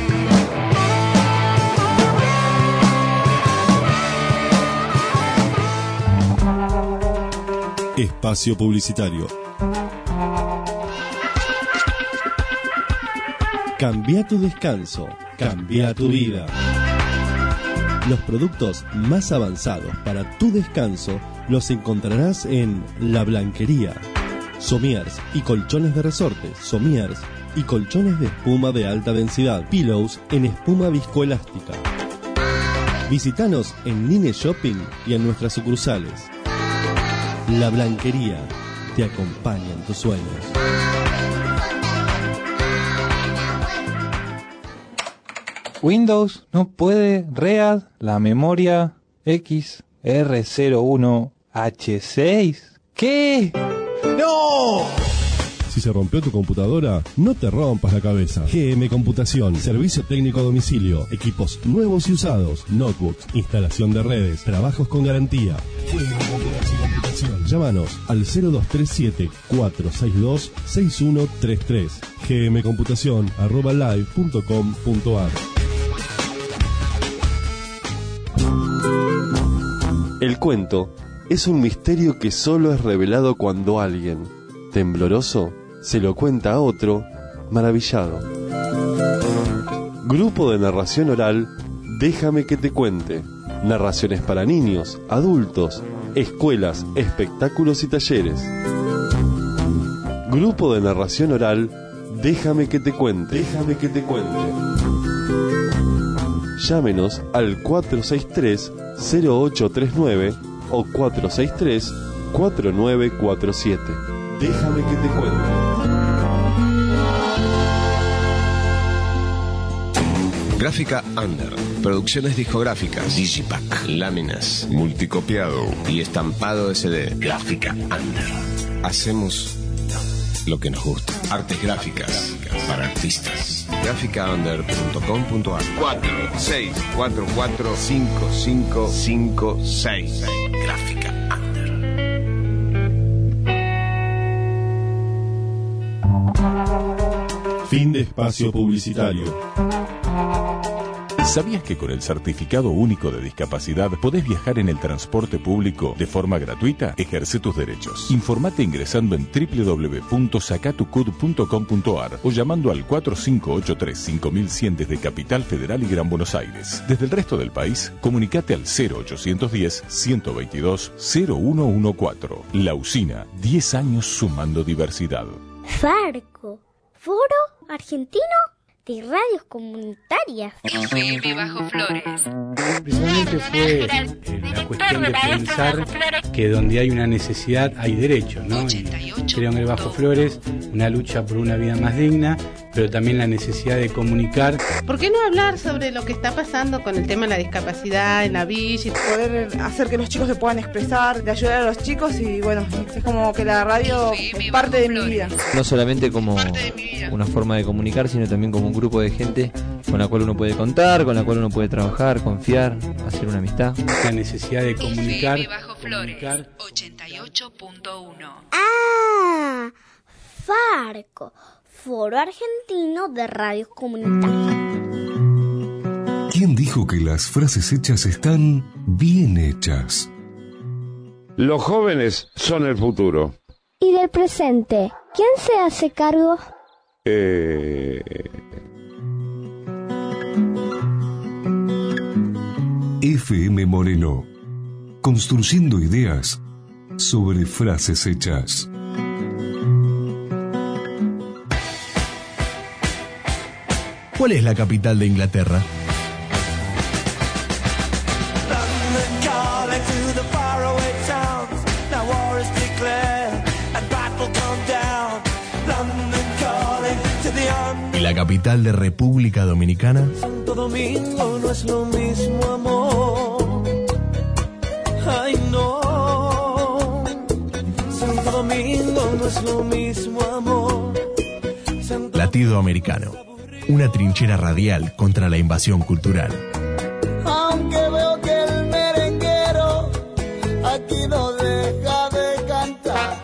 Espacio publicitario. Cambia tu descanso, cambia tu vida. Los productos más avanzados para tu descanso los encontrarás en La Blanquería. Somiers y colchones de resortes, somiers y colchones de espuma de alta densidad, pillows en espuma viscoelástica. Visítanos en Line Shopping y en nuestras sucursales. La Blanquería te acompaña en tus sueños. Windows no puede read la memoria X R cero uno H seis. ¿Qué? ¡No! Si se rompió tu computadora, no te rompas la cabeza. G M Computación, servicio técnico a domicilio, equipos nuevos y usados, notebooks, instalación de redes, trabajos con garantía. G M Computación. Llámanos al cero dos tres siete, cuatro seis dos, seis uno tres tres. gmcomputación arroba live punto com punto ar. El cuento es un misterio que solo es revelado cuando alguien, tembloroso, se lo cuenta a otro, maravillado. Grupo de narración oral, Déjame que te cuente. Narraciones para niños, adultos, escuelas, espectáculos y talleres. Grupo de narración oral, Déjame que te cuente. Déjame que te cuente. Llámenos al cuatro seis tres, cero ocho tres nueve o cuatro seis tres, cuatro nueve cuatro siete. Déjame que te cuente. Gráfica Under. Producciones discográficas, Digipack, láminas, multicopiado y estampado S D. Gráfica Under. Hacemos lo que nos gusta. Artes gráficas para artistas. gráfica under punto com punto ar. cuatro seis cuatro cuatro cinco cinco cinco seis. Gráfica Under. Fin de espacio publicitario. ¿Sabías que con el Certificado Único de Discapacidad podés viajar en el transporte público de forma gratuita? Ejerce tus derechos. Informate ingresando en doble u doble u doble u punto sacatucud punto com punto ar o llamando al cuatro cinco ocho tres cinco mil cien desde Capital Federal y Gran Buenos Aires. Desde el resto del país, comunicate al cero ochocientos diez, ciento veintidós, cero uno catorce. La Usina, diez años sumando diversidad. Farco, Foro Argentino de Radios Comunitarias. F M Bajo Flores. Precisamente fue eh, la cuestión de pensar que donde hay una necesidad hay derecho, ¿no? Y creo en el Bajo Flores una lucha por una vida más digna, pero también la necesidad de comunicar. ¿Por qué no hablar sobre lo que está pasando con el tema de la discapacidad en la villa? Y poder hacer que los chicos se puedan expresar, de ayudar a los chicos y bueno, es como que la radio es parte de mi vida. No solamente como una forma de comunicar, sino también como un grupo de gente con la cual uno puede contar, con la cual uno puede trabajar, confiar, hacer una amistad. La necesidad de comunicar. F M Bajo Flores, ochenta y ocho punto uno. Ah, Farco, Foro Argentino de Radios Comunitarias. ¿Quién dijo que las frases hechas están bien hechas? Los jóvenes son el futuro. ¿Y del presente? ¿Quién se hace cargo? Eh... F M Moreno, construyendo ideas sobre frases hechas. ¿Cuál es la capital de Inglaterra? ¿Y la capital de República Dominicana? Santo Domingo no es lo mismo, amor. Ay, no. Santo Domingo no es lo mismo, amor. Santo Latido Americano, una trinchera radial contra la invasión cultural. Aunque veo que el merenguero aquí no deja de cantar.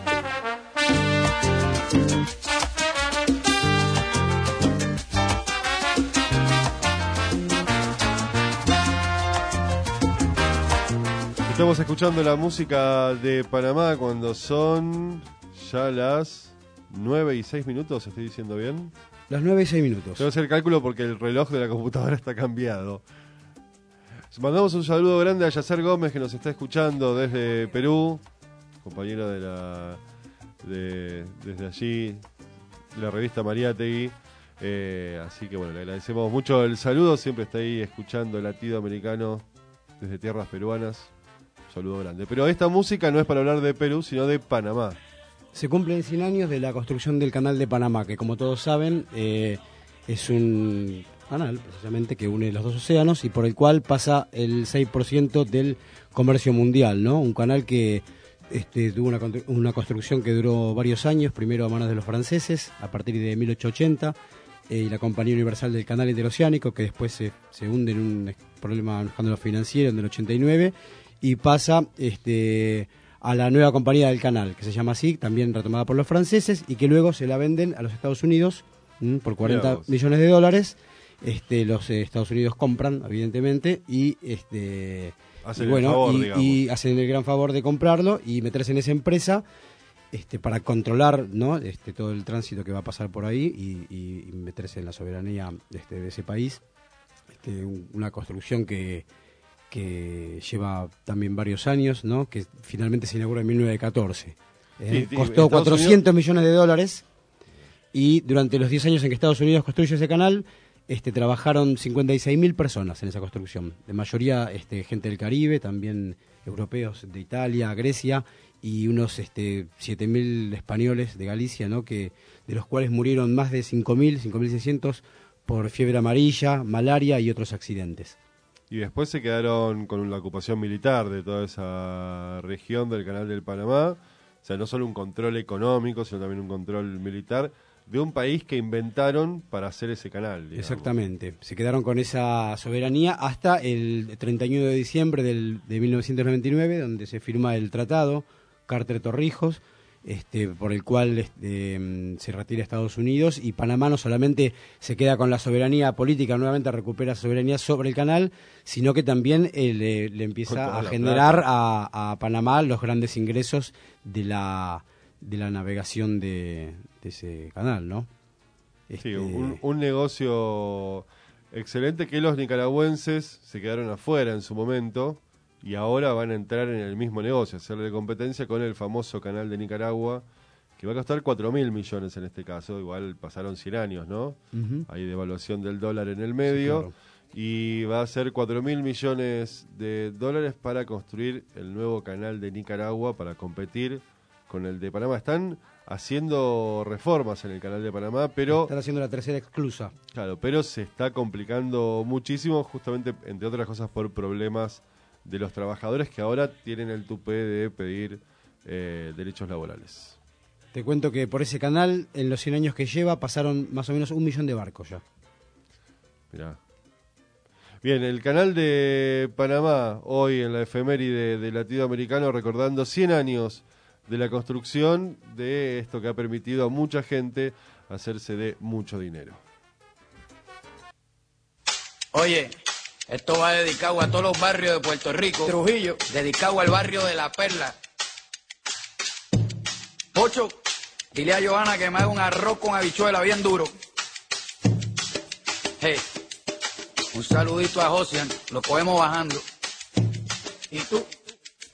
Estamos escuchando la música de Panamá cuando son ya las nueve y seis minutos, ¿estoy diciendo bien? Las nueve y seis minutos. Tengo que hacer el cálculo porque el reloj de la computadora está cambiado. Mandamos un saludo grande a Yacer Gómez, que nos está escuchando desde Perú, compañero de la de, desde allí, de la revista Mariátegui. Eh, así que bueno, le agradecemos mucho el saludo, siempre está ahí escuchando Latido Americano desde tierras peruanas. Un saludo grande. Pero esta música no es para hablar de Perú, sino de Panamá. Se cumplen cien años de la construcción del Canal de Panamá, que como todos saben eh, es un canal precisamente que une los dos océanos y por el cual pasa el seis por ciento del comercio mundial, ¿no? Un canal que este, tuvo una, una construcción que duró varios años, primero a manos de los franceses, a partir de mil ochocientos ochenta, eh, y la Compañía Universal del Canal Interoceánico, que después se, se hunde en un problema, un escándalo financiero en el ochenta y nueve, y pasa este, a la nueva compañía del canal, que se llama así, también retomada por los franceses, y que luego se la venden a los Estados Unidos ¿m? por cuarenta millones de dólares. Este, los eh, Estados Unidos compran, evidentemente, y este hacen y bueno, el favor, y, digamos. y hacen el gran favor de comprarlo y meterse en esa empresa este, para controlar, ¿no? este, todo el tránsito que va a pasar por ahí y, y, y meterse en la soberanía este, de ese país. Este, un, una construcción que que lleva también varios años, ¿no? Que finalmente se inauguró en mil novecientos catorce. ¿eh? Sí, sí, Costó cuatrocientos Unidos... millones de dólares y durante los diez años en que Estados Unidos construye ese canal, este, trabajaron cincuenta y seis mil personas en esa construcción. De mayoría este, gente del Caribe, también europeos de Italia, Grecia y unos este, siete mil españoles de Galicia, ¿no? Que, de los cuales murieron más de cinco mil, cinco mil seiscientos por fiebre amarilla, malaria y otros accidentes. Y después se quedaron con la ocupación militar de toda esa región del Canal del Panamá. O sea, no solo un control económico, sino también un control militar de un país que inventaron para hacer ese canal. Digamos. Exactamente. Se quedaron con esa soberanía hasta el treinta y uno de diciembre del, de mil novecientos noventa y nueve, donde se firma el tratado Carter-Torrijos, este, por el cual este, se retira Estados Unidos, y Panamá no solamente se queda con la soberanía política, nuevamente recupera soberanía sobre el canal, sino que también eh, le, le empieza a generar a, a Panamá los grandes ingresos de la, de la navegación de, de ese canal, ¿no? Este... Sí, un, un negocio excelente que los nicaragüenses se quedaron afuera en su momento. Y ahora van a entrar en el mismo negocio, hacerle competencia con el famoso canal de Nicaragua, que va a costar cuatro mil millones en este caso. Igual pasaron cien años, ¿no? Uh-huh. Hay devaluación del dólar en el medio. Sí, claro. Y va a ser cuatro mil millones de dólares para construir el nuevo canal de Nicaragua, para competir con el de Panamá. Están haciendo reformas en el canal de Panamá, pero... Están haciendo la tercera exclusa. Claro, pero se está complicando muchísimo, justamente, entre otras cosas, por problemas de los trabajadores que ahora tienen el tupé de pedir eh, derechos laborales. Te cuento que por ese canal, en los cien años que lleva, pasaron más o menos un millón de barcos ya. Mirá. Bien, el canal de Panamá, hoy en la efeméride de Latido Americano, recordando cien años de la construcción de esto que ha permitido a mucha gente hacerse de mucho dinero. Oye, esto va dedicado a todos los barrios de Puerto Rico. Trujillo. Dedicado al barrio de La Perla. Pocho, dile a Johanna que me haga un arroz con habichuela bien duro. Hey, un saludito a Josian, lo cogemos bajando. Y tú,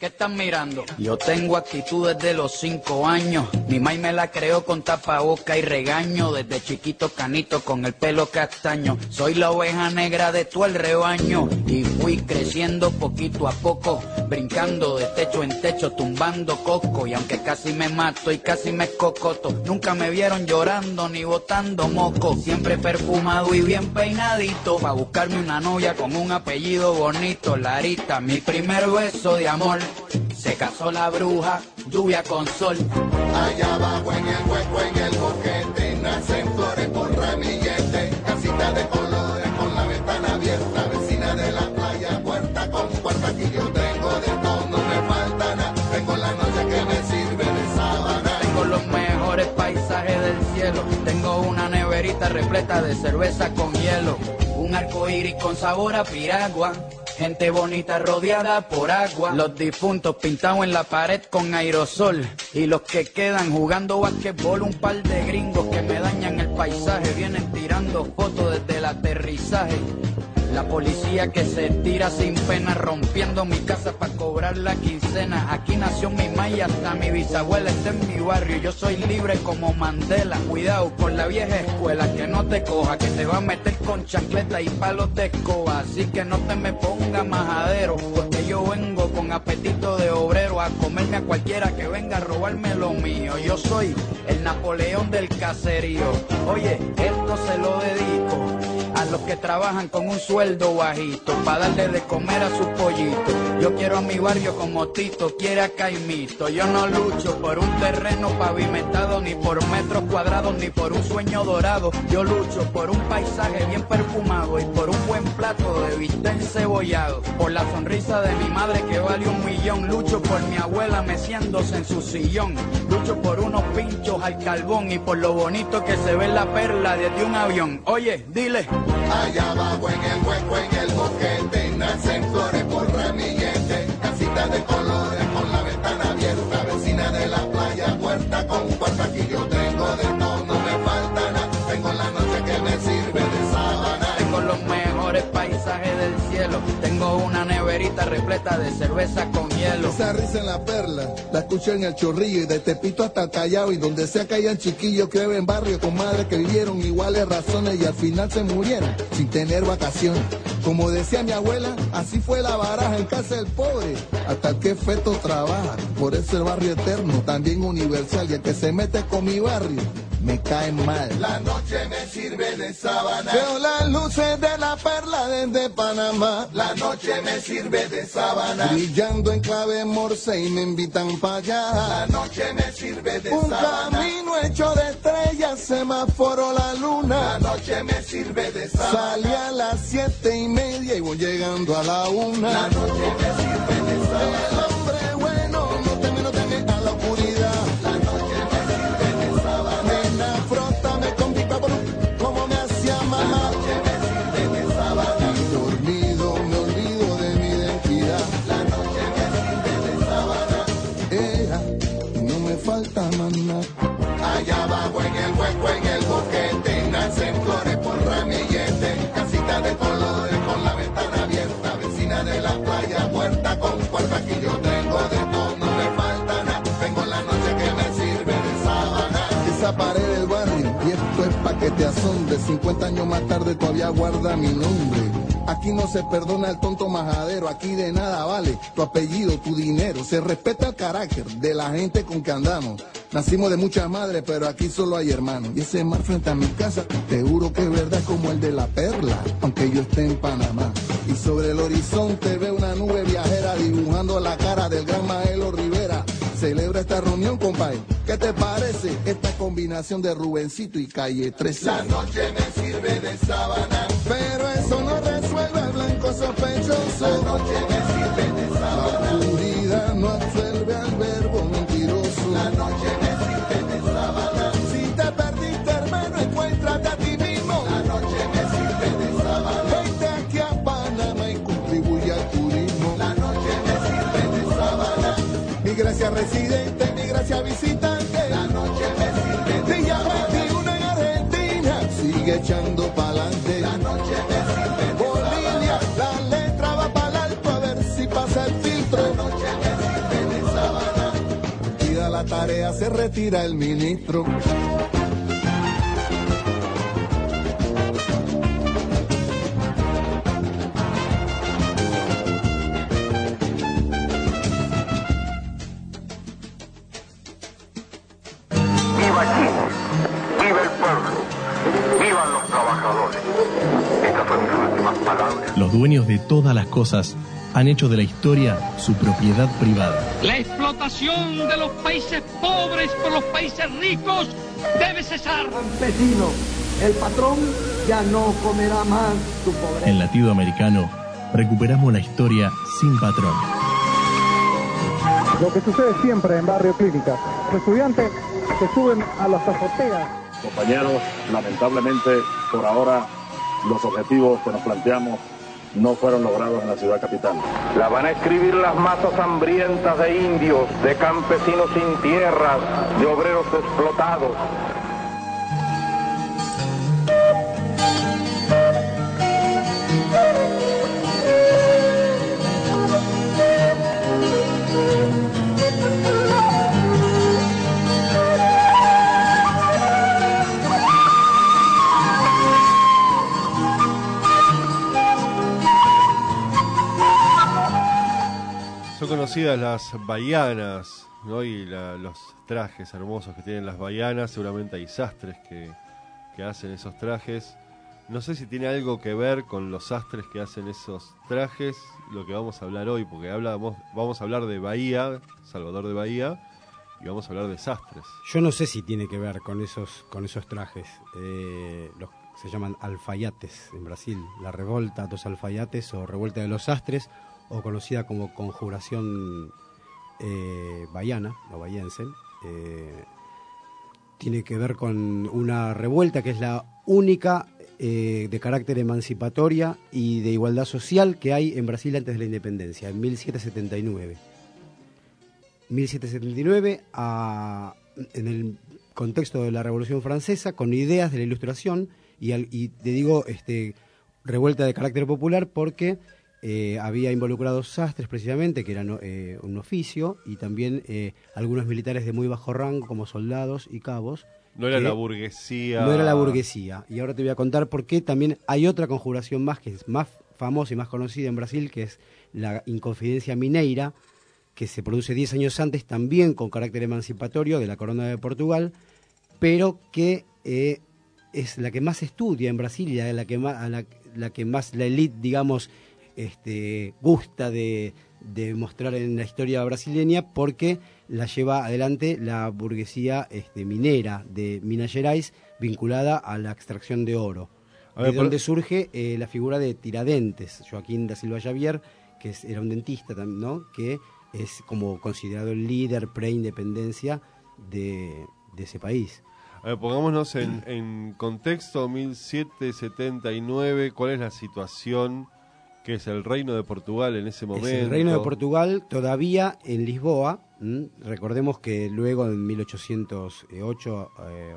¿Qué están mirando? Yo tengo actitud desde los cinco años. Mi maíz me la creó con tapaboca y regaño. Desde chiquito canito con el pelo castaño. Soy la oveja negra de todo el rebaño. Y fui creciendo poquito a poco, brincando de techo en techo, tumbando coco. Y aunque casi me mato y casi me escocoto, nunca me vieron llorando ni botando moco. Siempre perfumado y bien peinadito, pa' buscarme una novia con un apellido bonito. Larita, mi primer beso de amor. Se casó la bruja, lluvia con sol. Allá abajo en el hueco, en el boquete, nacen flores por ramillete. Casita de colores con la ventana abierta, vecina de la playa, puerta con puerta. Aquí yo tengo de todo, no me falta nada. Tengo la noche que me sirve de sábana. Tengo los mejores paisajes del cielo. Tengo una neverita repleta de cerveza con hielo. Un arco iris con sabor a piragua. Gente bonita rodeada por agua. Los difuntos pintados en la pared con aerosol. Y los que quedan jugando basquetbol. Un par de gringos que me dañan el paisaje. Vienen tirando fotos desde el aterrizaje. La policía que se tira sin pena, rompiendo mi casa para cobrar la quincena. Aquí nació mi maíz, hasta mi bisabuela está en mi barrio. Yo soy libre como Mandela. Cuidado con la vieja escuela, que no te coja, que te va a meter con chancleta y palos de escoba. Así que no te me ponga majadero, porque yo vengo con apetito de obrero a comerme a cualquiera que venga a robarme lo mío. Yo soy el Napoleón del caserío. Oye, esto se lo dedico a los que trabajan con un sueldo bajito, para darle de comer a sus pollitos. Yo quiero a mi barrio como Tito quiere a Caimito. Yo no lucho por un terreno pavimentado, ni por metros cuadrados, ni por un sueño dorado. Yo lucho por un paisaje bien perfumado y por un buen plato de bistec encebollado. Por la sonrisa de mi madre que vale un millón. Lucho por mi abuela meciéndose en su sillón. Lucho por unos pinchos al carbón y por lo bonito que se ve la perla desde un avión. Oye, dile. Allá abajo en el hueco, en el boquete, nacen flores por ramillete. Casita de colores con la ventana abierta, vecina de la playa, puerta con puerta. Aquí yo tengo de todo, no me falta nada. Tengo la noche que me sirve de sábana. Tengo los mejores paisajes del cielo. Tengo una neverita repleta de cerveza con hielo. Esa risa en la perla, la escucho en el Chorrillo y de Tepito hasta el Callao. Y donde sea que hayan chiquillos que viven en barrio con madres que vivieron iguales razones y al final se murieron sin tener vacaciones. Como decía mi abuela, así fue la baraja en casa del pobre, hasta el que feto trabaja. Por eso el barrio eterno, también universal, y el que se mete con mi barrio me cae mal. La noche me sirve de sábana. Veo las luces de la perla desde Panamá. La noche me sirve de sábana. Brillando en clave morse y me invitan para allá. La noche me sirve de Un sábana. Un camino hecho de estrellas, semáforo la luna. La noche me sirve de sábana. Salí a las siete y media y voy llegando a la una. La noche me sirve de sábana. El hombre bueno no teme, no teme a la oscuridad. La noche me sirve de sábana. Nena, frótame con mi papá como me hacía mamá. La noche me sirve de sábana. Y dormido me olvido de mi identidad. La noche me sirve de sábana. Ea, no me falta más nada. Allá abajo en el hueco, en el boquete, nacen flores por ramillete. Casita de colores con la ventana abierta, vecina de la playa, puerta con puerta. Aquí yo tengo de todo, no me falta nada. Tengo la noche que me sirve de sábana. Esa pared del barrio, y esto es pa' que te asombre. cincuenta años más tarde todavía guarda mi nombre. Aquí no se perdona el tonto majadero, aquí de nada vale tu apellido, tu dinero. Se respeta el carácter de la gente con que andamos. Nacimos de muchas madres, pero aquí solo hay hermanos. Y ese mar frente a mi casa, te juro que es verdad como el de la perla, aunque yo esté en Panamá. Y sobre el horizonte veo una nube viajera dibujando la cara del gran Maelo Rivera. Celebra esta reunión, compadre. ¿Qué te parece esta combinación de Rubencito y Calle trece? La noche me sirve de sábana, pero eso no resuelve al blanco sospechoso. La noche me sirve de sábana. La oscuridad no absuelve al verbo mentiroso. La noche me sirve de sábana. Si te perdiste, hermano, encuéntrate a ti mismo. La noche me sirve de sábana. Vente aquí a Panamá y contribuye al turismo. La noche me sirve de sábana. Mi gracia residente, mi gracia visitante. La noche me sirve de Día veintiuno en Argentina, sigue echando pa'lante. La noche me sirve de Bolivia, la letra va para alto a ver si pasa el filtro. La noche me sirve se retira el ministro. Los dueños de todas las cosas han hecho de la historia su propiedad privada. La explotación de los países pobres por los países ricos debe cesar. Campesino, el patrón ya no comerá más tu pobreza. En Latido Americano recuperamos la historia sin patrón. Lo que sucede siempre en Barrio Clínica. Los estudiantes se suben a las azoteas. Compañeros, lamentablemente por ahora los objetivos que nos planteamos no fueron logrados en la ciudad capital. La van a escribir las masas hambrientas de indios, de campesinos sin tierras, de obreros explotados. Son conocidas las baianas, ¿no? Y la, los trajes hermosos que tienen las baianas. Seguramente hay sastres que, que hacen esos trajes. No sé si tiene algo que ver con los sastres que hacen esos trajes, lo que vamos a hablar hoy, porque hablamos, vamos a hablar de Bahía, Salvador de Bahía, y vamos a hablar de sastres. Yo no sé si tiene que ver con esos, con esos trajes. Eh, los, se llaman alfaiates en Brasil, la revolta dos alfaiates o revuelta de los sastres, o conocida como conjuración eh, baiana o bahiense. Eh, tiene que ver con una revuelta que es la única eh, de carácter emancipatoria y de igualdad social que hay en Brasil antes de la independencia, en mil setecientos setenta y nueve. mil setecientos setenta y nueve, a, en el contexto de la Revolución Francesa, con ideas de la Ilustración, y, al, y te digo este, revuelta de carácter popular porque Eh, había involucrado sastres precisamente, que eran eh, un oficio, y también eh, algunos militares de muy bajo rango como soldados y cabos. No era la burguesía. No era la burguesía. Y ahora te voy a contar por qué también hay otra conjuración más que es más famosa y más conocida en Brasil, que es la Inconfidencia Mineira, que se produce diez años antes también con carácter emancipatorio de la Corona de Portugal, pero que eh, es la que más se estudia en Brasil y la que más, la, la que más la élite, digamos, Este, gusta de, de mostrar en la historia brasileña, porque la lleva adelante la burguesía este, minera de Minas Gerais, vinculada a la extracción de oro. A ver, de donde por... surge eh, la figura de Tiradentes, Joaquín da Silva Xavier, que es, era un dentista, ¿no? Que es como considerado el líder pre-independencia de, de ese país. A ver, pongámonos en, en contexto, mil setecientos setenta y nueve, ¿cuál es la situación? Que es el Reino de Portugal en ese momento. Es el Reino de Portugal todavía en Lisboa. ¿m? Recordemos que luego en mil ochocientos ocho, eh,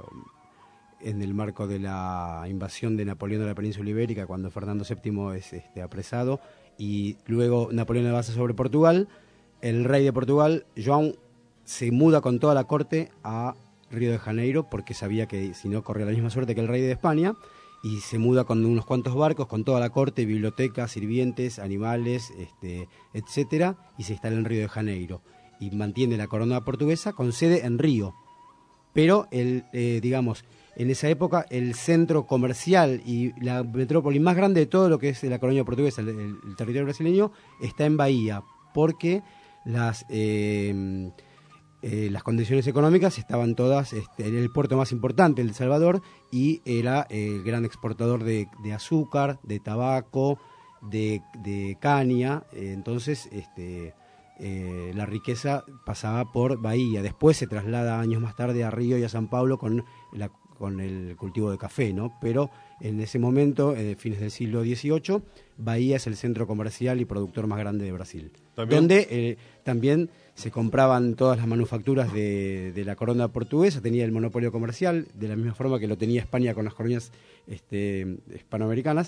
en el marco de la invasión de Napoleón de la península ibérica, cuando Fernando séptimo es este, apresado, y luego Napoleón avanza sobre Portugal, el rey de Portugal, João, se muda con toda la corte a Río de Janeiro, porque sabía que si no corría la misma suerte que el rey de España, y se muda con unos cuantos barcos, con toda la corte, bibliotecas, sirvientes, animales, este, etcétera, y se instala en Río de Janeiro. Y mantiene la corona portuguesa con sede en Río. Pero, el, eh, digamos, en esa época, el centro comercial y la metrópoli más grande de todo lo que es la colonia portuguesa, el, el, el territorio brasileño, está en Bahía, porque las... Eh, Eh, las condiciones económicas estaban todas este, en el puerto más importante, el de Salvador, y era el eh, gran exportador de, de azúcar, de tabaco, de, de caña. Eh, entonces este, eh, la riqueza pasaba por Bahía. Después se traslada años más tarde a Río y a San Pablo con, la, con el cultivo de café, ¿no? Pero en ese momento, en eh, fines del siglo dieciocho, Bahía es el centro comercial y productor más grande de Brasil. ¿También? Donde eh, también se compraban todas las manufacturas de, de la corona portuguesa, tenía el monopolio comercial, de la misma forma que lo tenía España con las colonias este, hispanoamericanas,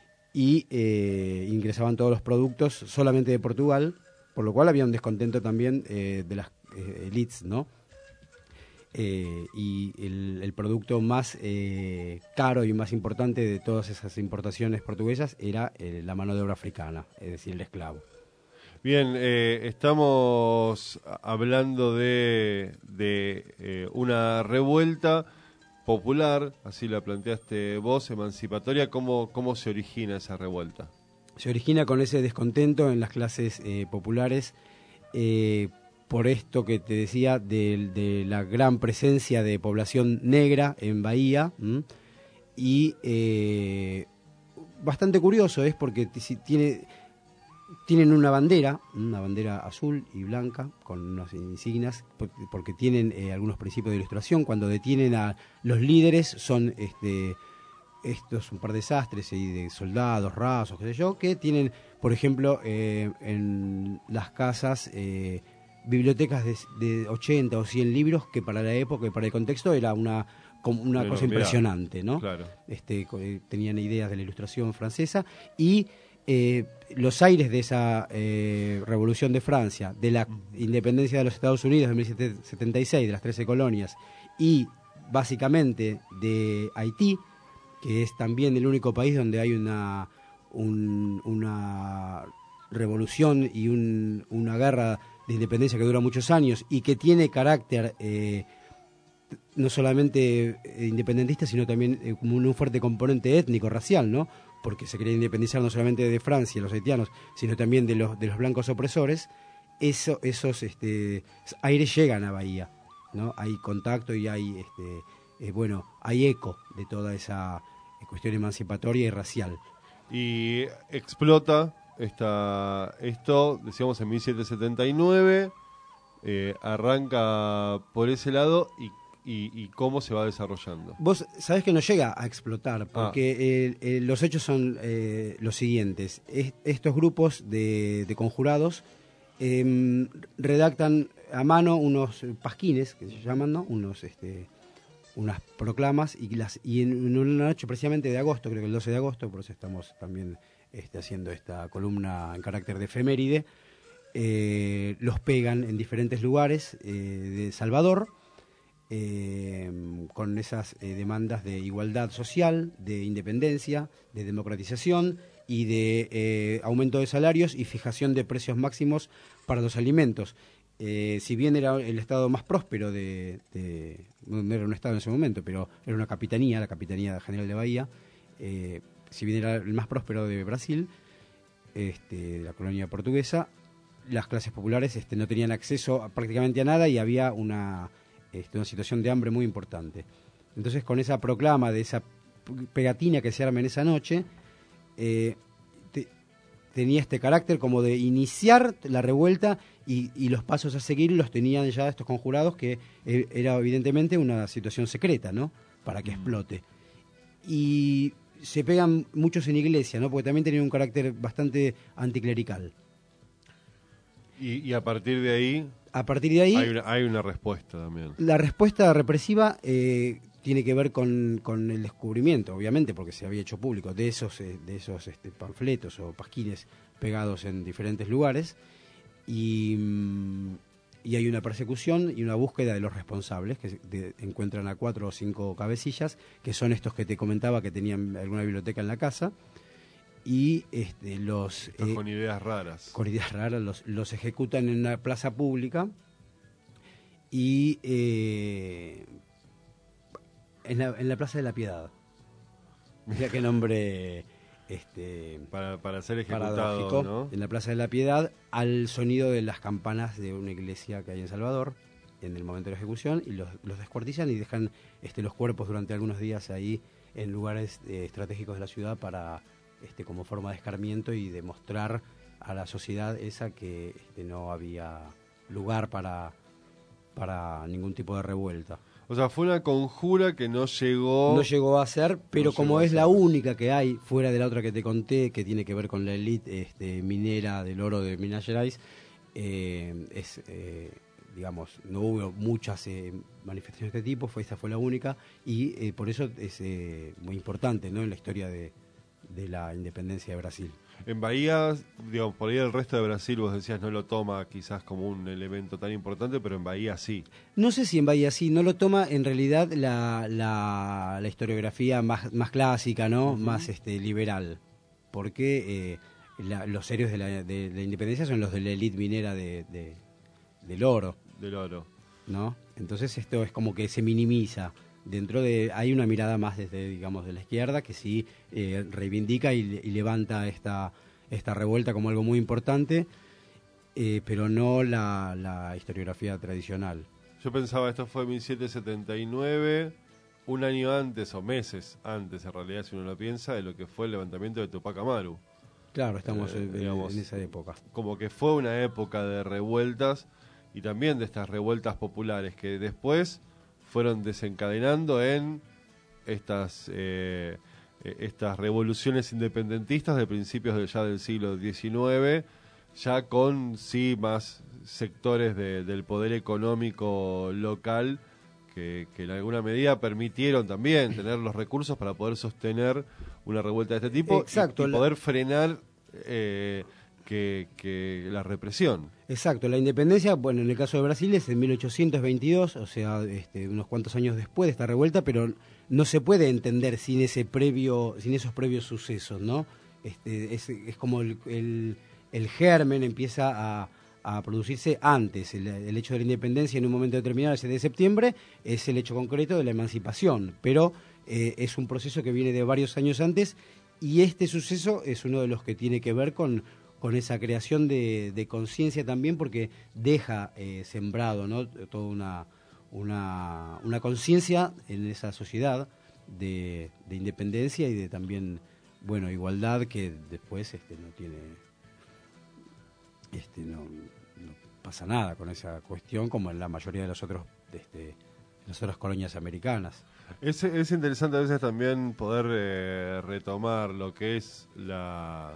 y eh, ingresaban todos los productos solamente de Portugal, por lo cual había un descontento también eh, de las eh, élites, ¿no? Eh, y el, el producto más eh, caro y más importante de todas esas importaciones portuguesas era eh, la mano de obra africana, es decir, el esclavo. Bien, eh, estamos hablando de, de eh, una revuelta popular, así la planteaste vos, emancipatoria. ¿Cómo, cómo se origina esa revuelta? Se origina con ese descontento en las clases eh, populares, eh, por esto que te decía de, de la gran presencia de población negra en Bahía, ¿m? y eh, bastante curioso es porque si tiene, tienen una bandera, una bandera azul y blanca con unas insignias, porque, porque tienen eh, algunos principios de ilustración. Cuando detienen a los líderes son este estos un par de sastres y de soldados rasos, qué sé yo, que tienen, por ejemplo, eh, en las casas eh, bibliotecas de, de ochenta o cien libros, que para la época y para el contexto era una, una Pero, cosa mirá, impresionante, ¿no? Claro. Este, tenían ideas de la ilustración francesa y eh, los aires de esa eh, revolución de Francia, de la independencia de los Estados Unidos de mil setecientos setenta y seis, de las trece colonias, y básicamente de Haití, que es también el único país donde hay una, un, una revolución y un, una guerra de independencia que dura muchos años y que tiene carácter eh, no solamente independentista, sino también eh, como un fuerte componente étnico, racial, ¿no? Porque se quería independizar no solamente de Francia, los haitianos, sino también de los, de los blancos opresores. Eso, esos este, aires llegan a Bahía, ¿no? Hay contacto y hay... Este, Eh, bueno, hay eco de toda esa eh, cuestión emancipatoria y racial. Y explota esta, esto, decíamos, en mil setecientos setenta y nueve, eh, arranca por ese lado y, y, y cómo se va desarrollando. Vos sabés que no llega a explotar, porque ah. eh, eh, los hechos son eh, los siguientes. Es, estos grupos de, de conjurados eh, redactan a mano unos pasquines, que se llaman, ¿no? Unos... este unas proclamas y las y en, en una noche precisamente de agosto, creo que el doce de agosto, por eso estamos también este, haciendo esta columna en carácter de efeméride, eh, los pegan en diferentes lugares eh, de Salvador eh, con esas eh, demandas de igualdad social, de independencia, de democratización y de eh, aumento de salarios y fijación de precios máximos para los alimentos. Eh, si bien era el estado más próspero de, de, no era un estado en ese momento, pero era una capitanía, la Capitanía General de Bahía, eh, si bien era el más próspero de Brasil, este, de la colonia portuguesa, las clases populares este, no tenían acceso a, prácticamente a nada y había una, este, una situación de hambre muy importante. Entonces, con esa proclama de esa pegatina que se arma en esa noche, eh, te, tenía este carácter como de iniciar la revuelta. Y, y los pasos a seguir los tenían ya estos conjurados, que eh, era evidentemente una situación secreta, ¿no? Para que explote. Y se pegan muchos en iglesia, ¿no? Porque también tenían un carácter bastante anticlerical. Y, y a partir de ahí... A partir de ahí... Hay una, hay una respuesta también. La respuesta represiva eh, tiene que ver con, con el descubrimiento, obviamente, porque se había hecho público, de esos, eh, de esos este, panfletos o pasquines pegados en diferentes lugares. Y, y hay una persecución y una búsqueda de los responsables, que de, encuentran a cuatro o cinco cabecillas, que son estos que te comentaba que tenían alguna biblioteca en la casa, y este, los... Eh, con ideas raras. Con ideas raras, los, los ejecutan en una plaza pública y eh, en, la, en la Plaza de la Piedad. Mira qué nombre... Este, para, para ser ejecutado, ¿no? En la Plaza de la Piedad, al sonido de las campanas de una iglesia que hay en Salvador en el momento de la ejecución, y los, los descuartizan y dejan este, los cuerpos durante algunos días ahí en lugares eh, estratégicos de la ciudad para este, como forma de escarmiento y demostrar a la sociedad esa que este, no había lugar para, para ningún tipo de revuelta. O sea, fue una conjura que no llegó... No llegó a ser, pero no como es la única que hay, fuera de la otra que te conté, que tiene que ver con la élite este, minera del oro de Minas Gerais, eh, es, eh, digamos, no hubo muchas eh, manifestaciones de este tipo, fue, esta fue la única, y eh, por eso es eh, muy importante, ¿no?, en la historia de, de la independencia de Brasil. En Bahía, digamos, por ahí el resto de Brasil, vos decías, no lo toma quizás como un elemento tan importante, pero en Bahía sí. No sé si en Bahía sí, no lo toma en realidad la, la, la historiografía más, más clásica, ¿no? Uh-huh. Más este, liberal, porque eh, la, los héroes de la, de, de la independencia son los de la élite minera de, de, del oro. Del oro. ¿No? Entonces esto es como que se minimiza. Dentro de hay una mirada más desde, digamos, de la izquierda que sí eh, reivindica y, y levanta esta esta revuelta como algo muy importante, eh, pero no la, la historiografía tradicional. Yo pensaba, esto fue en mil setecientos setenta y nueve, un año antes o meses antes, en realidad, si uno lo piensa, de lo que fue el levantamiento de Tupac Amaru. Claro, estamos eh, en, digamos, en esa época. Como que fue una época de revueltas y también de estas revueltas populares que después fueron desencadenando en estas eh, estas revoluciones independentistas de principios de ya del siglo diecinueve, ya con sí más sectores de, del poder económico local que, que en alguna medida permitieron también tener los recursos para poder sostener una revuelta de este tipo. Exacto, y, y poder frenar eh, que, que la represión. Exacto, la independencia, bueno, en el caso de Brasil es en mil ochocientos veintidós, o sea, este, unos cuantos años después de esta revuelta, pero no se puede entender sin ese previo, sin esos previos sucesos, ¿no? Este, es, es como el, el, el germen empieza a, a producirse antes. El, el hecho de la independencia en un momento determinado, ese de septiembre, es el hecho concreto de la emancipación, pero eh, es un proceso que viene de varios años antes y este suceso es uno de los que tiene que ver con con esa creación de, de conciencia también, porque deja eh, sembrado, ¿no?, toda una, una, una conciencia en esa sociedad de, de independencia y de también, bueno, igualdad, que después este, no tiene, este, no, no pasa nada con esa cuestión, como en la mayoría de los otros, de este, las otras colonias americanas. Es, es interesante a veces también poder eh, retomar lo que es la...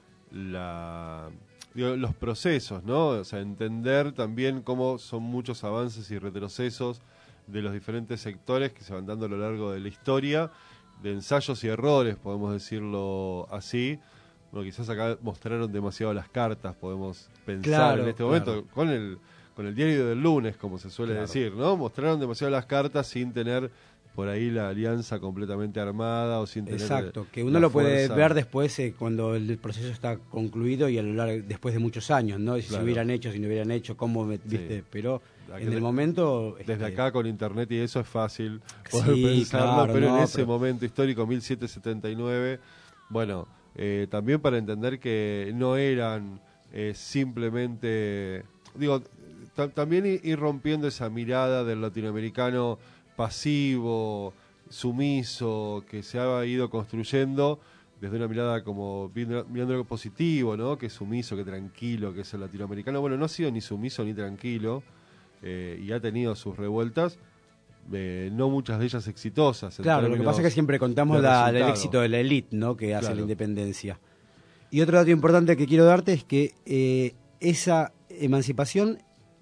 la digo, los procesos, ¿no? O sea, entender también cómo son muchos avances y retrocesos de los diferentes sectores que se van dando a lo largo de la historia, de ensayos y errores, podemos decirlo así. Bueno, quizás acá mostraron demasiado las cartas, podemos pensar claro, en este momento, claro. con el con el diario del lunes, como se suele claro. decir, ¿no? Mostraron demasiado las cartas sin tener por ahí la alianza completamente armada o sin tener... Exacto, que uno lo puede ver después eh, cuando el proceso está concluido y a lo largo, después de muchos años, ¿no? Si claro. se hubieran hecho, si no hubieran hecho, cómo, me, viste, sí. pero en el momento... Desde este... acá con internet y eso es fácil poder sí, pensarlo, claro, pero no, en ese pero... momento histórico, mil setecientos setenta y nueve, bueno, eh, también para entender que no eran eh, simplemente... Digo, t- también ir rompiendo esa mirada del latinoamericano pasivo, sumiso, que se ha ido construyendo desde una mirada como mirando algo positivo, ¿no? Que es sumiso, que tranquilo, que es el latinoamericano. Bueno, no ha sido ni sumiso ni tranquilo eh, y ha tenido sus revueltas, eh, no muchas de ellas exitosas. Claro, lo que pasa es que siempre contamos la, el éxito de la élite, ¿no? Que hace claro. la independencia. Y otro dato importante que quiero darte es que eh, esa emancipación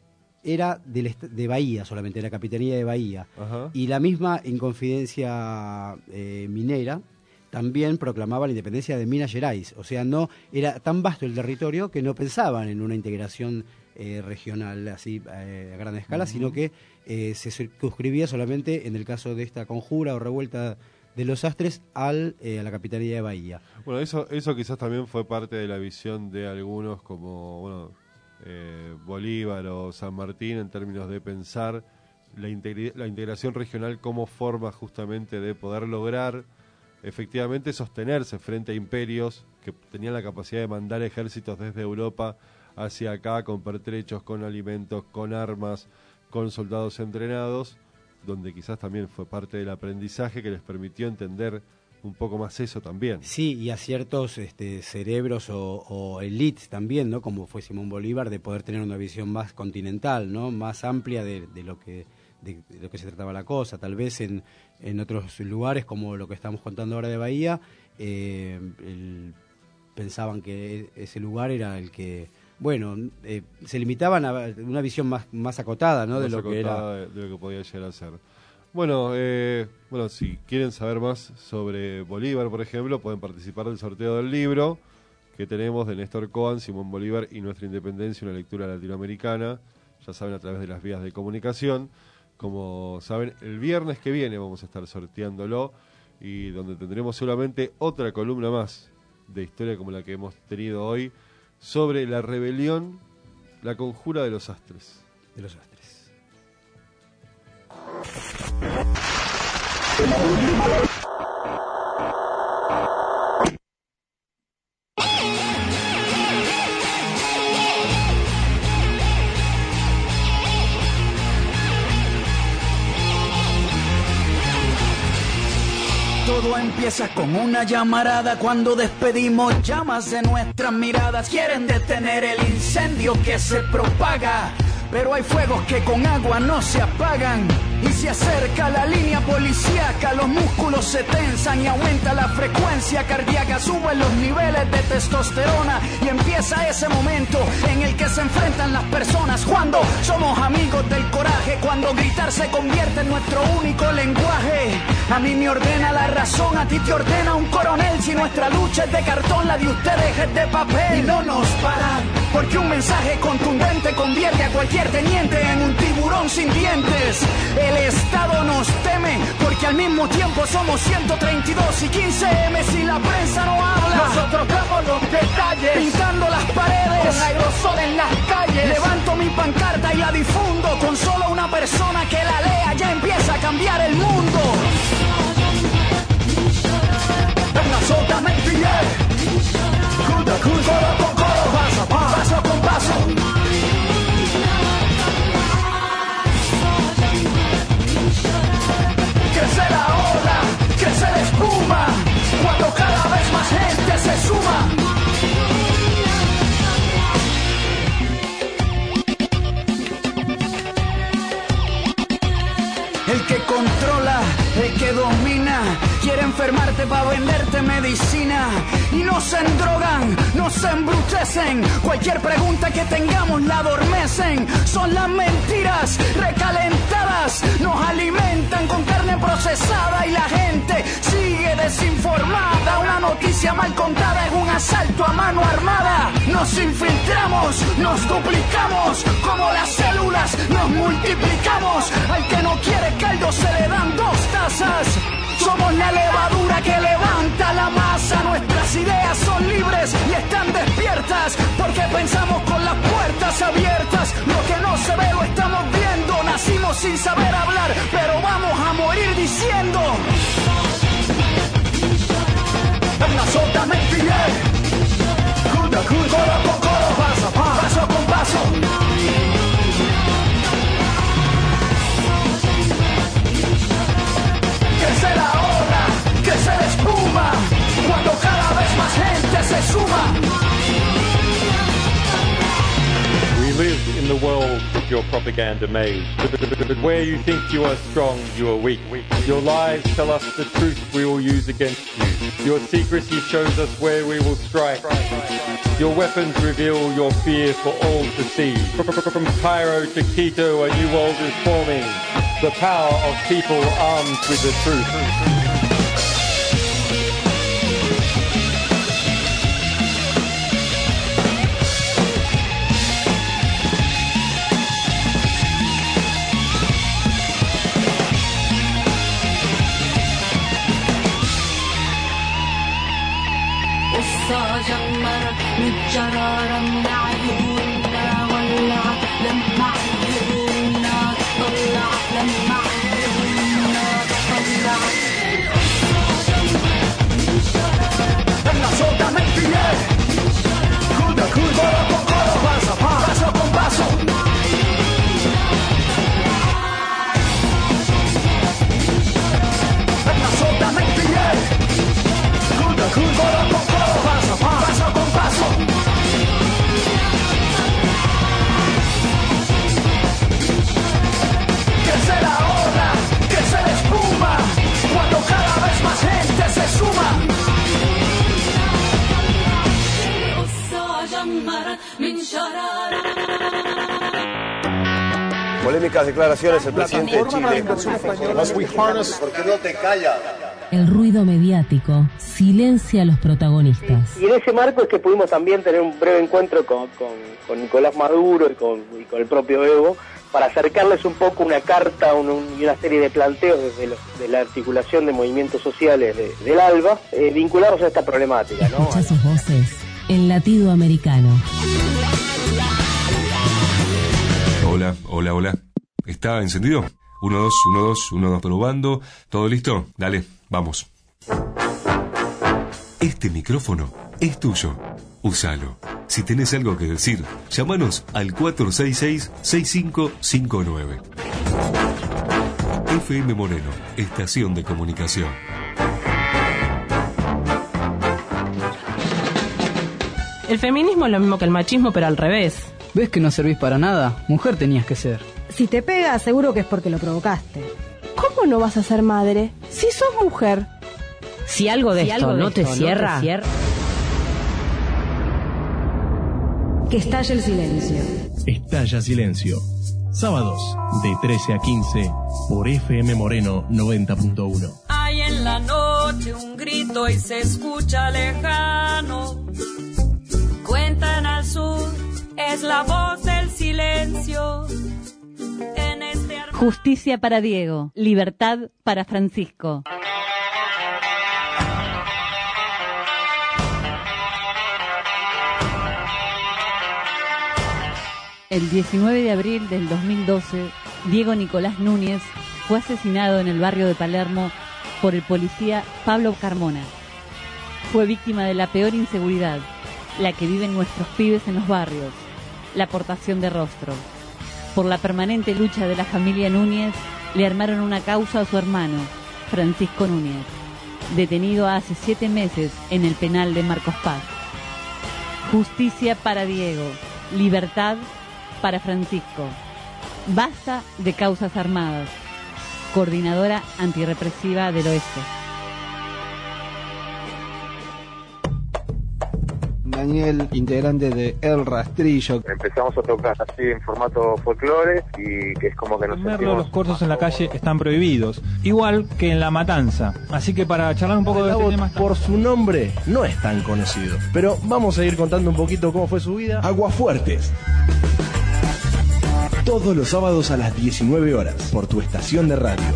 era del de Bahía solamente, de la Capitanía de Bahía. Ajá. Y la misma Inconfidencia eh, Minera también proclamaba la independencia de Minas Gerais. O sea, no era tan vasto el territorio que no pensaban en una integración eh, regional así eh, a gran escala, uh-huh. sino que eh, se circunscribía solamente, en el caso de esta conjura o revuelta de los Astres, al, eh, a la Capitanía de Bahía. Bueno, eso, eso quizás también fue parte de la visión de algunos como... bueno. Eh, Bolívar o San Martín en términos de pensar la, integri- la integración regional como forma justamente de poder lograr efectivamente sostenerse frente a imperios que tenían la capacidad de mandar ejércitos desde Europa hacia acá con pertrechos, con alimentos, con armas, con soldados entrenados, donde quizás también fue parte del aprendizaje que les permitió entender un poco más eso también. Sí, y a ciertos este, cerebros o, o elites también, ¿no? Como fue Simón Bolívar, de poder tener una visión más continental, ¿no? Más amplia de, de lo que de, de lo que se trataba la cosa. Tal vez en, en otros lugares, como lo que estamos contando ahora de Bahía, eh, el, pensaban que ese lugar era el que... Bueno, eh, se limitaban a una visión más, más acotada, ¿no? Más de lo acotada que era... de, de lo que podía llegar a ser. Bueno, eh, bueno, si quieren saber más sobre Bolívar, por ejemplo, pueden participar del sorteo del libro que tenemos de Néstor Cohen, Simón Bolívar y Nuestra Independencia, una lectura latinoamericana. Ya saben, a través de las vías de comunicación. Como saben, el viernes que viene vamos a estar sorteándolo y donde tendremos solamente otra columna más de historia como la que hemos tenido hoy sobre la rebelión, la conjura de los astres. De los astres. Todo empieza con una llamarada cuando despedimos llamas de nuestras miradas. Quieren detener el incendio que se propaga, pero hay fuegos que con agua no se apagan. Y se acerca la línea policíaca, los músculos se tensan y aumenta la frecuencia cardíaca, suben los niveles de testosterona y empieza ese momento en el que se enfrentan las personas. Cuando somos amigos del coraje, cuando gritar se convierte en nuestro único lenguaje. A mí me ordena la razón, a ti te ordena un coronel. Si nuestra lucha es de cartón, la de ustedes es de papel. Y no nos paran, porque un mensaje contundente convierte a cualquier teniente en un tiburón sin dientes. El Estado nos teme, porque al mismo tiempo somos ciento treinta y dos y quince eme si la prensa no habla. Nosotros damos los detalles, pintando las paredes, con aerosol en las calles. Levanto mi pancarta y la difundo, con solo una persona que la lea ya empieza a cambiar el mundo. Absolutamente bien. Cura, cura, coro con coro, paso a paso, paso con paso. Crece la ola, crece la espuma, cuando cada vez más gente se suma. El que controla, el que domina, quiere enfermarte para venderte medicina. Y nos endrogan, nos embrutecen, cualquier pregunta que tengamos la adormecen. Son las mentiras recalentadas, nos alimentan con carne procesada y la gente sigue desinformada. Una noticia mal contada es un asalto a mano armada. Nos infiltramos, nos duplicamos, como las células nos multiplicamos. Al que no quiere caldo se le dan dos tazas. Somos la levadura que levanta la masa. Nuestras ideas son libres y están despiertas, porque pensamos con las puertas abiertas. Lo que no se ve lo estamos viendo. Nacimos sin saber hablar, pero vamos a morir diciendo absolutamente bien. Cura, cura, coro con coro, paso a paso, paso con paso. Crece la ola, crece la espuma, cuando cada vez más gente se suma. We live in the world of your propaganda maze. But where you think you are strong, you are weak. Your lies tell us the truth we will use against you. Your secrecy shows us where we will strike. Your weapons reveal your fear for all to see. From Cairo to Quito, a new world is forming. The power of people armed with the truth. Absolutamente bien. Cura, cura, coro con coro, paso a paso, paso con paso. Absolutamente bien. Cura, cura, coro con coro, paso a paso, paso con paso. Polémicas declaraciones el presidente de Chile. Porque no te callas. El ruido mediático silencia a los protagonistas. Y en ese marco es que pudimos también tener un breve encuentro con, con, con Nicolás Maduro y con, y con el propio Evo, para acercarles un poco una carta un, un, y una serie de planteos desde lo, de la articulación de movimientos sociales de, del ALBA, eh, vinculados a esta problemática, ¿no? Escucha sus voces en latido americano. Hola, hola, hola. ¿Está encendido? Uno, dos, uno, dos, uno, dos, probando. ¿Todo listo? Dale, vamos. Este micrófono es tuyo. Úsalo. Si tenés algo que decir, llámanos al cuatro seis seis, seis cinco cinco nueve. F M Moreno, estación de comunicación. El feminismo es lo mismo que el machismo, pero al revés. ¿Ves que no servís para nada? Mujer tenías que ser. Si te pega, seguro que es porque lo provocaste. ¿Cómo no vas a ser madre si sos mujer? Si algo de Si esto, algo de no, te esto no te cierra, cierra. Que estalle el silencio. Estalla Silencio. Sábados de trece a quince por F M Moreno noventa punto uno. Hay en la noche un grito y se escucha lejano. Cuentan al sur, es la voz del silencio. En este ar- Justicia para Diego, libertad para Francisco. El diecinueve de abril del dos mil doce, Diego Nicolás Núñez fue asesinado en el barrio de Palermo por el policía Pablo Carmona. Fue víctima de la peor inseguridad, la que viven nuestros pibes en los barrios, la portación de rostro. Por la permanente lucha de la familia Núñez, le armaron una causa a su hermano, Francisco Núñez, detenido hace siete meses en el penal de Marcos Paz. Justicia para Diego, libertad para Francisco. Basta de causas armadas. Coordinadora Antirrepresiva del Oeste. Daniel, integrante de El Rastrillo. Empezamos a tocar así en formato folclore y que es como que nos Merlo, sentimos... los corsos en la calle están prohibidos, igual que en La Matanza. Así que para charlar un poco de este tema... Por su nombre no es tan conocido, pero vamos a ir contando un poquito cómo fue su vida. Aguafuertes. Todos los sábados a las diecinueve horas por tu estación de radio.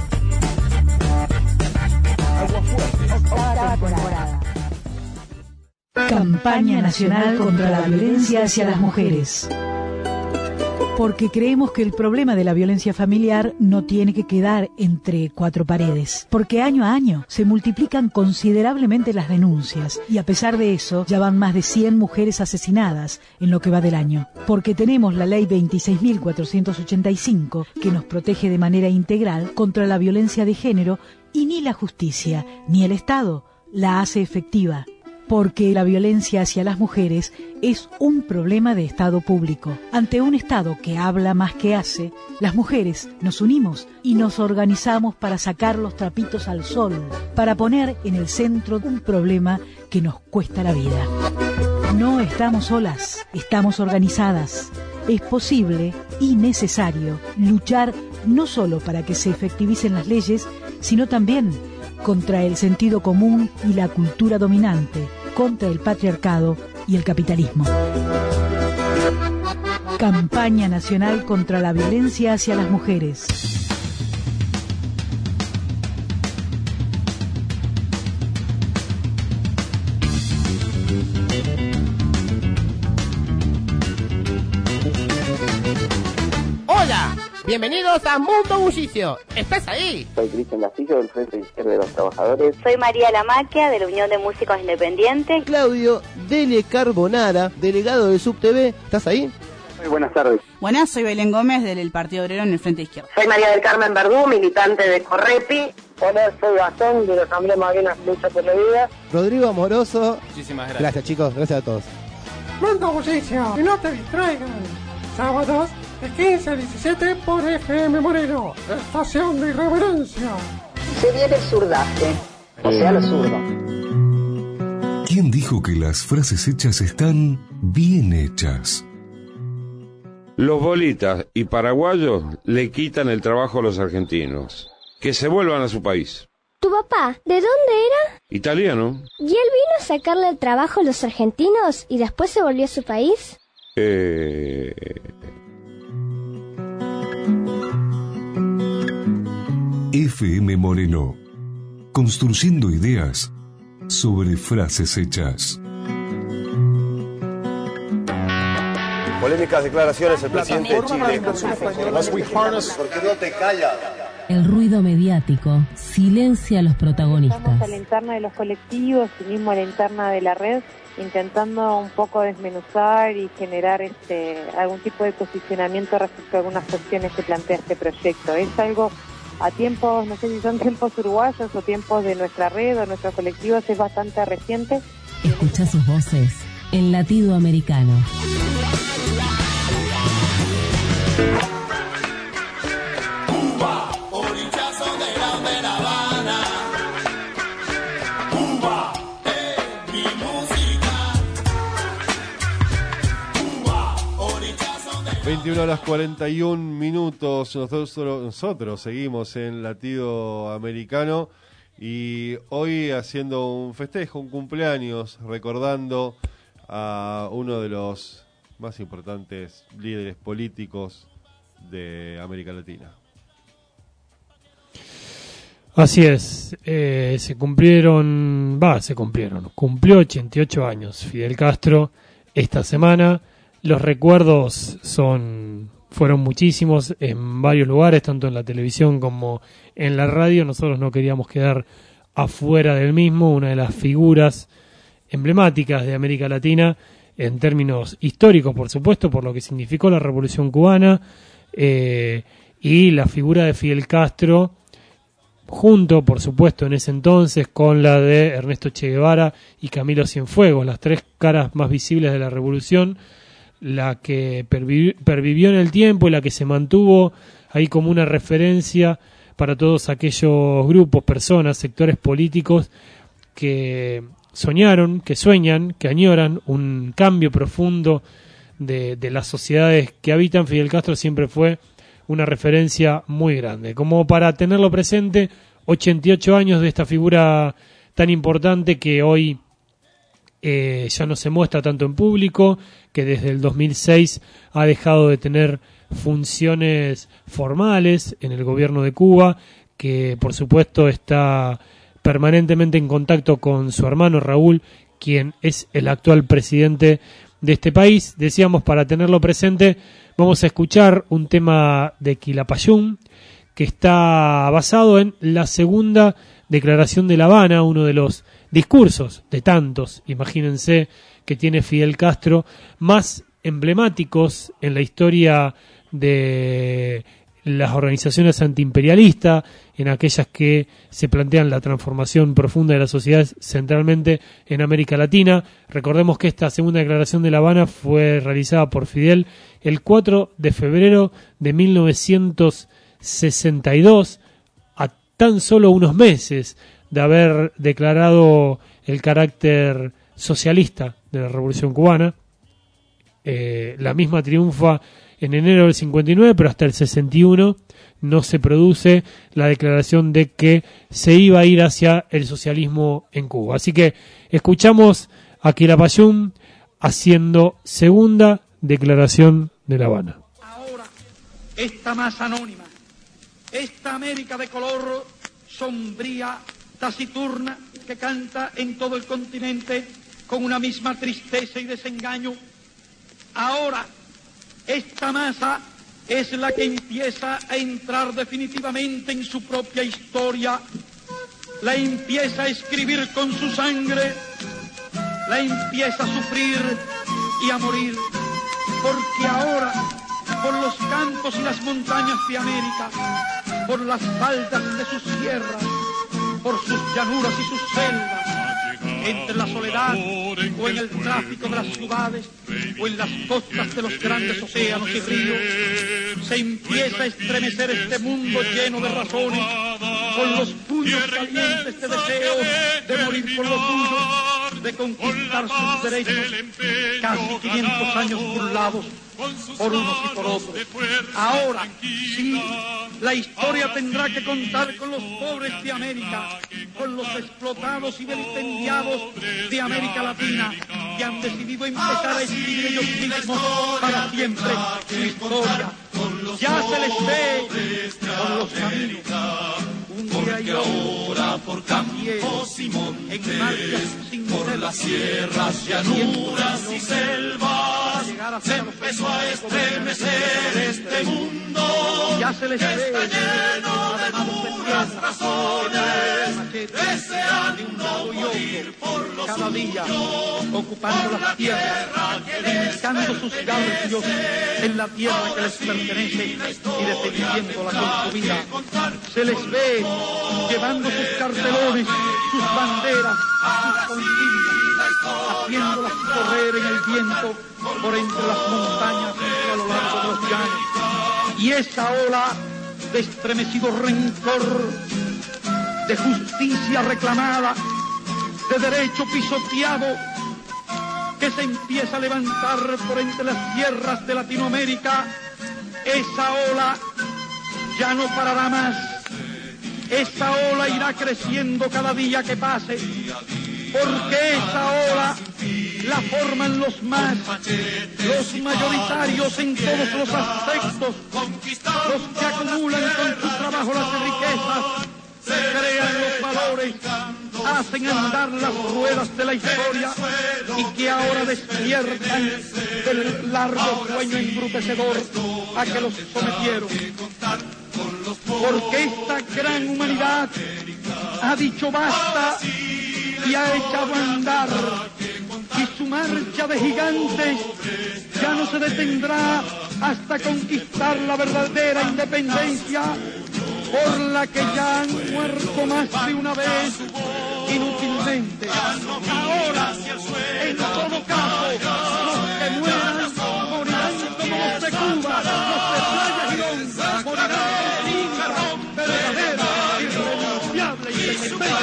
Campaña Nacional contra la Violencia hacia las Mujeres. Porque creemos que el problema de la violencia familiar no tiene que quedar entre cuatro paredes. Porque año a año se multiplican considerablemente las denuncias y a pesar de eso ya van más de cien mujeres asesinadas en lo que va del año. Porque tenemos la ley veintiséis mil cuatrocientos ochenta y cinco que nos protege de manera integral contra la violencia de género y ni la justicia ni el Estado la hace efectiva. Porque la violencia hacia las mujeres es un problema de Estado público. Ante un Estado que habla más que hace, las mujeres nos unimos y nos organizamos para sacar los trapitos al sol, para poner en el centro un problema que nos cuesta la vida. No estamos solas, estamos organizadas. Es posible y necesario luchar no solo para que se efectivicen las leyes, sino también contra el sentido común y la cultura dominante, contra el patriarcado y el capitalismo. Campaña Nacional contra la Violencia hacia las Mujeres. ¡Hola! Bienvenidos a Mundo Bullicio. ¿Estás ahí? Soy Cristian Castillo del Frente Izquierdo de los Trabajadores. Soy María Lamaquia de la Unión de Músicos Independientes. Claudio Dele Carbonara, delegado de SubTV. ¿Estás ahí? Muy buenas tardes. Buenas, soy Belén Gómez del Partido Obrero en el Frente Izquierdo. Soy María del Carmen Verdú, militante de Correpi. Hola, soy Gastón de la Asamblea Malvinas Lucha por la Vida. Rodrigo Amoroso. Muchísimas gracias. Gracias, chicos. Gracias a todos. Mundo Bullicio, y no te distraigan. Sábados de quince a diecisiete por F M Moreno, estación de irreverencia. Se viene el zurdaje, o sea, lo zurdo. ¿Quién dijo que las frases hechas están bien hechas? Los bolitas y paraguayos le quitan el trabajo a los argentinos. Que se vuelvan a su país. ¿Tu papá, de dónde era? Italiano. ¿Y él vino a sacarle el trabajo a los argentinos y después se volvió a su país? Eh... F M Moreno, construyendo ideas sobre frases hechas. Polémicas declaraciones del presidente de Chile. ¿Por qué no te callas? El ruido mediático silencia a los protagonistas. Estamos a la interna de los colectivos y mismo a la interna de la red, intentando un poco desmenuzar y generar este algún tipo de posicionamiento respecto a algunas cuestiones que plantea este proyecto. Es algo a tiempos, no sé si son tiempos uruguayos o tiempos de nuestra red o nuestros colectivos, es bastante reciente. Escucha sus voces en Latido Americano. Cuba, orichazo de la, de La Habana. Cuba es mi música. Cuba, orichazo de la... veintiuna horas cuarenta y un minutos. Nosotros, nosotros seguimos en Latido Americano y hoy haciendo un festejo, un cumpleaños, recordando a uno de los más importantes líderes políticos de América Latina. Así es, eh, se cumplieron, va, se cumplieron, cumplió ochenta y ocho años Fidel Castro esta semana. Los recuerdos son fueron muchísimos en varios lugares, tanto en la televisión como en la radio. Nosotros no queríamos quedar afuera del mismo, una de las figuras emblemáticas de América Latina en términos históricos, por supuesto, por lo que significó la Revolución Cubana, eh, y la figura de Fidel Castro, junto, por supuesto, en ese entonces, con la de Ernesto Che Guevara y Camilo Cienfuegos, las tres caras más visibles de la Revolución, la que pervivió, pervivió en el tiempo y la que se mantuvo ahí como una referencia para todos aquellos grupos, personas, sectores políticos que soñaron, que sueñan, que añoran un cambio profundo de, de las sociedades que habitan. Fidel Castro siempre fue una referencia muy grande. Como para tenerlo presente, ochenta y ocho años de esta figura tan importante que hoy eh, ya no se muestra tanto en público, que desde el dos mil seis ha dejado de tener funciones formales en el gobierno de Cuba, que por supuesto está permanentemente en contacto con su hermano Raúl, quien es el actual presidente de este país. Decíamos, para tenerlo presente, vamos a escuchar un tema de Quilapayún que está basado en la segunda declaración de La Habana, uno de los discursos de tantos, imagínense, que tiene Fidel Castro, más emblemáticos en la historia de las organizaciones antiimperialistas, en aquellas que se plantean la transformación profunda de la sociedad centralmente en América Latina. Recordemos que esta segunda declaración de La Habana fue realizada por Fidel el cuatro de febrero de mil novecientos sesenta y dos, a tan solo unos meses de haber declarado el carácter socialista de la Revolución Cubana. Eh, la misma triunfa en enero del cincuenta y nueve, pero hasta el sesenta y uno no se produce la declaración de que se iba a ir hacia el socialismo en Cuba. Así que escuchamos a Quilapayún haciendo segunda declaración de La Habana. Ahora, esta masa anónima, esta América de color sombría, taciturna, que canta en todo el continente con una misma tristeza y desengaño, ahora esta masa es la que empieza a entrar definitivamente en su propia historia, la empieza a escribir con su sangre, la empieza a sufrir y a morir, porque ahora, por los campos y las montañas de América, por las faldas de sus sierras, por sus llanuras y sus selvas, entre la soledad o en el tráfico de las ciudades o en las costas de los grandes océanos y ríos, se empieza a estremecer este mundo lleno de razones, con los puños calientes de deseo de morir por lo tuyo, de conquistar sus derechos, casi quinientos años burlados por unos y por otros. Ahora, sí, la historia tendrá que contar con los pobres de América, con los explotados y vilipendiados de América Latina, que han decidido empezar a escribir ellos mismos para siempre su historia. Ya se les ve por los caminos, un día y ahora por campos y montes, por las sierras, llanuras y selvas, se empezó a estremecer este mundo. Ya se les ve está lleno de duras razones, deseando morir por los cada día, ocupando las tierras, dedicando sus gallos en la tierra que les pertenece y defendiéndola con su vida. Se les ve llevando sus cartelones, sus banderas, sus consignas, haciéndolas correr en el viento por entre las montañas y a lo largo de los llanos. Y esa ola de estremecido rencor, de justicia reclamada, de derecho pisoteado, que se empieza a levantar por entre las tierras de Latinoamérica, esa ola ya no parará más. Esa ola irá creciendo cada día que pase, porque esa ola la forman los más, los mayoritarios en todos los aspectos, los que acumulan con su trabajo las riquezas, crean los valores, hacen andar las ruedas de la historia y que ahora despiertan del largo sueño embrutecedor a que los sometieron. Porque esta gran humanidad ha dicho basta y ha echado a andar, y su marcha de gigantes ya no se detendrá hasta conquistar la verdadera independencia, por la que ya han muerto más de una vez inútilmente. Ahora, en todo caso, los que mueran morirán como los de Cuba, los de Playa Girón, morirán sin verdadera, irrenunciable independencia.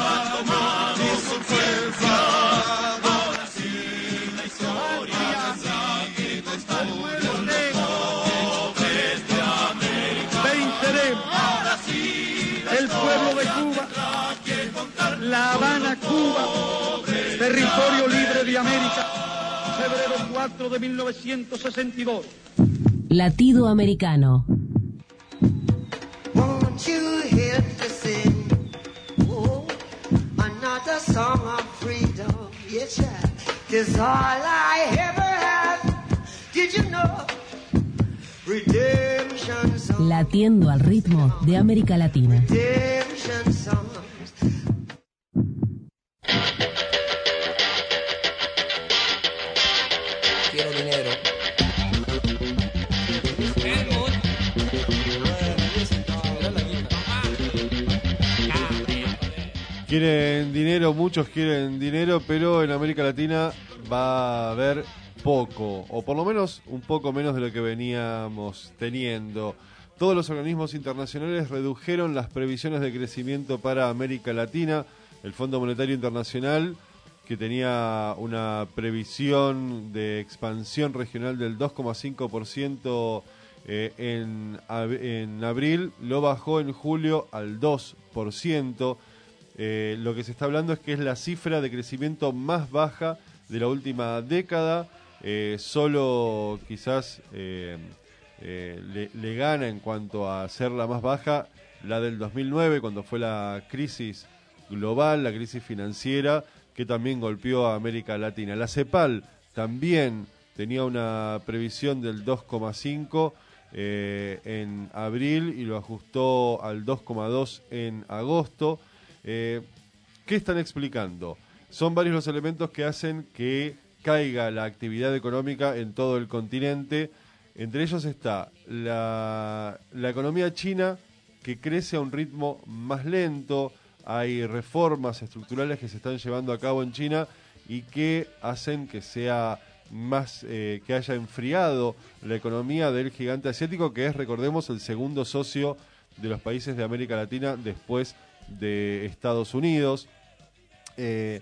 El pueblo de Cuba, La Habana, Cuba, territorio libre de América, febrero cuatro de mil novecientos sesenta y dos. Latido americano. Won't you hear to sing? Oh, another song of freedom, yes, yeah. 'Cause all I ever had, did you know? Redemption songs. Latiendo al ritmo de América Latina. Redemption songs. Quiero dinero. Quieren dinero, muchos quieren dinero, pero en América Latina va a haber poco, o por lo menos un poco menos de lo que veníamos teniendo. Todos los organismos internacionales redujeron las previsiones de crecimiento para América Latina. El Fondo Monetario Internacional, que tenía una previsión de expansión regional del dos coma cinco por ciento eh, en, en abril, lo bajó en julio al dos por ciento. Eh, lo que se está hablando es que es la cifra de crecimiento más baja de la última década. Eh, solo quizás eh, eh, le, le gana en cuanto a ser la más baja la del dos mil nueve, cuando fue la crisis global, la crisis financiera, que también golpeó a América Latina. La CEPAL también tenía una previsión del dos coma cinco eh, en abril y lo ajustó al dos coma dos en agosto. Eh, ¿Qué están explicando? Son varios los elementos que hacen que caiga la actividad económica en todo el continente. Entre ellos está la, la economía china, que crece a un ritmo más lento. Hay reformas estructurales que se están llevando a cabo en China y que hacen que sea más, eh, que haya enfriado la economía del gigante asiático, que es, recordemos, el segundo socio de los países de América Latina después de Estados Unidos. Eh,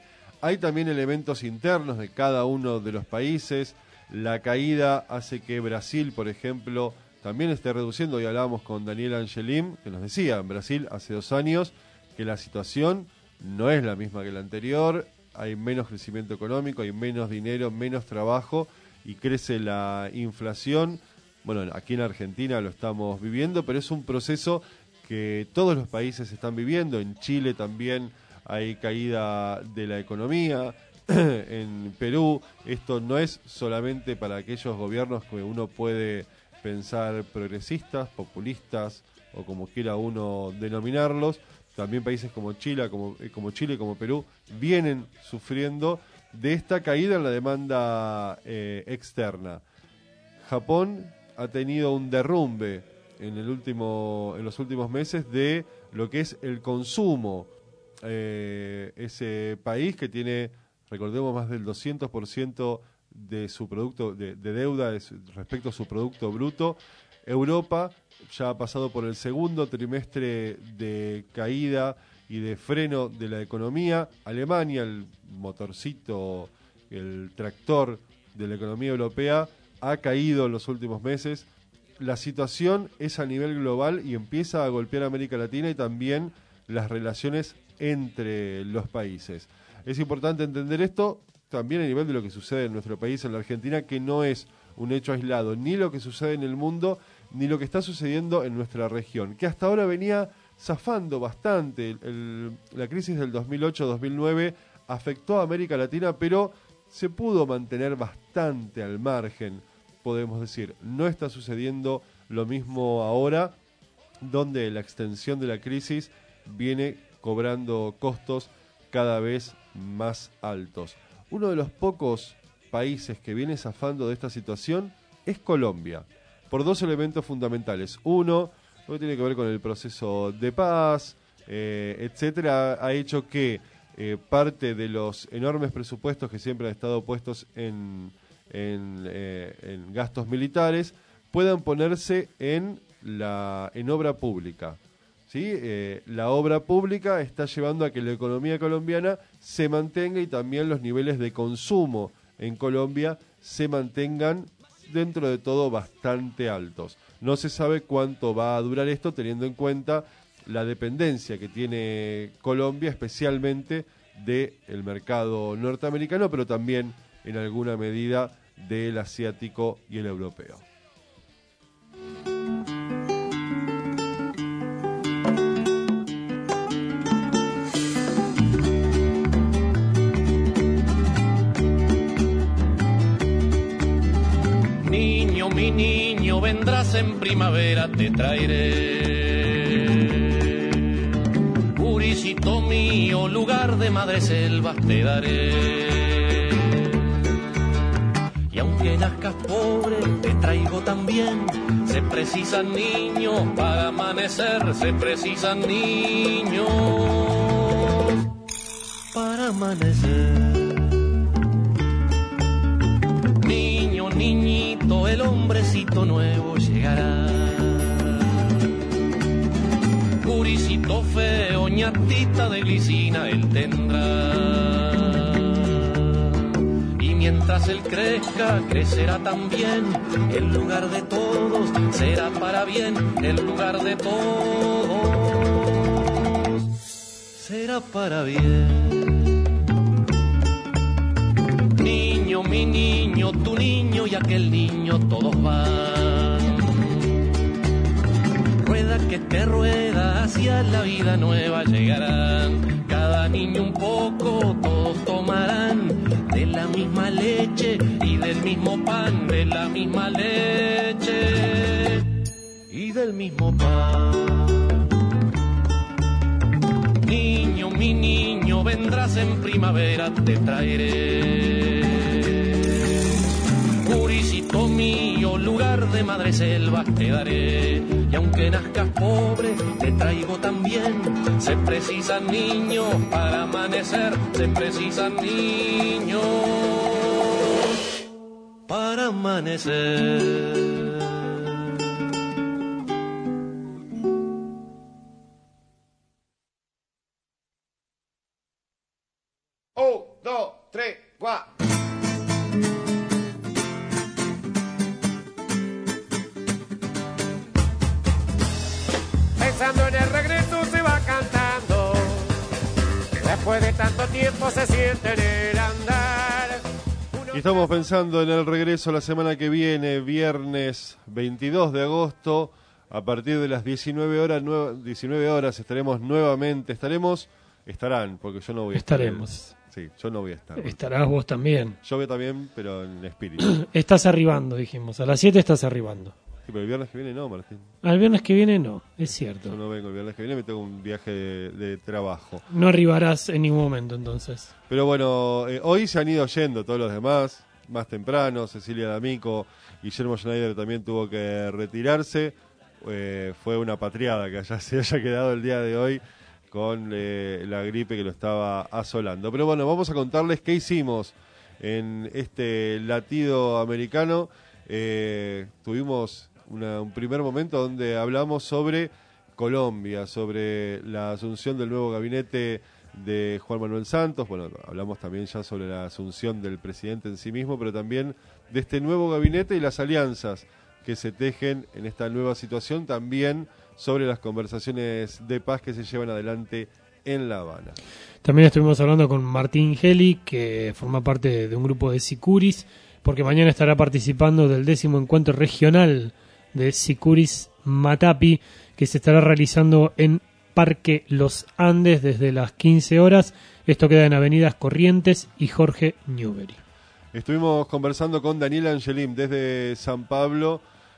hay también elementos internos de cada uno de los países. La caída hace que Brasil, por ejemplo, también esté reduciendo. Hoy hablábamos con Daniel Angelim, que nos decía, en Brasil hace dos años, que la situación no es la misma que la anterior, hay menos crecimiento económico, hay menos dinero, menos trabajo y crece la inflación. Bueno, aquí en Argentina lo estamos viviendo, pero es un proceso que todos los países están viviendo. En Chile también hay caída de la economía. En Perú esto no es solamente para aquellos gobiernos que uno puede pensar progresistas, populistas o como quiera uno denominarlos. También países como Chile, como, como Chile, como Perú vienen sufriendo de esta caída en la demanda eh, externa. Japón ha tenido un derrumbe en el último en los últimos meses de lo que es el consumo. Eh, ese país que tiene, recordemos, más del doscientos por ciento de su producto de, de deuda de su, respecto a su producto bruto. Europa ya ha pasado por el segundo trimestre de caída y de freno de la economía. Alemania, el motorcito, el tractor de la economía europea, ha caído en los últimos meses. La situación es a nivel global y empieza a golpear a América Latina y también las relaciones entre los países. Es importante entender esto también a nivel de lo que sucede en nuestro país, en la Argentina, que no es un hecho aislado, ni lo que sucede en el mundo, ni lo que está sucediendo en nuestra región, que hasta ahora venía zafando bastante. El, el, la crisis del dos mil ocho dos mil nueve afectó a América Latina, pero se pudo mantener bastante al margen, podemos decir. No está sucediendo lo mismo ahora, donde la extensión de la crisis viene cobrando costos cada vez más altos. Uno de los pocos países que viene zafando de esta situación es Colombia, por dos elementos fundamentales. Uno, lo que tiene que ver con el proceso de paz, eh, etcétera, ha hecho que eh, parte de los enormes presupuestos que siempre han estado puestos en, en, eh, en gastos militares puedan ponerse en, la, en obra pública. ¿Sí? Eh, la obra pública está llevando a que la economía colombiana se mantenga y también los niveles de consumo en Colombia se mantengan dentro de todo bastante altos. No se sabe cuánto va a durar esto, teniendo en cuenta la dependencia que tiene Colombia, especialmente del mercado norteamericano, pero también en alguna medida del asiático y el europeo. Mi niño, vendrás en primavera, te traeré. Purisito mío, lugar de madres selvas te daré. Y aunque nazcas pobre, te traigo también. Se precisan niños para amanecer, se precisan niños para amanecer. Niñito, el hombrecito nuevo llegará. Purisito feo, ñatita de glicina él tendrá. Y mientras él crezca, crecerá también. El lugar de todos será para bien. El lugar de todos será para bien. Niño, mi niño, tu niño y aquel niño, todos van. Rueda que te rueda, hacia la vida nueva llegarán. Cada niño un poco, todos tomarán de la misma leche y del mismo pan, de la misma leche y del mismo pan. Niño, mi niño, vendrás en primavera, te traeré. Purisito mío, lugar de madre selva te daré. Y aunque nazcas pobre, te traigo también. Se precisan niños para amanecer, se precisan niños para amanecer. Un, dos, cuerpo se siente en el andar. Y estamos pensando en el regreso la semana que viene, viernes veintidós de agosto, a partir de las diecinueve horas, diecinueve horas estaremos nuevamente, estaremos, estarán, porque yo no voy a estar. Estaremos. Sí, yo no voy a estar. Estarás vos también. Yo voy también, pero en espíritu. Estás arribando, dijimos, a las siete estás arribando. Sí, pero el viernes que viene no, Martín. Al viernes que viene no, es cierto. Yo no vengo el viernes que viene, me tengo un viaje de, de trabajo. No arribarás en ningún momento entonces. Pero bueno, eh, hoy se han ido yendo todos los demás, más temprano. Cecilia D'Amico, Guillermo Schneider también tuvo que retirarse. Eh, fue una patriada que haya, se haya quedado el día de hoy con eh, la gripe que lo estaba asolando. Pero bueno, vamos a contarles qué hicimos en este latido americano. Eh, tuvimos una, un primer momento donde hablamos sobre Colombia, sobre la asunción del nuevo gabinete de Juan Manuel Santos. Bueno, hablamos también ya sobre la asunción del presidente en sí mismo, pero también de este nuevo gabinete y las alianzas que se tejen en esta nueva situación, también sobre las conversaciones de paz que se llevan adelante en La Habana. También estuvimos hablando con Martín Geli, que forma parte de un grupo de Sicuris, porque mañana estará participando del décimo encuentro regional de Sicuris Matapi, que se estará realizando en Parque Los Andes desde las quince horas. Esto queda en Avenidas Corrientes y Jorge Newbery. Estuvimos conversando con Daniel Angelim desde San Pablo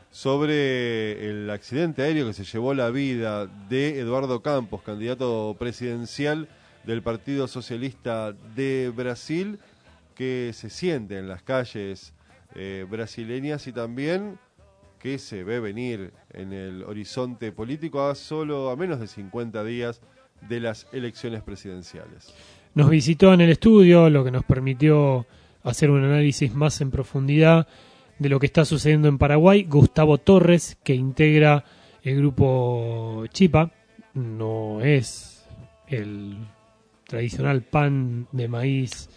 sobre el accidente aéreo que se llevó la vida de Eduardo Campos, candidato presidencial del Partido Socialista de Brasil, que se siente en las calles eh, brasileñas y también que se ve venir en el horizonte político a solo a menos de cincuenta días de las elecciones presidenciales. Nos visitó en el estudio, lo que nos permitió hacer un análisis más en profundidad de lo que está sucediendo en Paraguay. Gustavo Torres, que integra el grupo Chipa, no es el tradicional pan de maíz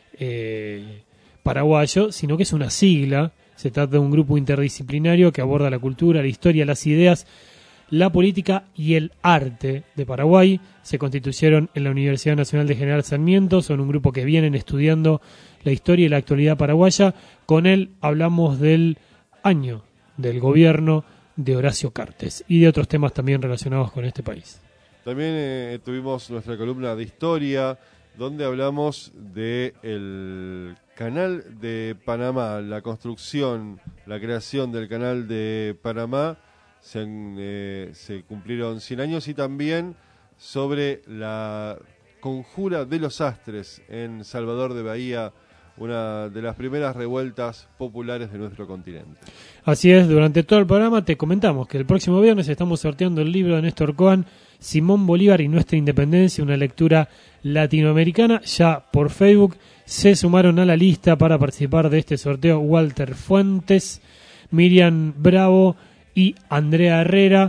eh, paraguayo, sino que es una sigla. Se trata de un grupo interdisciplinario que aborda la cultura, la historia, las ideas, la política y el arte de Paraguay. Se constituyeron en la Universidad Nacional de General Sarmiento, son un grupo que vienen estudiando la historia y la actualidad paraguaya. Con él hablamos del año del gobierno de Horacio Cartes y de otros temas también relacionados con este país. También eh, tuvimos nuestra columna de historia, donde hablamos de el Canal de Panamá, la construcción, la creación del Canal de Panamá. Se, eh, se cumplieron cien años, y también sobre la conjura de los Astres en Salvador de Bahía, una de las primeras revueltas populares de nuestro continente. Así es, durante todo el programa te comentamos que el próximo viernes estamos sorteando el libro de Néstor Cohen, Simón Bolívar y nuestra independencia, una lectura latinoamericana. Ya por Facebook se sumaron a la lista para participar de este sorteo Walter Fuentes, Miriam Bravo y Andrea Herrera.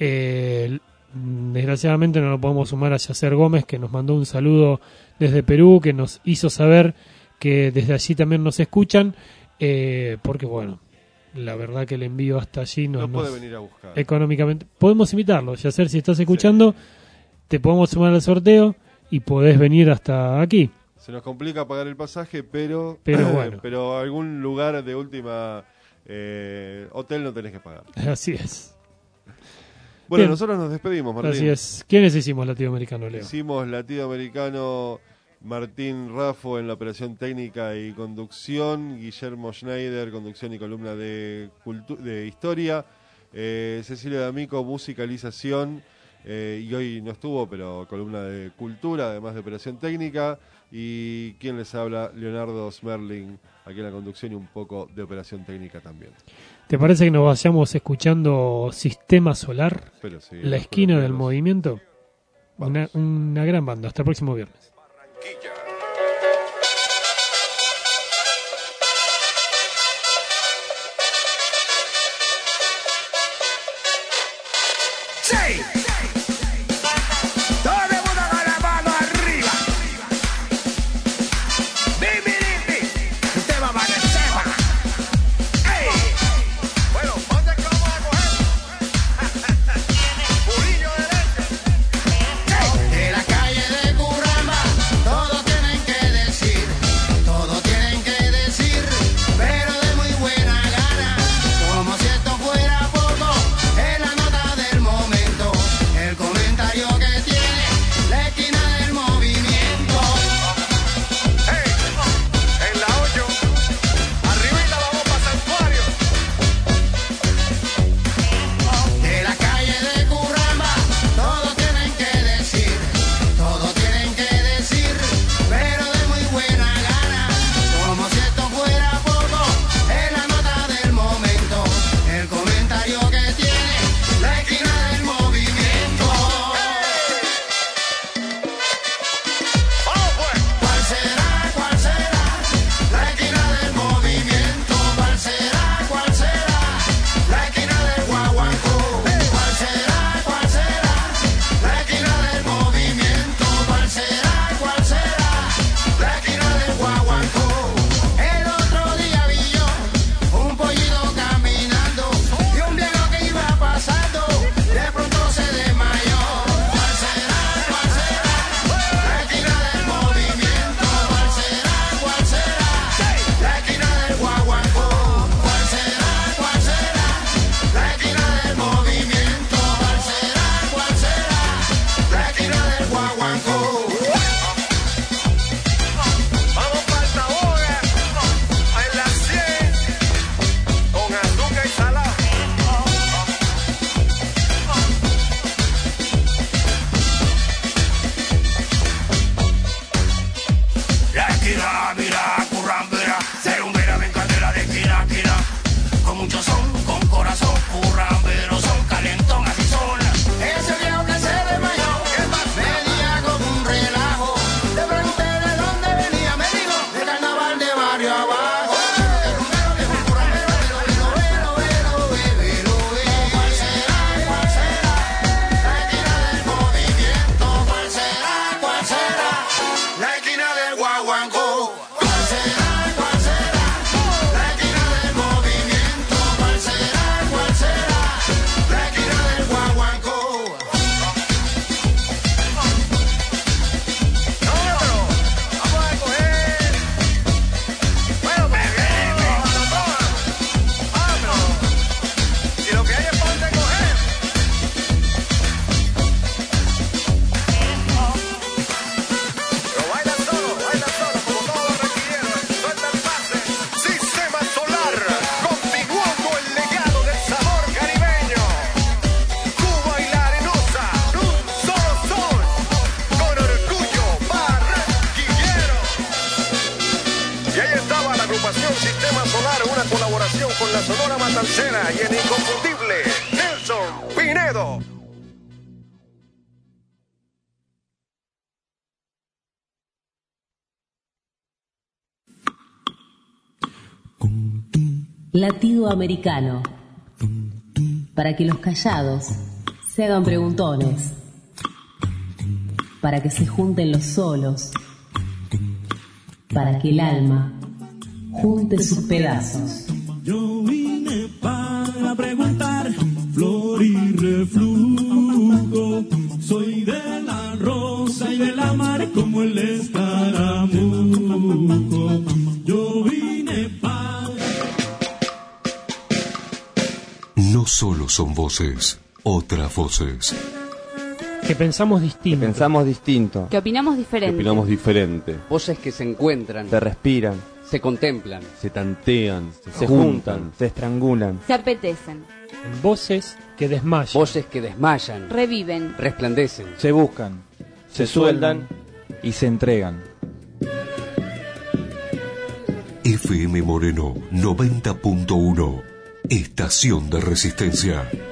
Eh, desgraciadamente no lo podemos sumar a Yacer Gómez, que nos mandó un saludo desde Perú, que nos hizo saber que desde allí también nos escuchan, eh, porque bueno, la verdad que el envío hasta allí no, no puede nos, venir a buscar. Económicamente podemos invitarlo. Yacer, si estás escuchando, sí, te podemos sumar al sorteo y podés venir hasta aquí. Se nos complica pagar el pasaje, pero pero bueno, pero algún lugar de última eh, hotel no tenés que pagar. Así es. Bueno, Bien. Nosotros nos despedimos, Martín. Así es. ¿Quiénes hicimos latinoamericano, Leo? Hicimos latinoamericano Martín Raffo en la operación técnica y conducción, Guillermo Schneider, conducción y columna de, cultu- de historia, eh, Cecilia D'Amico, musicalización, eh, y hoy no estuvo, pero columna de cultura, además de operación técnica, y quien les habla, Leonardo Smerling, aquí en la conducción y un poco de operación técnica también. ¿Te parece que nos vayamos escuchando Sistema Solar? Pero sí, la esquina pero del movimiento. Una, una gran banda. Hasta el próximo viernes. Sí. Todo el mundo con la mano arriba. Bimbi, bimbi. Un tema para que sepa. Ey. Bueno, ¿dónde es que vamos a coger? Purillo de leche. De la calle de Curramba, todo que guabira, currambera, cerumbera, ven candela de esquina a esquina. Con mucho son, con corazón, currambero son, calentón, así son. Ese viejo que se desmayó, venía con un relajo. Le pregunté de dónde venía, me dijo, de carnaval de barrio abajo. Cerumbero, viejo currambero, velo, velo, velo, velo, velo, velo. ¿Cuál será, cuál será? La esquina del movimiento. ¿Cuál será, cuál será? La esquina del guaguancó. ¿Cuál será, cuál será? La esquina del movimiento. ¿Cuál será, cuál será? La esquina del guaguancó. No, pero vamos a coger. Bueno, perfecto. Vamos. Y lo que hay es ponte a coger. Pero baila solo, baila solo, como todos los requirieron. Suelta el pase. Sistema Solar, continuando el legado del sabor caribeño. Cuba y la Arenosa, un solo son. Con orgullo barranquillero. Y ahí estaba la agrupación Sistema Solar, una colaboración con la Sonora Matancera y el inconfundible Nelson Pinedo. Latido americano. Para que los callados se hagan preguntones. Para que se junten los solos. Para que el alma junte sus pedazos. Yo vine para preguntar, flor y reflujo. Soy de la rosa y de la mar como el escaramujo. Yo vine para... No solo son voces, otras voces. Que pensamos distinto. Pensamos distinto. Que opinamos diferente. Que opinamos diferente. Voces que se encuentran, Se respiran. se contemplan, Se tantean. Se, Se juntan. juntan. Se estrangulan. Se apetecen. En voces que desmayan. voces que desmayan, Reviven. resplandecen. Se buscan. Se, sueldan. Y se entregan. F M Moreno noventa punto uno. Estación de Resistencia.